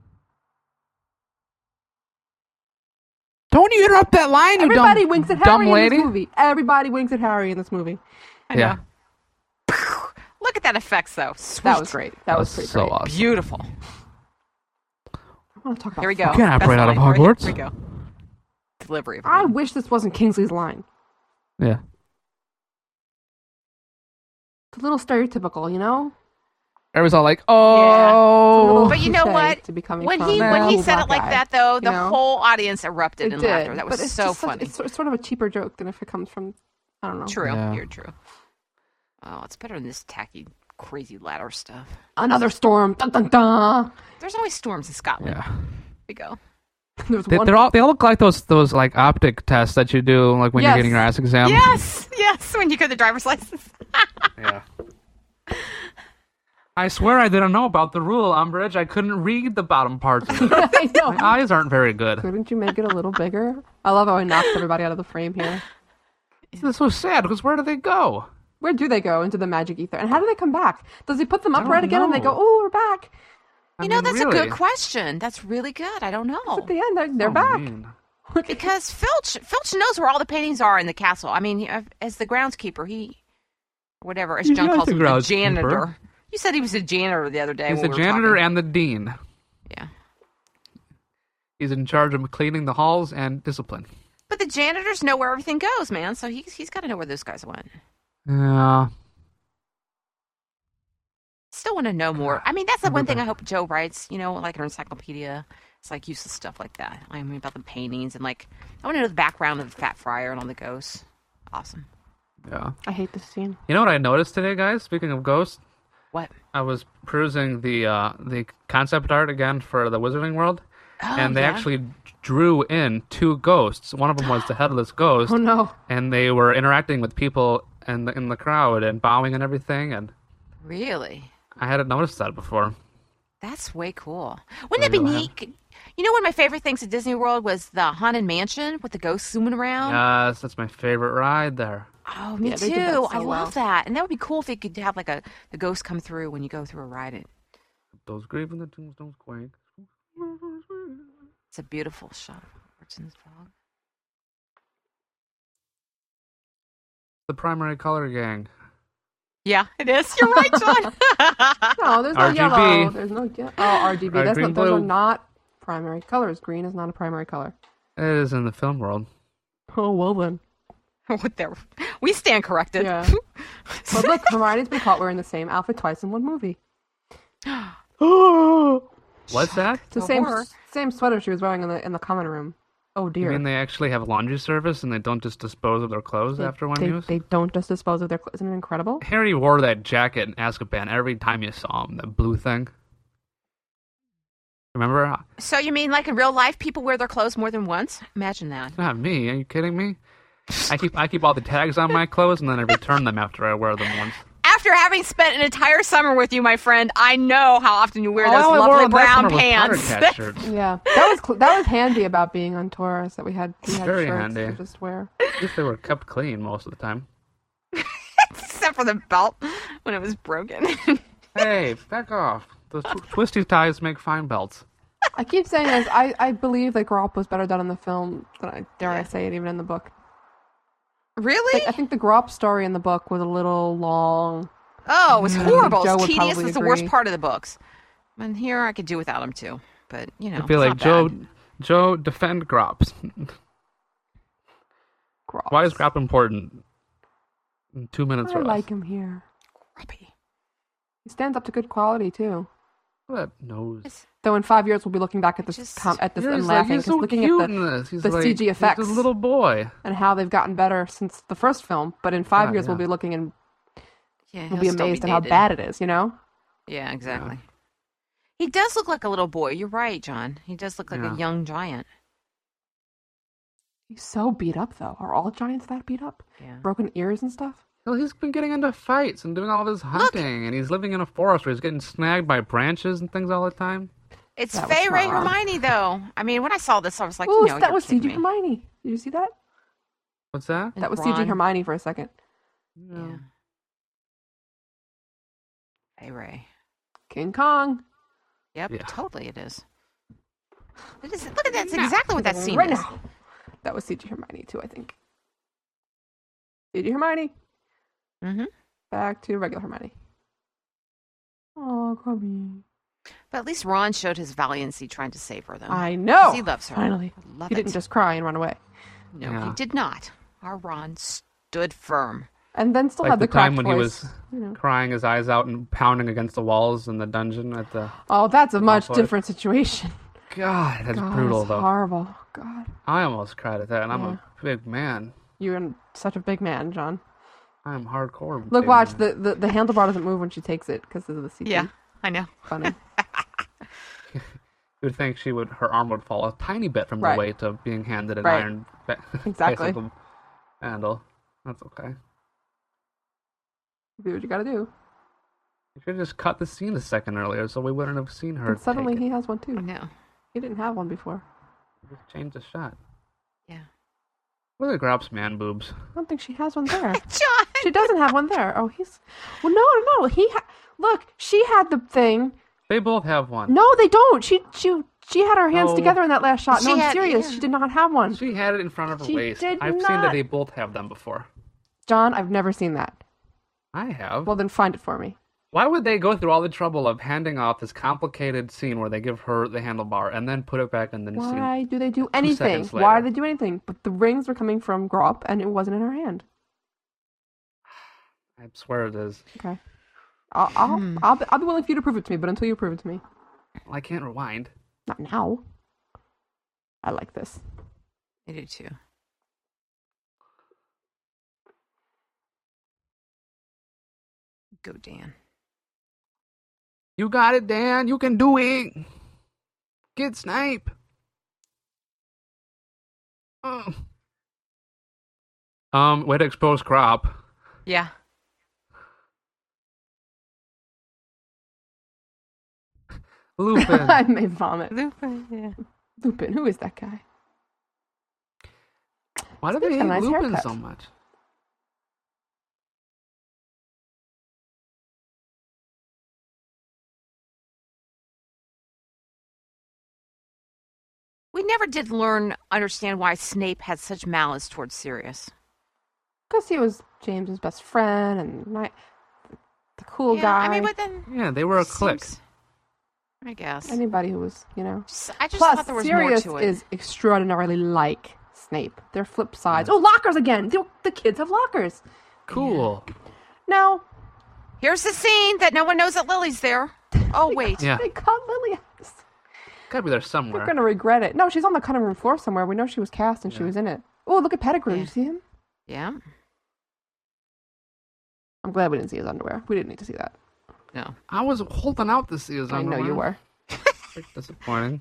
Don't you interrupt that line, you everybody dumb, winks at dumb Harry lady. in this movie. Everybody winks at Harry in this movie. I know. Yeah. Look Look at that effects, though. Sweet. That was great. That was pretty so great. awesome. Beautiful. I want to talk about. Here we go. Can't Best operate out of line. Hogwarts. Here we go. Delivery. I wish this wasn't Kingsley's line. Yeah. It's a little stereotypical, you know. Everyone's all like, It's a "Oh." little But you know cliche what? to be coming When from he the when he cool said black it like guy, that, though, the you know? whole audience erupted It in did. laughter. That was but it's so just funny. It's sort of a cheaper joke than if it comes from, I don't know. True. Yeah. You're true. Oh, it's better than this tacky, crazy ladder stuff. Another storm. Dun, dun, dun. There's always storms in Scotland. Yeah. Here we go. There's They, one. they all look like those like optic tests that you do like when Yes. you're getting your ass exam. Yes, when you get the driver's license. Yeah. I swear I didn't know about the rule, Umbridge. I couldn't read the bottom parts of it. I know. My eyes aren't very good. Couldn't you make it a little bigger? I love how I knocked everybody out of the frame here. This is so sad because where do they go? Where do they go into the magic ether? And how do they come back? Does he put them I upright don't again and they go, know. oh, we're back? You know, that's a really. good question. That's really good. I don't know. At the end, they're Oh, back. man. Because Filch knows where all the paintings are in the castle. I mean, as the groundskeeper, whatever, as He's John not calls the him, the groundskeeper. janitor. You said he was a janitor the other day. He's when the we were janitor talking. and the dean. Yeah. He's in charge of cleaning the halls and discipline. But the janitors know where everything goes, man. So he's got to know where those guys went. Yeah. Still want to know more. I mean, that's the one thing I hope Joe writes, you know, like an encyclopedia. It's like useless stuff like that. I mean, about the paintings and like, I want to know the background of the Fat Friar and all the ghosts. Awesome. Yeah. I hate this scene. You know what I noticed today, guys? Speaking of ghosts, What? I was perusing the concept art again for the Wizarding World, and they yeah. actually drew in 2 ghosts. One of them was the headless ghost, Oh, no. and they were interacting with people in the crowd and bowing and everything. And Really? I hadn't noticed that before. That's way cool. Wouldn't that be you'll neat? You know, one of my favorite things at Disney World was the Haunted Mansion with the ghosts zooming around. Yes, that's my favorite ride there. Oh, me Yeah, too. they did that so I well. love that. And that would be cool if they could have like the ghost come through when you go through a ride. Those grieve in the tombstones quake. It's a beautiful shot. What's in this fog? The primary color gang. Yeah, it is. You're right, John. No, there's no RGB. yellow. There's no yellow. Oh, RGB. Red, That's green, not, those are blue. not primary colors. Green is not a primary color. It is in the film world. Oh, well then. Whatever. We stand corrected. Yeah. But look, Hermione's been caught wearing the same outfit twice in one movie. What's that? It's the The same horror. same sweater she was wearing in the common room. Oh You dear. mean they actually have laundry service and they don't just dispose of their clothes after one they, use? they don't just dispose of their clothes. Isn't it incredible? Harry wore that jacket in Azkaban every time you saw him, that blue thing. Remember? So you mean like in real life, people wear their clothes more than once? Imagine that. Not me. Are you kidding me? I keep all the tags on my clothes and then I return them after I wear them once. After having spent an entire summer with you, my friend, I know how often you wear those All I wore lovely on that brown summer was pants. Powder Cat shirts. Yeah, that was handy about being on tour. Is that we had Very shirts handy. to just wear. At least they were kept clean most of the time. Except for the belt when it was broken. Hey, back off. Those twisty ties make fine belts. I keep saying this. I believe that Grawp was better done in the film than dare I say it, even in the book. Really? I think the Grawp story in the book was a little long. Oh, it was horrible. Joe It's would tedious. probably It's the worst agree. part of the books. And here I could do without him too. But, you know, I feel it's like not bad. Joe, defend Grops. Grawp. Why is Grop important? 2 minutes I or less. like him here. Grumpy. He stands up to good quality too. That nose. Though in 5 years we'll be looking back at this Just- at this He's and like, laughing he's because so looking cute at in this. He's the like, CG he's effects. just a little boy. and how they've gotten better since the first film. But in 5 God, years yeah. we'll be looking and Yeah, we'll he'll be still amazed at how dated. bad it is. You know. Yeah, exactly. He does look like a little boy. You're right, John. He does look like Yeah. a young giant. He's so beat up though. Are all giants that beat up? Yeah. Broken ears and stuff. Well, he's been getting into fights and doing all this hunting, and he's living in a forest where he's getting snagged by branches and things all the time. It's That was Fay Ray wrong. Hermione, though. I mean, when I saw this, I was like, Oh, you know, that you're was kidding CG me. Hermione. Did you see that? What's that? And That was CG Ron. Hermione for a second. Yeah. Fay Ray. King Kong. Yep, Yeah. totally it is. It is. Look at that. That's exactly what that scene right is. now. That was CG Hermione too, I think. CG Hermione. Mm-hmm. Back to regular Hermione. Oh, Grubby. But at least Ron showed his valiancy trying to save her, though. I know. He loves her. Finally. Love He it. didn't just cry and run away. No, Yeah. he did not. Our Ron stood firm. And then still Like had the the time cracked when he voice. was crying his eyes out and pounding against the walls in the dungeon at the... Oh, that's a much voice. different situation. God, that's God, brutal, it's though. horrible. God. I almost cried at that, and I'm Yeah. a big man. You're such a big man, John. I'm hardcore. Look, big watch. man. The handlebar doesn't move when she takes it because of the CT. Yeah, I know. Funny. You would think her arm would fall a tiny bit from Right. the weight of being handed an Right. iron Exactly. bicycle handle. That's okay. Do what you gotta do. You should have just cut the scene a second earlier so we wouldn't have seen her. And suddenly take it. he has one I too. know. He didn't have one before. Just change the shot. Yeah. Look at Grop's man boobs. I don't think she has one there. John! She doesn't have one there. Oh, he's. Well, no. Look, she had the thing. They both have one. No, they don't. She had her hands No. together in that last shot. No, She I'm had- serious. yeah. She did not have one. She had it in front of her She waist. did I've seen that not. they both have them before. John, I've never seen that. I have. Well, then find it for me. Why would they go through all the trouble of handing off this complicated scene where they give her the handlebar and then put it back in the scene? Why do they do anything? seconds Why later. do they do anything? But the rings were coming from Grop, and it wasn't in her hand. I swear it is. Okay. I'll be willing for you to prove it to me, but until you prove it to me, Well, I can't rewind. not now. I like this. I do too. Go, Dan. You got it, Dan. You can do it. Get Snipe. Way to expose Crop. Yeah. Lupin. I may vomit. Lupin, yeah. Lupin, who is that guy? Why do He's they got a hate nice Lupin haircut. so much? We never did understand why Snape had such malice towards Sirius. Because he was James's best friend and the cool Yeah, guy. I mean, but then Yeah, they were a clique. seems- I guess. Anybody who was, I just Plus, thought there was Sirius more to it. is extraordinarily like Snape. They're flip sides. Oh, lockers again! The kids have lockers. Cool. No, Here's the scene that no one knows that Lily's there. Oh, wait. Yeah. they caught Lily out. Gotta be there They're somewhere. gonna regret it. No, she's on the cutting room floor somewhere. We know she was cast and she Yeah. was in it. Oh, look at Pettigrew. Yeah. You see him? Yeah. I'm glad we didn't see his underwear. We didn't need to see that. No. I was holding out to see his I know underwear. you were. Disappointing.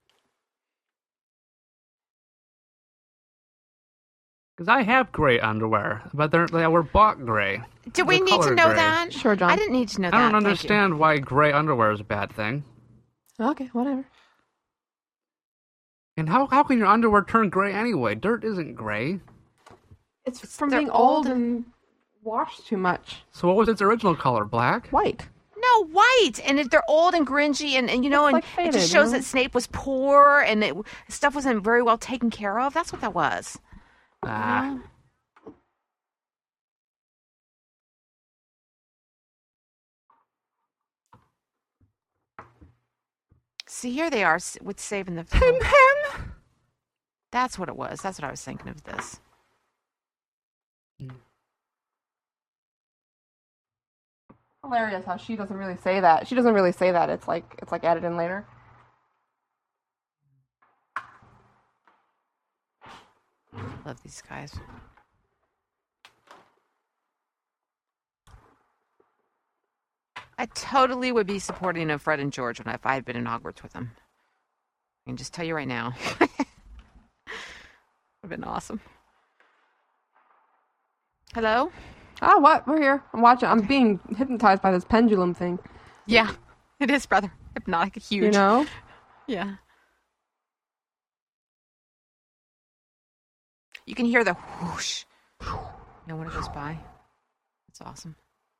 Because I have gray underwear, but they were bought gray. Do we They're need to colored know gray. that? Sure, John. I didn't need to know that. I don't Thank you. understand why gray underwear is a bad thing. Okay, whatever. And how can your underwear turn gray anyway? Dirt isn't gray. It's from they're being old old and washed too much. So what was its original color? Black? White. No, white. And they're old and grungy, and It's and like it faded, just shows you know? that Snape was poor and stuff wasn't very well taken care of. That's what that was. Ah. See, here they are with saving the. That's what it was. That's what I was thinking of this. Hilarious how she doesn't really say that. She doesn't really say that. It's like added in later. Love these guys. I totally would be supporting of Fred and George if I had been in Hogwarts with them. I can just tell you right now. Would have been awesome. Hello? Ah, what? We're here. I'm watching. I'm being hypnotized by this pendulum thing. Yeah, it is, brother. Hypnotic, huge. You know? Yeah. You can hear the whoosh. When it goes by. It's awesome.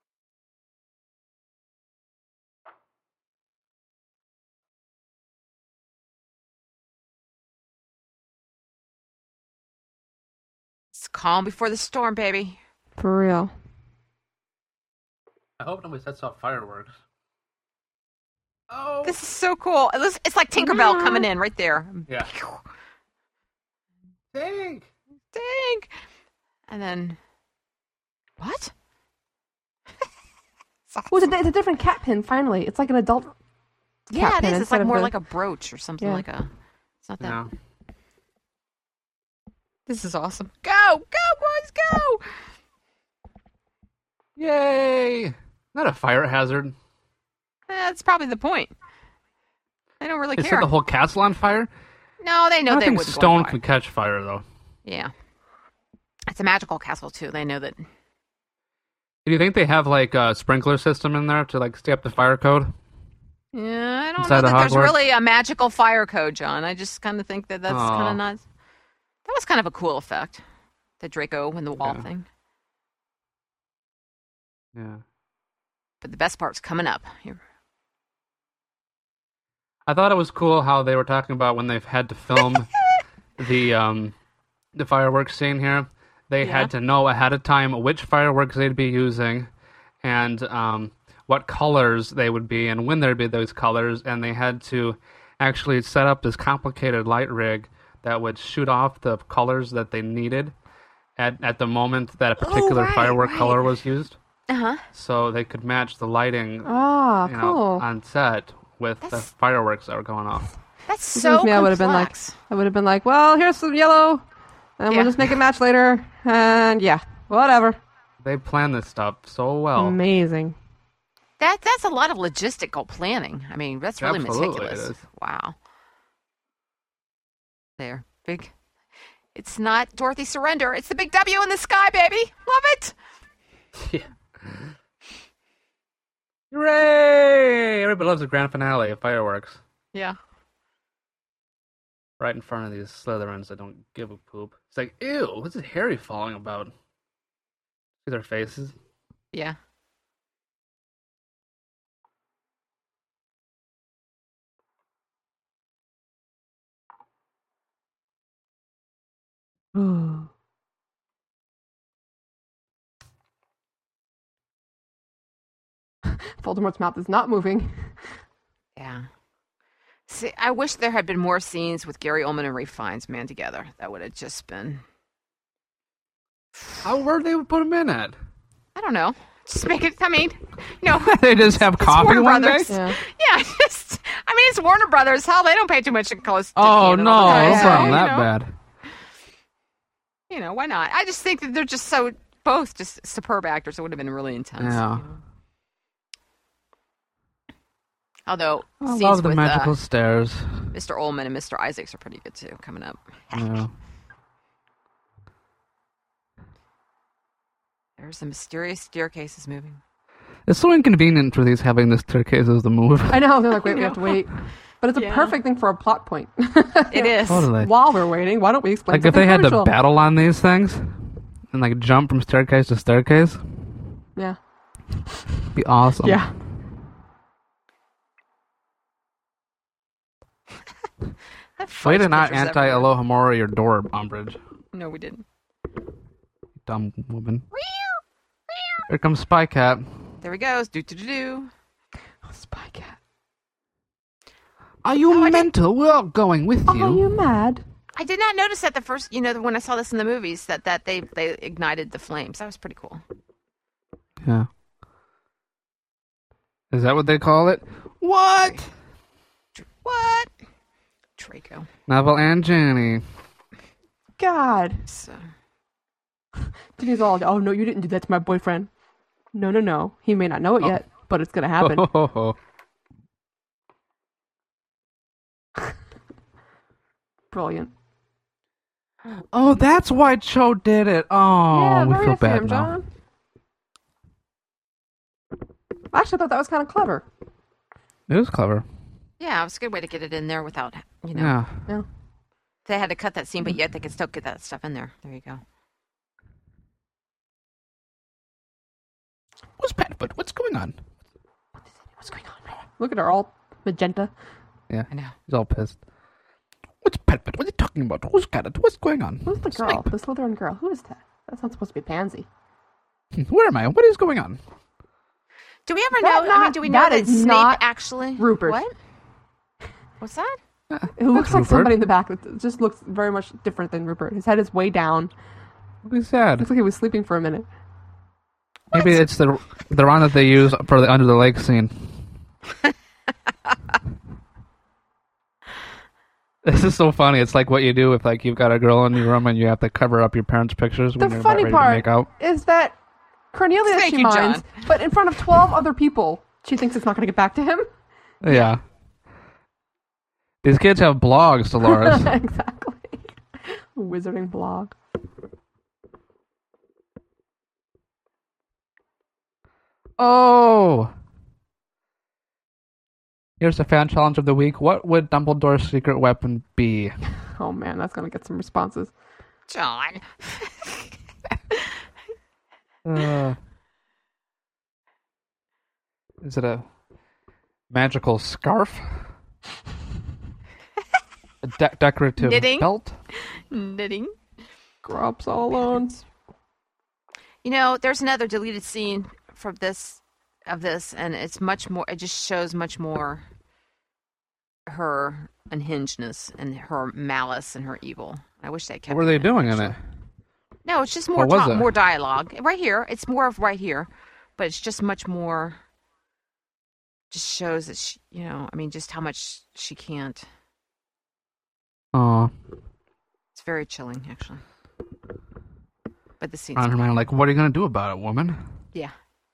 It's calm before the storm, baby. For real. I hope nobody sets off fireworks. Oh. This is so cool. It's like Tinkerbell coming in right there. Yeah. Dang. Dang. And then, what? Oh, it's a different cat pin, finally. It's like an adult Yeah, cat it pin is. It's instead like of more the- like a brooch or something Yeah. like a... It's not that... No. This is awesome. Go! Go, boys, go! Yay! Not a fire hazard. That's probably the point. They don't really They care. set the whole castle on fire? No, they know I don't they think wouldn't go stone on fire. can catch fire, though. Yeah. It's a magical castle, too. They know that... Do you think they have, like, a sprinkler system in there to, like, stay up the fire code? Yeah, I don't Inside know the that there's Hogwarts? really a magical fire code, John. I just kind of think that that's kind Aw. of not... That was kind of a cool effect. The Draco and the wall Yeah. thing. Yeah. But the best part's coming up. Here. I thought it was cool how they were talking about when they've had to film the fireworks scene here. They Yeah. had to know ahead of time which fireworks they'd be using and what colors they would be and when there'd be those colors. And they had to actually set up this complicated light rig that would shoot off the colors that they needed at the moment that a particular right, firework right. color was used. Uh-huh. So they could match the lighting Ah, you know, cool. on set with the That's- fireworks that were going off. That's If it so was me, I would have been like, complex. well, here's some yellow, and Yeah. we'll just make it match later, and yeah, whatever. They plan this stuff so well. Amazing. That's a lot of logistical planning. I mean, that's really Absolutely meticulous. it is. Wow. There. Big. It's not Dorothy Surrender. It's the big W in the sky, baby. Love it. Yeah. Hooray! Everybody loves the grand finale of fireworks. Yeah. Right in front of these Slytherins that don't give a poop. It's like, ew, what's this Harry falling about? See their faces? Yeah. Voldemort's mouth is not moving. Yeah. See, I wish there had been more scenes with Gary Oldman and Ray Fiennes, man, together. That would have just been... Where'd they put him in at? I don't know. Just make it... I mean, no. They just have It's coffee Warner one day? Brothers. Yeah. Yeah, just... I mean, it's Warner Brothers. Hell, they don't pay too much close Oh, attention no, all the time, it's so, not you that know. bad. You know, why not? I just think that they're just so... Both just superb actors. It would have been really intense. Yeah. you know. Although, I scenes love the with magical stairs. Mr. Ullman and Mr. Isaacs are pretty good, too, coming up. Yeah. There's the mysterious staircases moving. It's so inconvenient for these having the staircases to move. I know, they're like, wait, we have to wait. But it's a Yeah. perfect thing for a plot point. It is. Totally. While we're waiting, why don't we explain Like if something they had crucial? to battle on these things and like jump from staircase to staircase, Yeah. it'd be awesome. Yeah. That Way to fudge not pictures anti everywhere. Aloha Mori your door, Umbridge. No, we didn't. Dumb woman. Here comes Spy Cat. There he goes. Do. Oh, Spy Cat. Are you mental? We're all going with you. Oh, you mad? I did not notice that the first, when I saw this in the movies, that they ignited the flames. That was pretty cool. Yeah. Is that what they call it? What? What? Draco. Neville and Jenny. God. So, Ginny's all, oh, no, you didn't do that to my boyfriend. No. He may not know it yet, but it's going to happen. Brilliant. Oh, that's why Cho did it. Oh, yeah, we very feel good for bad him, now. John. I actually thought that was kind of clever. It was clever. yeah, it was a good way to get it in there without, Yeah. Yeah. They had to cut that scene, but yet they could still get that stuff in there. There you go. What's Padfoot? What's going on? What's going on? Look at her, all magenta. Yeah, I know. he's all pissed. What's Padfoot? What are you talking about? Who's got it? What's going on? Who's the girl? The Slytherin girl. Who is that? That's not supposed to be Pansy. Where am I? What is going on? Do we ever That know? not- do we know that that is Snape not actually Rupert. What? What's that? It looks like Rupert. somebody in the back that just looks very much different than Rupert. His head is way down. Who's sad? Looks like he was sleeping for a minute. Maybe it's the one that they use for the under the lake scene. This is so funny. It's like what you do if like you've got a girl in your room and you have to cover up your parents' pictures when The you're funny about ready to make part out. is that Cornelia Thank she you, minds, John. but in front of 12 other people, she thinks it's not going to get back to him. Yeah. These kids have blogs, Dolores. Exactly. Wizarding blog. Oh! Here's the fan challenge of the week. What would Dumbledore's secret weapon be? Oh man, that's going to get some responses. John. Is it a magical scarf? A decorative Knitting? belt? Knitting. Grubs all alone. You know, there's another deleted scene from this, and it's much more. It just shows much more her unhingedness and her malice and her evil. I wish they kept. What were they it, doing in actually. it? No, it's just more What was talk, it? more dialogue. Right here, it's more of right here, but it's just much more. Just shows that she, just how much she can't. Oh, It's very chilling, actually. But the scene's on her mind, like, what are you going to do about it, woman? yeah.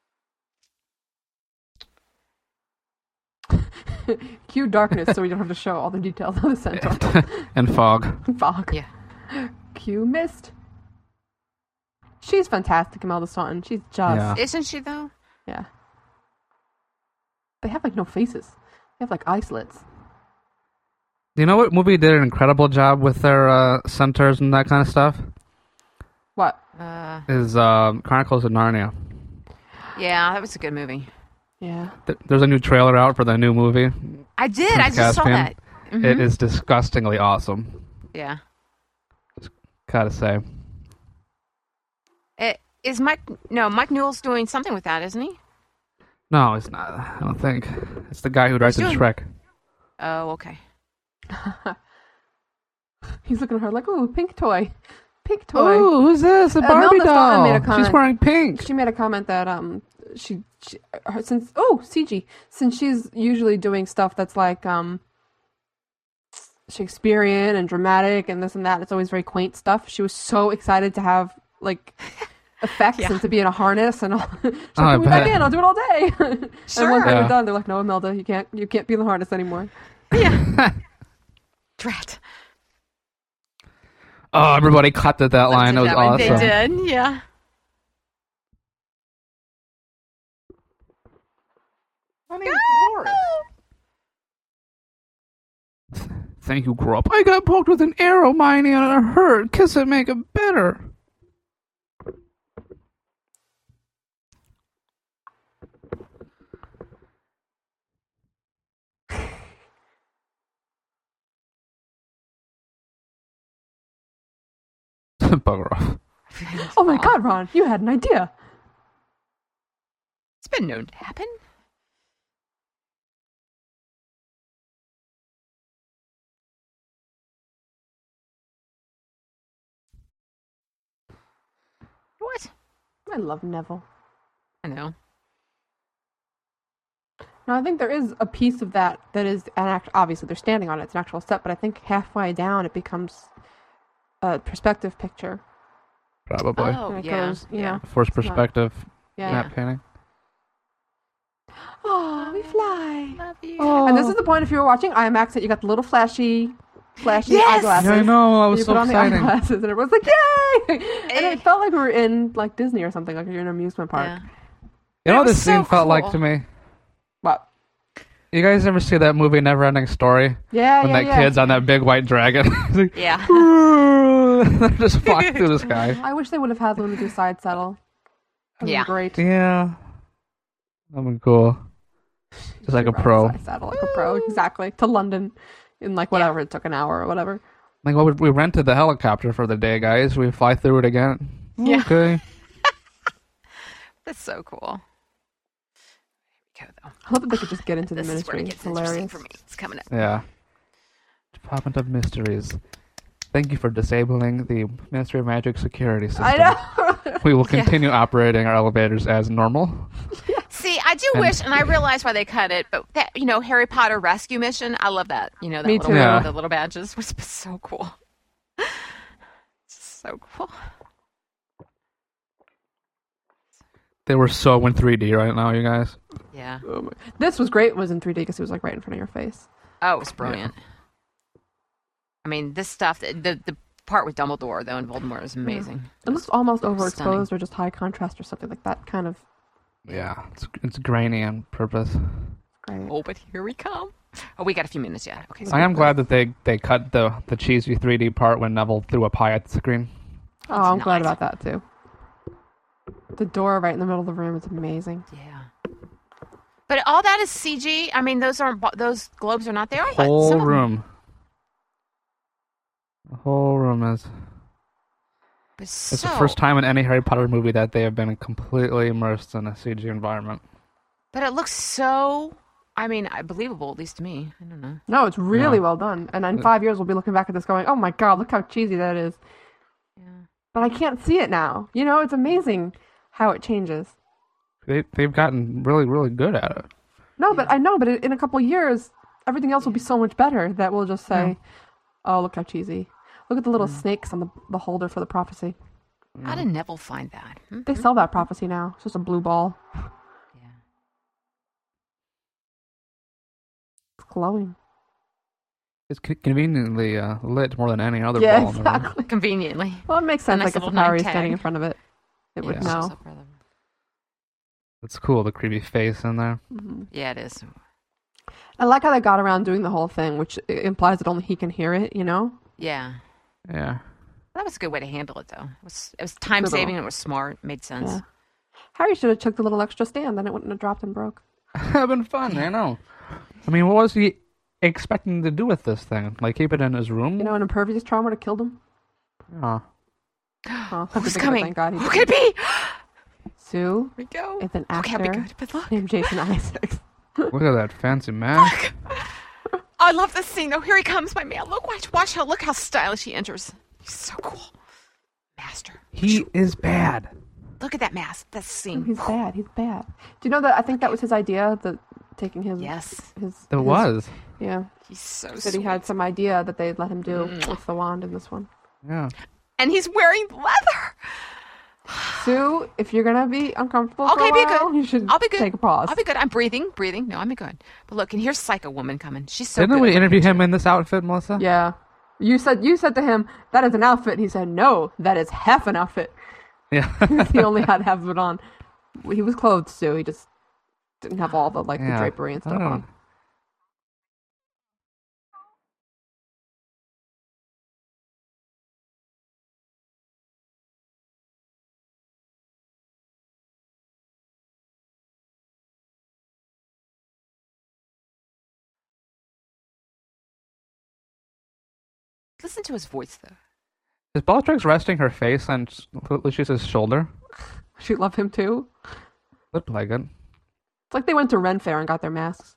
Cue darkness so we don't have to show all the details of the centaur. And fog. Fog. Yeah. Cue mist. She's fantastic, Imelda Staunton. She's just... Yeah. Isn't she though? Yeah. They have, like, no faces. They have, like, eye slits. Do you know what movie did an incredible job with their centaurs and that kind of stuff? What? Is Chronicles of Narnia. Yeah, that was a good movie. Yeah. There's a new trailer out for the new movie. I did. I just saw Caspian. that. Mhm. It is disgustingly awesome. Yeah. Gotta say. Is Mike Newell's doing something with that, isn't he? No, it's not. I don't think. It's the guy who directed doing- Shrek. Oh, okay. He's looking at her like, ooh, pink toy. Pink toy. Oh, who's this? A Barbie Imelda Staunton made a doll. comment. She's wearing pink. She made a comment that since she's usually doing stuff that's like Shakespearean and dramatic and this and that, it's always very quaint stuff. She was so excited to have like effects Yeah. and to be in a harness and all. She's like, I put me back bet. in, I'll do it all day. And Sure. once they Yeah. were done, they're like, no, Imelda, you can't be in the harness anymore. Drat. Oh, everybody cut that line. That was awesome. They did. Yeah. Thank you, Grump. I got poked with an arrow, Miney, and it hurt. Kiss it, make it better. Bugger off. Oh my God, Ron, you had an idea. It's been known to happen. What? I love Neville. I know. Now, I think there is a piece of that is an act. Obviously, they're standing on it. It's an actual set, but I think halfway down it becomes a perspective picture. Probably. Oh, And it yeah. goes, you yeah. know, Forced perspective yeah. map painting. Oh, we fly. Love you. Oh. And this is the point if you were watching IMAX that you got the little flashy Yes! eyeglasses. Yeah, I know. That was You so put on the exciting. eyeglasses and everyone's like, yay! And it felt like we were in like Disney or something, like you're in an amusement park. Yeah. You know what It was this scene so felt like cool. to me? What? You guys ever see that movie Neverending Story? Yeah, When yeah, that yeah. kid's on that big white dragon. He's like, Yeah. They're just flying through the sky. I wish they would have had them do side saddle. That Yeah. Great. Yeah. That'd been cool. Just like a Ride pro. Side saddle like a pro, exactly. To London in like whatever, it took an hour or whatever. Like, well, we rented the helicopter for the day, guys. We fly through it again. Yeah. Okay. That's so cool. Mexico, though. I love that they could just get into the This is where ministry. it It's gets interesting hilarious. for me. It's coming up. Yeah. Department of Mysteries. Thank you for disabling the Ministry of Magic security system. I know. We will continue operating our elevators as normal. See, I do wish, and I realize why they cut it, but that, Harry Potter rescue mission, I love that. That Me little too. one Yeah. with the little badges was so cool. So cool. They were so in 3D right now, you guys. Yeah. This was great. It was in 3D because it was like right in front of your face. Oh, it was brilliant. I mean, this stuff, the part with Dumbledore, though, and Voldemort is amazing. It looks almost overexposed stunning. or just high contrast or something like that. Kind of Yeah, it's grainy on purpose. great. Oh, but here we come. Oh, we got a few minutes yet. Okay. So I am glad that they cut the cheesy 3D part when Neville threw a pie at the screen. Oh, I'm It's glad not. about that too. The door right in the middle of the room is amazing. Yeah. But all that is CG. I mean, those globes are not there. but some Whole of them- room. The whole room is. It's It's the first time in any Harry Potter movie that they have been completely immersed in a CG environment. But it looks so, believable, at least to me. I don't know. No, it's really Yeah. well done. And in 5 years, we'll be looking back at this going, oh my God, look how cheesy that is. Yeah. But I can't see it now. It's amazing how it changes. They've gotten really, really good at it. No, but I know, but in a couple of years, everything else will be so much better that we'll just say, oh, look how cheesy. Look at the little snakes on the holder for the prophecy. How did Neville find that? They sell that prophecy now. It's just a blue ball. Yeah. It's glowing. It's conveniently lit more than any other Yeah, ball in the room. exactly. Conveniently. Well, it makes sense. nice Like if little Harry name standing tag. in front of it, it would Yeah. know. It's cool, the creepy face in there. Yeah, it is. I like how they got around doing the whole thing, which implies that only he can hear it. Yeah. Yeah. That was a good way to handle it, though. It was time saving. It was smart. It made sense. Yeah. Harry should have took the little extra stand, then it wouldn't have dropped and broke. Having fun, I know. I mean, what was he expecting to do with this thing? Like, keep it in his room? An impervious trauma would have killed him. Oh. Oh, Who's thank coming? God he Who could it be? Sue Here we go. is an Okay, actor I'll be good. But look. named Jason Isaacs. Look at that fancy mask. I love this scene. Oh, here he comes, my man. Look, look how stylish he enters. He's so cool. Master. He is bad. Look at that mask. That's the scene. He's bad. He's bad. Do you know that? I think that was his idea. Taking his Yes. It was. Yeah. He's so That sweet. he had some idea that they'd let him do with the wand in this one. Yeah. And he's wearing leather. Sue, if you're gonna be uncomfortable Okay, for be a while, good. you should I'll be good. take a pause. I'll be good. I'm breathing. No, I'm good. But look, and here's Psycho Woman coming. She's so Didn't good. we at interview looking, him in this outfit, Melissa? Yeah. You said to him, that is an outfit. He said, no, that is half an outfit. Yeah. He only had half of it on. He was clothed, Sue. He just didn't have all the the Yeah. drapery and I stuff don't- on. Listen to his voice, though. Is Bellatrix resting her face on Lucius's shoulder? She loved him too. Looked like it. It's like they went to Ren Fair and got their masks.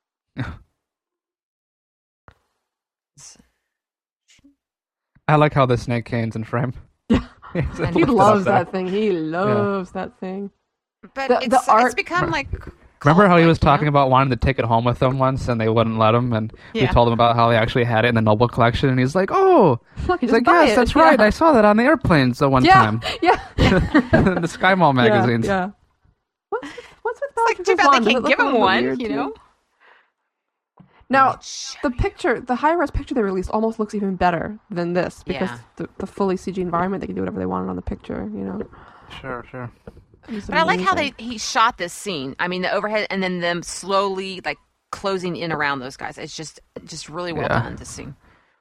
I like how the snake cane's in frame. Yeah. He He loves that thing. He loves that thing. But The art- it's become like. Remember how he was cult-like, you know? talking about wanting to take it home with him once, and they wouldn't let him, and we Yeah. told him about how they actually had it in the Noble collection, and he's like, "Oh, Look, he's just like, buy yes, it. that's Yeah. right. I saw that on the airplanes the one Yeah, time, yeah. the Sky Mall magazines." Yeah. What's with It's like, too Bellatrix's bad wand? they Does it can't look give a him little one, weird, you too? know? Now, Shh. the high-res picture they released almost looks even better than this because Yeah. the fully CG environment, they can do whatever they wanted on the picture, Sure, sure. It's But I like how amazing. he shot this scene. I mean, the overhead and then them slowly like closing in around those guys. It's just really well Yeah. done to see.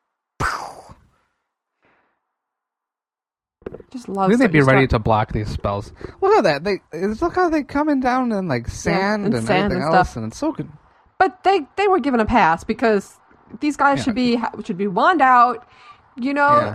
just I love. think they'd be ready to block these spells. Look at that! Look how they coming down in like sand and and sand everything and else, stuff. and it's so good. But they were given a pass because these guys Yeah. should be wand out. Yeah.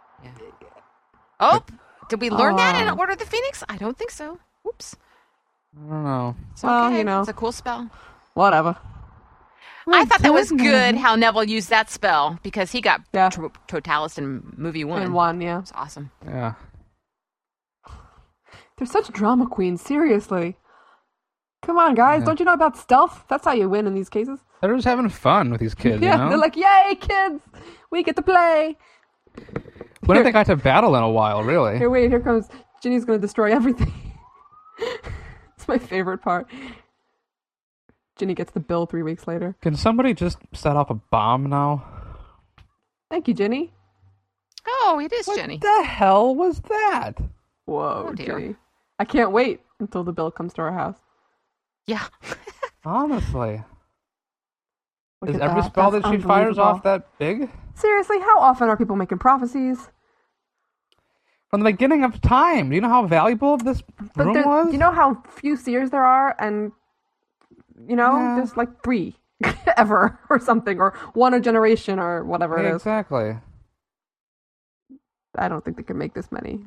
Oh, did we learn that in Oh. Order of the Phoenix? I don't think so. Whoops. I don't know. It's Well, okay. you know. It's a cool spell. Whatever. I thought that was good how Neville used that spell because he got Yeah. Totalis in movie 1. And one, yeah. It's awesome. Yeah. They're such drama queens, seriously. Come on, guys. Don't you know about stealth? That's how you win in these cases. They're just having fun with these kids, Yeah, you know? they're like, yay, kids! We get to play! When have they got to battle in a while, really? Here, wait, here comes... Ginny's gonna destroy everything. It's my favorite part. Ginny gets the bill 3 weeks later. Can somebody just set off a bomb now? Thank you, Ginny. Oh, it is What Jenny. the hell was that? Whoa, Oh, dear. Ginny. I can't wait until the bill comes to our house. Yeah. Honestly. Look Is at every that. spell That's that she fires unbelievable. off that big? Seriously, how often are people making prophecies? From the beginning of time. Do you know how valuable this But room was? do you know how few seers there are? And, you know, Yeah. there's like 3 ever or something, or 1 a generation or whatever it is. Exactly. I don't think they can make this many.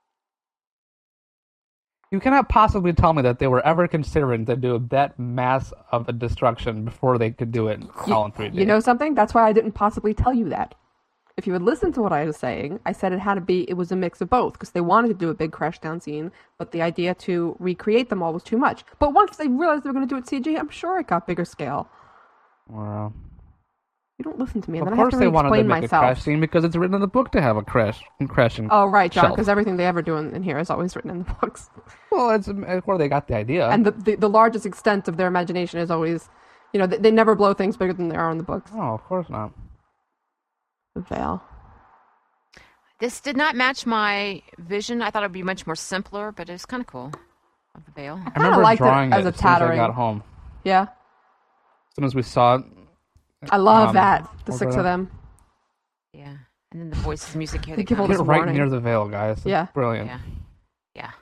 You cannot possibly tell me that they were ever considering to do that mass of a destruction before they could do it all in 3D. You know something? That's why I didn't possibly tell you that. If you had listened to what I was saying, I said it was a mix of both, because they wanted to do a big crash down scene, but the idea to recreate them all was too much. But once they realized they were going to do it CG, I'm sure it got bigger scale. Well, You don't listen to me, and of then I have course to they wanted to explain make myself. a crash scene because it's written in the book to have a crashing. Oh, right, John, shelf. because everything they ever do in here is always written in the books. Well, it's where they got the idea. And the largest extent of their imagination is always, you know, they never blow things bigger than they are in the books. Oh, of course not. The veil. This did not match my vision. I thought it would be much more simpler, but it was kind of cool. Of the veil. I remember liked it drawing as a as soon as I tattering. got home. Yeah. As soon as we saw it. I love that. The over 6 there. of them. Yeah. And then the voices, music here. They give all Get this right warning. near the veil, guys. It's Yeah. brilliant. Yeah. Yeah.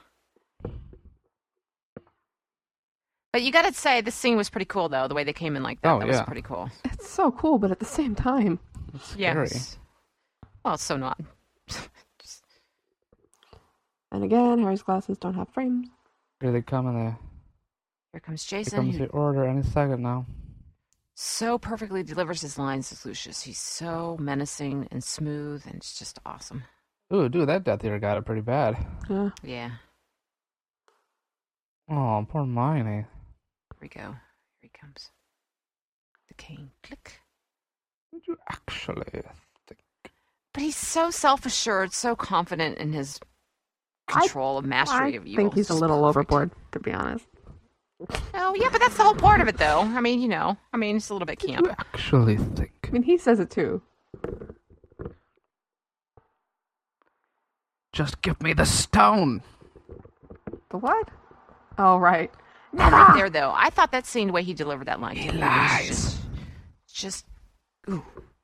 But you got to say, this scene was pretty cool, though. The way they came in like that. Oh, that was yeah. pretty cool. It's so cool, but at the same time. It's scary. Yes. Well, it's so not. And again, Harry's glasses don't have frames. Here they come, and Here comes here Jason. comes Who the order any second now. so perfectly delivers his lines to Lucius. He's so menacing and smooth, and it's just awesome. Ooh, dude, that Death Eater got it pretty bad. Yeah. Yeah. Oh, poor Hermione. Here we go. Here he comes. The cane. Click. Did you actually? But he's so self-assured, so confident in his control of mastery of I evil. think he's a It's little perfect. overboard, to be honest. Oh, yeah, but that's the whole part of it, though. I mean, you know. I mean, it's a little bit Did camp. you actually think? I mean, he says it too. Just give me the stone. The what? Oh, right. Right there, though. I thought that scene, the way he delivered that line. He to me was lies. Just, ooh.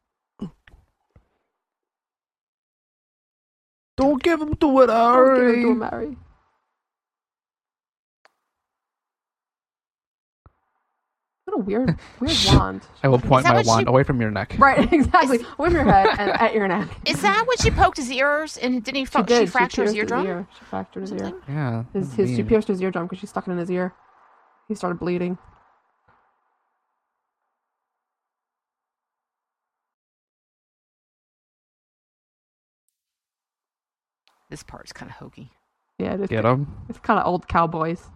Don't give him to it, Don't give it to Harry. him, Harry. What a weird wand. I will point that my what wand she- away from your neck. Right, exactly. With your head and at your neck. Is that when she poked his ears and didn't he? She fractured his pierced eardrum. ear. She fractured his ear. Something? Yeah. She mean. pierced his eardrum because she stuck it in his ear. He started bleeding. This part's kind of hokey. Yeah, Get him. it's kind of old cowboys.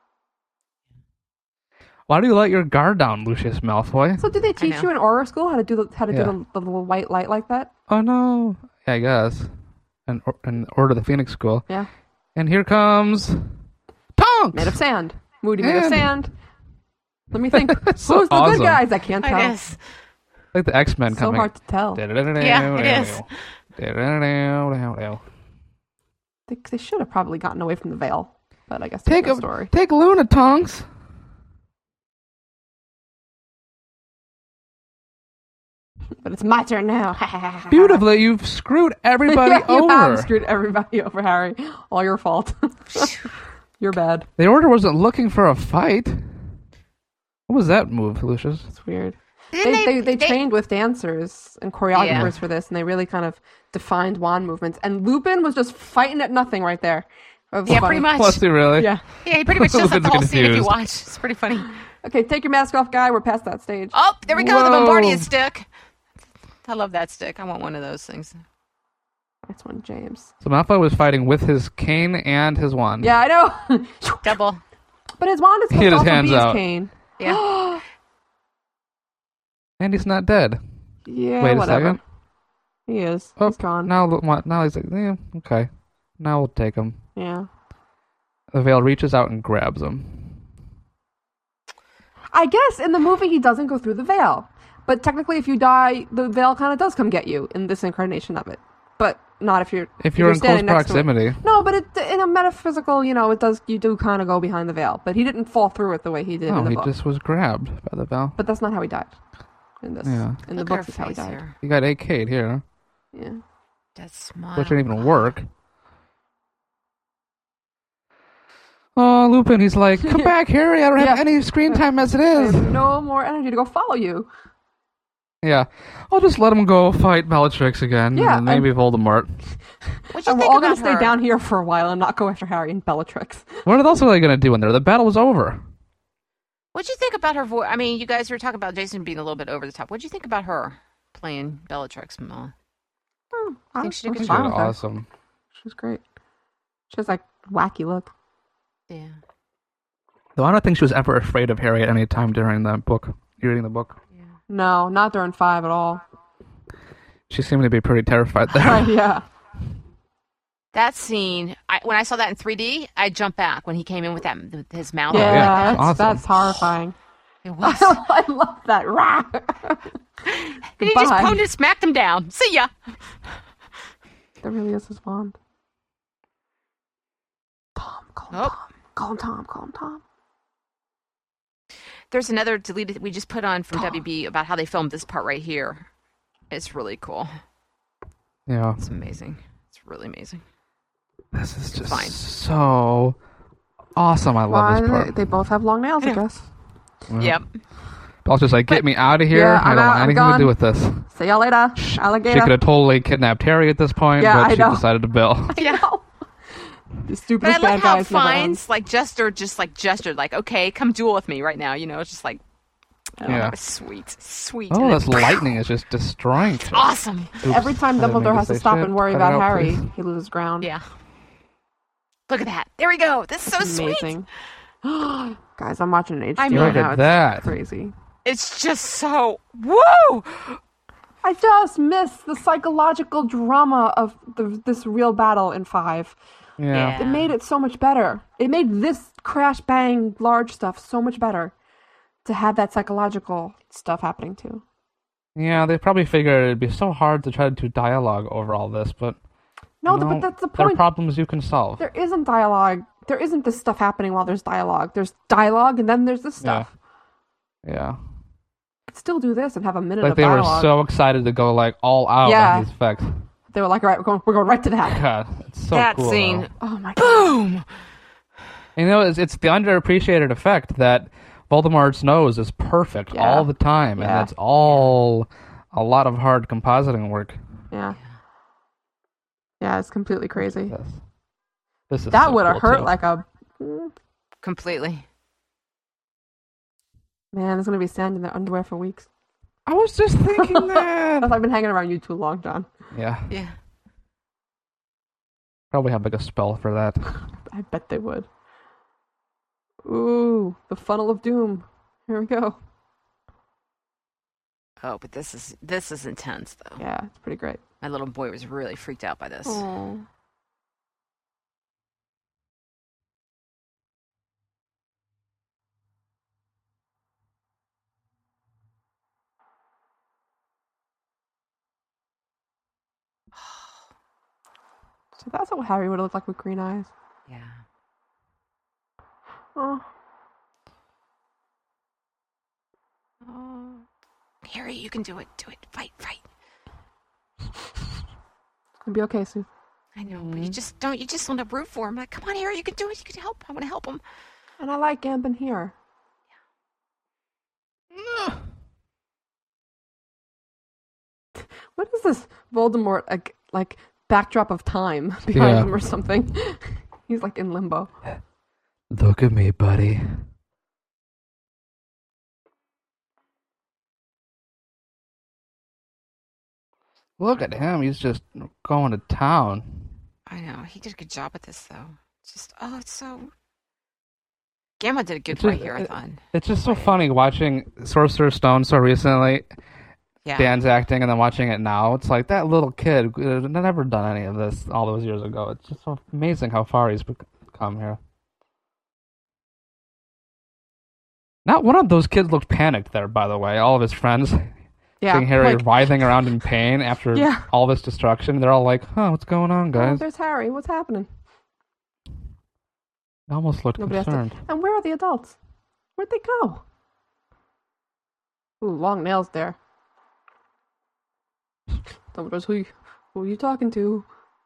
Why do you let your guard down, Lucius Malfoy? So, did they teach know. you in Auror School how to do do Yeah. the little white light like that? Oh no. Yeah, I guess. In Order of the Phoenix School. Yeah, And here comes Tonks. made of sand. Moody made of And- sand. Let me think. Who's So the awesome. good guys? I can't tell. It is. Like the X-Men So coming. hard to tell. Yeah, it is. They should have probably gotten away from the veil, but I guess that's Take the a story. Take Luna, Tonks. But it's my turn now. Beautifully, you've screwed everybody Yeah, you have over. screwed everybody over, Harry. All your fault. You're bad. The Order wasn't looking for a fight. What was that move, Lucius? It's weird. Didn't They trained with dancers and choreographers Yeah. for this, and they really kind of defined wand movements. And Lupin was just fighting at nothing right there. It was Yeah, funny. pretty much. Was he really? Yeah. Yeah, he pretty much does that the whole Lupin's scene if you confused. watch. It's pretty funny. Okay, take your mask off, guy. We're past that stage. Oh, there we go. The Whoa. Bombardier stick. I love that stick. I want one of those things. Next one, James. So Malfoy was fighting with his cane and his wand. Yeah, I know. Double. But his wand is He had supposed his to also hands be his out. cane. Yeah. And he's not dead. Yeah, Wait a whatever. second. He is. Oh, He's gone. now he's like, yeah, okay. Now we'll take him. Yeah. The veil reaches out and grabs him. I guess in the movie he doesn't go through the veil. But technically if you die, the veil kind of does come get you in this incarnation of it. But not if you're If you're in close standing next to it. proximity. No, but in a metaphysical, it does. You do kind of go behind the veil, but he didn't fall through it the way he did in No, the he book. just was grabbed by the veil. But that's not how he died. In this, Yeah. in the Look at book, her is how he face died. here. You got AK'd here, Yeah. That smile. which didn't even work. Oh, Lupin, he's like, come back, Harry. I don't have Yeah. any screen time as it I is. have no more energy to go follow you. Yeah. I'll just let him go fight Bellatrix again. Yeah, And maybe Voldemort. What'd you And we're think all going about to stay her? down here for a while and not go after Harry and Bellatrix. What else are they going to do in there? The battle was over. What'd you think about her voice? I mean, you guys were talking about Jason being a little bit over the top. What'd you think about her playing Bellatrix? I think she did a good She job. did fine with her. awesome. She was great. She has like wacky look. Yeah. Though I don't think she was ever afraid of Harry at any time during the book. You reading the book? No, not during 5 at all. She seemed to be pretty terrified there. Right, yeah. That scene, when I saw that in 3D, I jumped back when he came in with that with his mouth. Yeah, yeah, that's, awesome. that's horrifying. It was. I love that. Rah! He just Goodbye. pwned and smacked him down. See ya. That really is his wand. Tom, call him Oh. Tom. Call him Tom, call him Tom. There's another deleted we just put on from WB about how they filmed this part right here. It's really cool. Yeah. It's amazing. It's really amazing. This is just Fine. so awesome. I love this Why, part. they both have long nails, I guess. Yep. I was just like, get me out of here. Yeah, I I'm don't out, want I'm anything gone. to do with this. See y'all later, She alligator. could have totally kidnapped Harry at this point, Yeah, but I she know. decided to bail. Yeah. The But I stupidest love bad how guys never ends. Fiennes like gestured like, okay, come duel with me right now. It's just like, oh, Yeah. that was sweet. Sweet. Oh, And this then, lightning is just destroying shit. awesome. Oops, Every time I didn't mean Dumbledore has to say stop shit. and worry Cut it about out, Harry, please. he loses ground. Yeah. Look at that. There we go. This is so sweet. Amazing. Guys, I'm watching an I HD mean- right Look now. at It's that. crazy. It's just so woo. I just miss the psychological drama of this real battle in 5. Yeah. It made it so much better. It made this crash bang large stuff so much better to have that psychological stuff happening too. Yeah, they probably figured it'd be so hard to try to do dialogue over all this, but No, you know, but that's the there are point. problems you can solve. There isn't dialogue. There isn't this stuff happening while there's dialogue. There's dialogue and then there's this stuff. Yeah. Still do this and have a minute Like of they were dialogue. so excited to go like all out Yeah. on these effects. They were like, all right, we're going right to that. God, it's so That cool. scene. though. Oh my god. Boom. It's the underappreciated effect that Voldemort's nose is perfect Yeah. all the time, and Yeah. that's all a lot of hard compositing work. Yeah. Yeah, it's completely crazy. This is That so would have cool, hurt too. like a Completely. man. There's gonna be sand in their underwear for weeks. I was just thinking that. I've been hanging around you too long, John. Yeah, Yeah. probably have like a spell for that. I bet they would. Ooh, the funnel of doom. Here we go. Oh, but this is intense though. Yeah, it's pretty great. My little boy was really freaked out by this. Oh. So that's what Harry would have looked like with green eyes. Yeah. Oh. Oh. Harry, you can do it. Do it. Fight. It's gonna be okay, Sue. I know, but you just don't. You just want to root for him. Like, come on, Harry, you can do it. You can help. I want to help him. And I like Gambon here. What is this Voldemort like backdrop of time behind Yeah. him or something? He's like in limbo. Look at me, buddy. Look at him. He's just going to town. I know. He did a good job at this, though. It's so... Gamma did a good It's right just- here, I thought. It's just so funny watching Sorcerer's Stone so recently. Yeah. Dan's acting and then watching it now. It's like that little kid had never done any of this all those years ago. It's just so amazing how far he's come here. Not one of those kids looked panicked there, by the way. All of his friends Yeah. seeing Harry like, writhing around in pain after Yeah. all this destruction. They're all like, "Huh, what's going on, oh, guys?" there's Harry. What's happening? They almost looked Nobody has concerned. to. And where are the adults? Where'd they go? Ooh, long nails there. Someone goes, who are you talking to?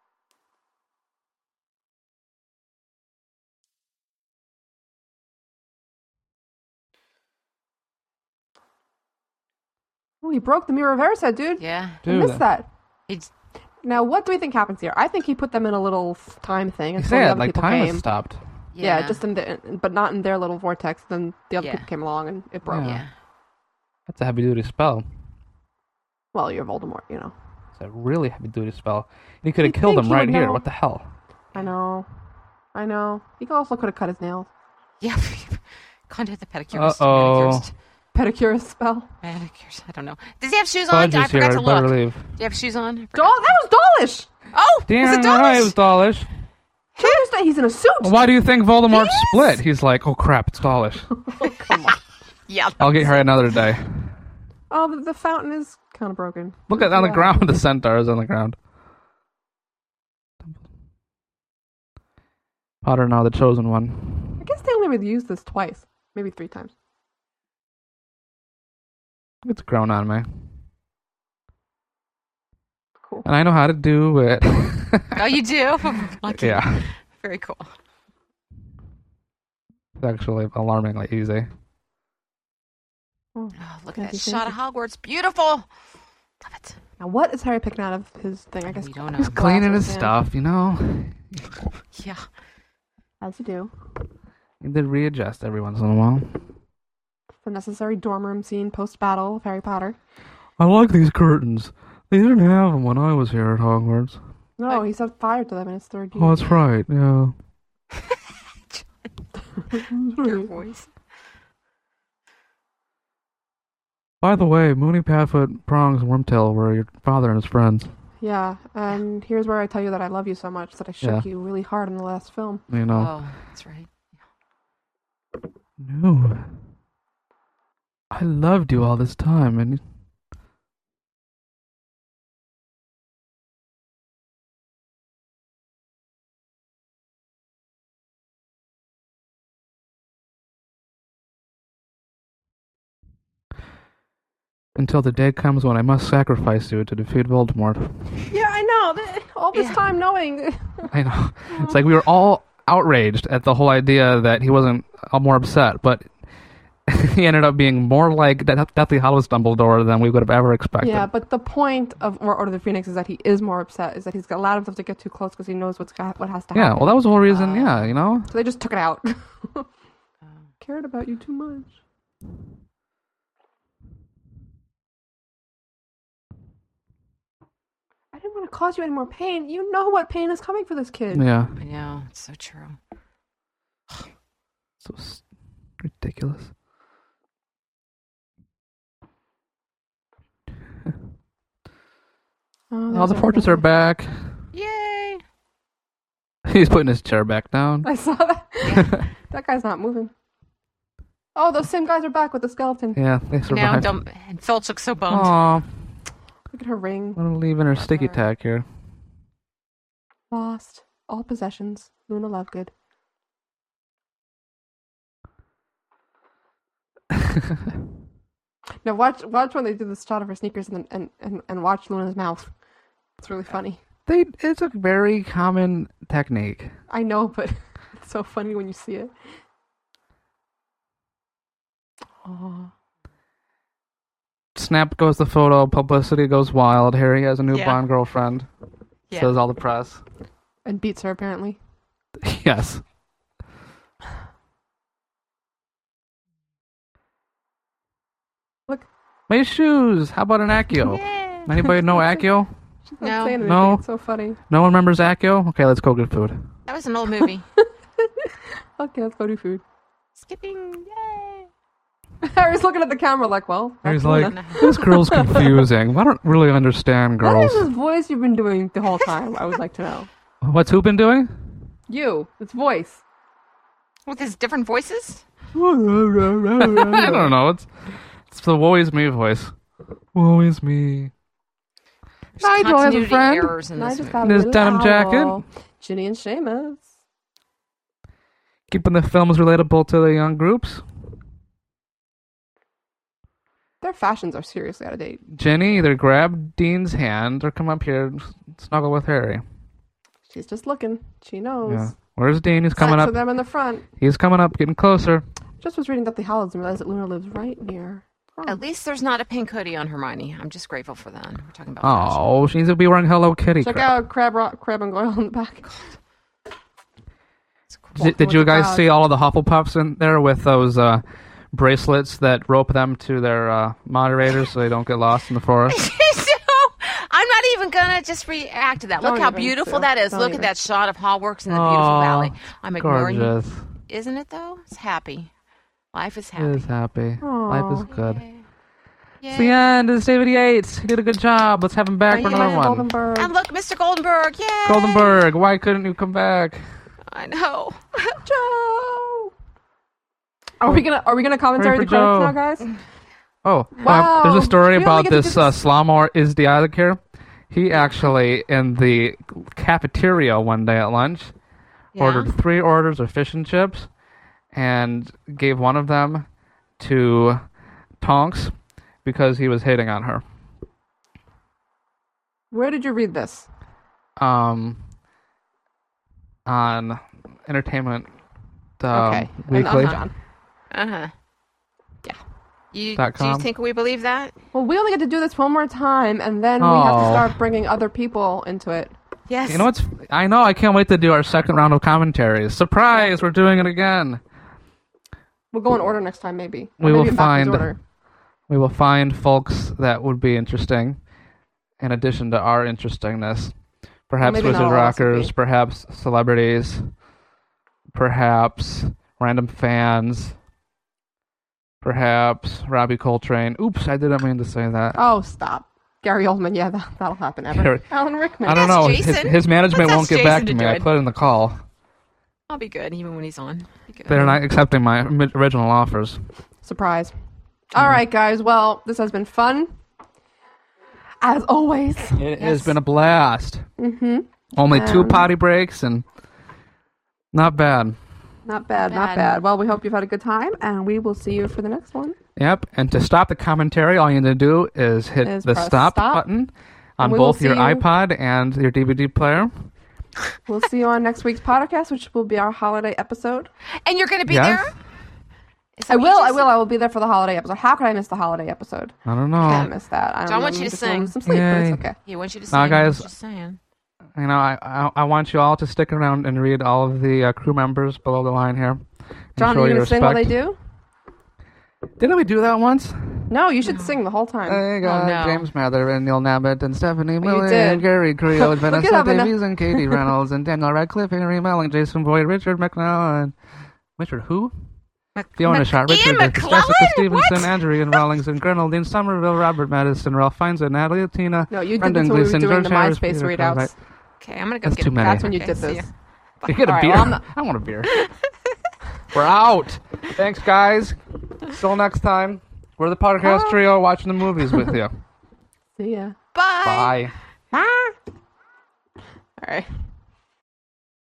Oh, he broke the Mirror of Erised, dude. Yeah. I Dude, missed that. He's, Now, what do we think happens here? I think he put them in a little time thing he until the said other like people time came. has stopped. Yeah, just in but not in their little vortex. Then the other Yeah. people came along and it broke. Yeah. Yeah. That's a heavy duty spell. Well, you're Voldemort, you know. It's a really heavy duty spell. And he could have You'd killed think him he right would here. know. What the hell? I know. He also could have cut his nails. Yeah. Contact the pedicurist. Uh-oh. Pedicurist spell. Manicurist. I don't know. Does he have shoes on? Fudge I is here. forgot to I better look. leave. Do you have shoes on? I forgot. That was Dawlish! Oh! Damn, was it right, it was Dawlish? Dawlish. He's in a suit! Why do you think Voldemort Yes! split? He's like, oh crap, it's Dawlish. Come on. Yeah. I'll get Harry another day. Oh, the fountain is kind of broken. Look at on the Yeah. ground. The centaur is on the ground. Potter now the chosen one. I guess they only would use this twice. Maybe 3 times. It's grown on me, Cool. and I know how to do it. Oh, you do? Lucky. Yeah, Very cool. it's actually alarmingly easy. Oh, look at Thank that you, shot thank of Hogwarts. Beautiful. Love it. Now, what is Harry picking out of his thing? I guess We don't know. He's cleaning his glasses, yeah. stuff, you know. Yeah. As you do. He did readjust every once in a while. The necessary dorm room scene post-battle of Harry Potter. I like these curtains. They didn't have them when I was here at Hogwarts. No, he set fire to them in his 3rd year. Oh, that's right. Yeah. Your voice. By the way, Moony, Padfoot, Prongs, and Wormtail were your father and his friends. Yeah, and here's where I tell you that I love you so much that I shook Yeah. you really hard in the last film. You know. Oh, that's right. No. I loved you all this time, and until the day comes when I must sacrifice you to defeat Voldemort. Yeah, I know. All this Yeah. time knowing. I know. It's like we were all outraged at the whole idea that he wasn't more upset, but he ended up being more like Deathly Hallows Dumbledore than we would have ever expected. Yeah, but the point of Order of the Phoenix is that he is more upset, is that he's allowed himself to get too close because he knows what has to Yeah, happen. well, that was the whole reason, yeah, you know? So they just took it out. Cared about you too much. I didn't want to cause you any more pain. You know what pain is coming for this kid. Yeah. I know. It's so true. So ridiculous. Oh, All the there's portraits are everybody. back. Yay. He's putting his chair back down. I saw that. That guy's not moving. Oh, those same guys are back with the skeleton. Yeah, they Now, survived. and Filch looks so bummed. Aw, Look at her ring. I'm leaving her sticky tack here. Lost. All possessions. Luna Lovegood. Now watch when they do the shot of her sneakers and watch Luna's mouth. It's really funny. It's a very common technique. I know, but it's so funny when you see it. Oh. Snap goes the photo, publicity goes wild. Harry has a new Yeah. Bond girlfriend. Yeah. Says all the press. And beats her apparently. Yes. Look, My shoes. How about an Accio? Yeah. Anybody know Accio? she's not No. saying anything. No. It's so funny. No one remembers Accio? Okay, let's go get food. That was an old movie. Okay, let's go do food. Skipping. Yay. Harry's looking at the camera like, well, He's that's like, Luna. this girl's confusing. I don't really understand What is girls. this voice you've been doing the whole time? I would like to know. What's who been doing? You. It's voice. With his different voices? I don't know. It's the woe is me voice. Woe is me. There's Hi, Joy, continuity friend. errors in And I this just movie. got a This little denim jacket. owl. Ginny and Seamus. Keeping the films relatable to the young groups. Their fashions are seriously out of date. Jenny either grab Dean's hand or come up here and snuggle with Harry. She's just looking. She knows. Yeah. Where's Dean? He's coming Six up. of them in the front. He's coming up, getting closer. Just was reading Deathly Hallows and realized that Luna lives right near. At least there's not a pink hoodie on Hermione. I'm just grateful for that. We're talking about fashion. Oh, she needs to be wearing Hello Kitty. Check crap. out Crab and Goyle in the back. Did you guys see all of the Hufflepuffs in there with those bracelets that rope them to their moderators so they don't get lost in the forest? So, I'm not even gonna just react to that. Look Don't how even, beautiful Sue. that is. Don't Look even. at that shot of Hogwarts in the beautiful Aw, valley. I'm ignoring you. Gorgeous. Isn't it though? It's happy. Life is He happy. is happy. Aw. Life is good. Yay. It's the end. It's David Yates. He did a good job. Let's have him back for another one. Goldenberg. And look, Mr. Goldenberg. Yay! Goldenberg, why couldn't you come back? I know. Joe. Are we gonna commentary Hurry the for credits Joe. now, guys? Oh, Wow. there's a story We only about get to this do this- Slamor Isdialik here. He actually, in the cafeteria one day at lunch, Yeah. ordered 3 orders of fish and chips and gave one of them to Tonks because he was hating on her. Where did you read this? On Entertainment Okay. Weekly. John. Uh-huh. Yeah. Do you .com. think we believe that? Well, we only get to do this one more time, and then we have to Oh. start bringing other people into it. Yes. You know what's? I know. I can't wait to do our second round of commentaries. Surprise! We're doing it again. We'll go in order next time, maybe. Or We will maybe in backwards find- order. We will find folks that would be interesting, in addition to our interestingness. Perhaps maybe not Wizard all of us would Rockers, be. perhaps celebrities, perhaps random fans, perhaps Robbie Coltrane. Oops, I didn't mean to say that. Oh, stop. Gary Oldman, yeah, that'll happen ever. Gary- Alan Rickman. I don't Let's know. ask Jason. His management Let's won't ask get back Jason to to me. do I it. put in the call. I'll be good even when he's on. Be good. They're not accepting my original offers. Surprise. All right, guys. Well, this has been fun. As always. It has been a blast. Mm-hmm. Only 2 potty breaks and not bad. Not bad, not Bad. bad. Well, we hope you've had a good time, and we will see you for the next one. Yep. And to stop the commentary, all you need to do is hit Is the press stop stop. button on we will both your see you- iPod and your DVD player. We'll see you on next week's podcast, which will be our holiday episode. And you're going to be Yes. there? Is that I what you will, just I will be there for the holiday episode. How could I miss the holiday episode? I don't I know. miss that. I don't John know. wants you I'm to just getting sing. some sleep, but Yay. it's okay. He wants you to Now, sing. guys- Just saying. You know, I want you all to stick around and read all of the crew members below the line here. and John, show are you your going to sing while they respect. do? Didn't we do that once? No, you should sing the whole time. They got no. James Mather and Neil Nabbit and Stephanie you Miller did. and Gary Creel and Look it Vanessa up, Vanessa. Davies and Katie Reynolds and Daniel Radcliffe, Henry Melling, Jason Boyd, Richard McNally, and Richard who? Fiona Shaw, Ian Richard McClellan? Jessica Stevenson, What? Andrew Ian Rawlings and Colonel Dean Somerville, Robert Madison, Ralph Fiennes, Natalie Tina, No, you did Brendan this when we were Gleeson, doing George the Harris, MySpace Peter readouts. Cartwright. Okay, I'm going to go That's get too a many. That's when you Okay, did see this. ya. You get a All right, beer? well, I'm not- I want a beer. We're out. Thanks, guys. Till next time. We're the podcast trio watching the movies with you. See ya. Bye. Bye. All right.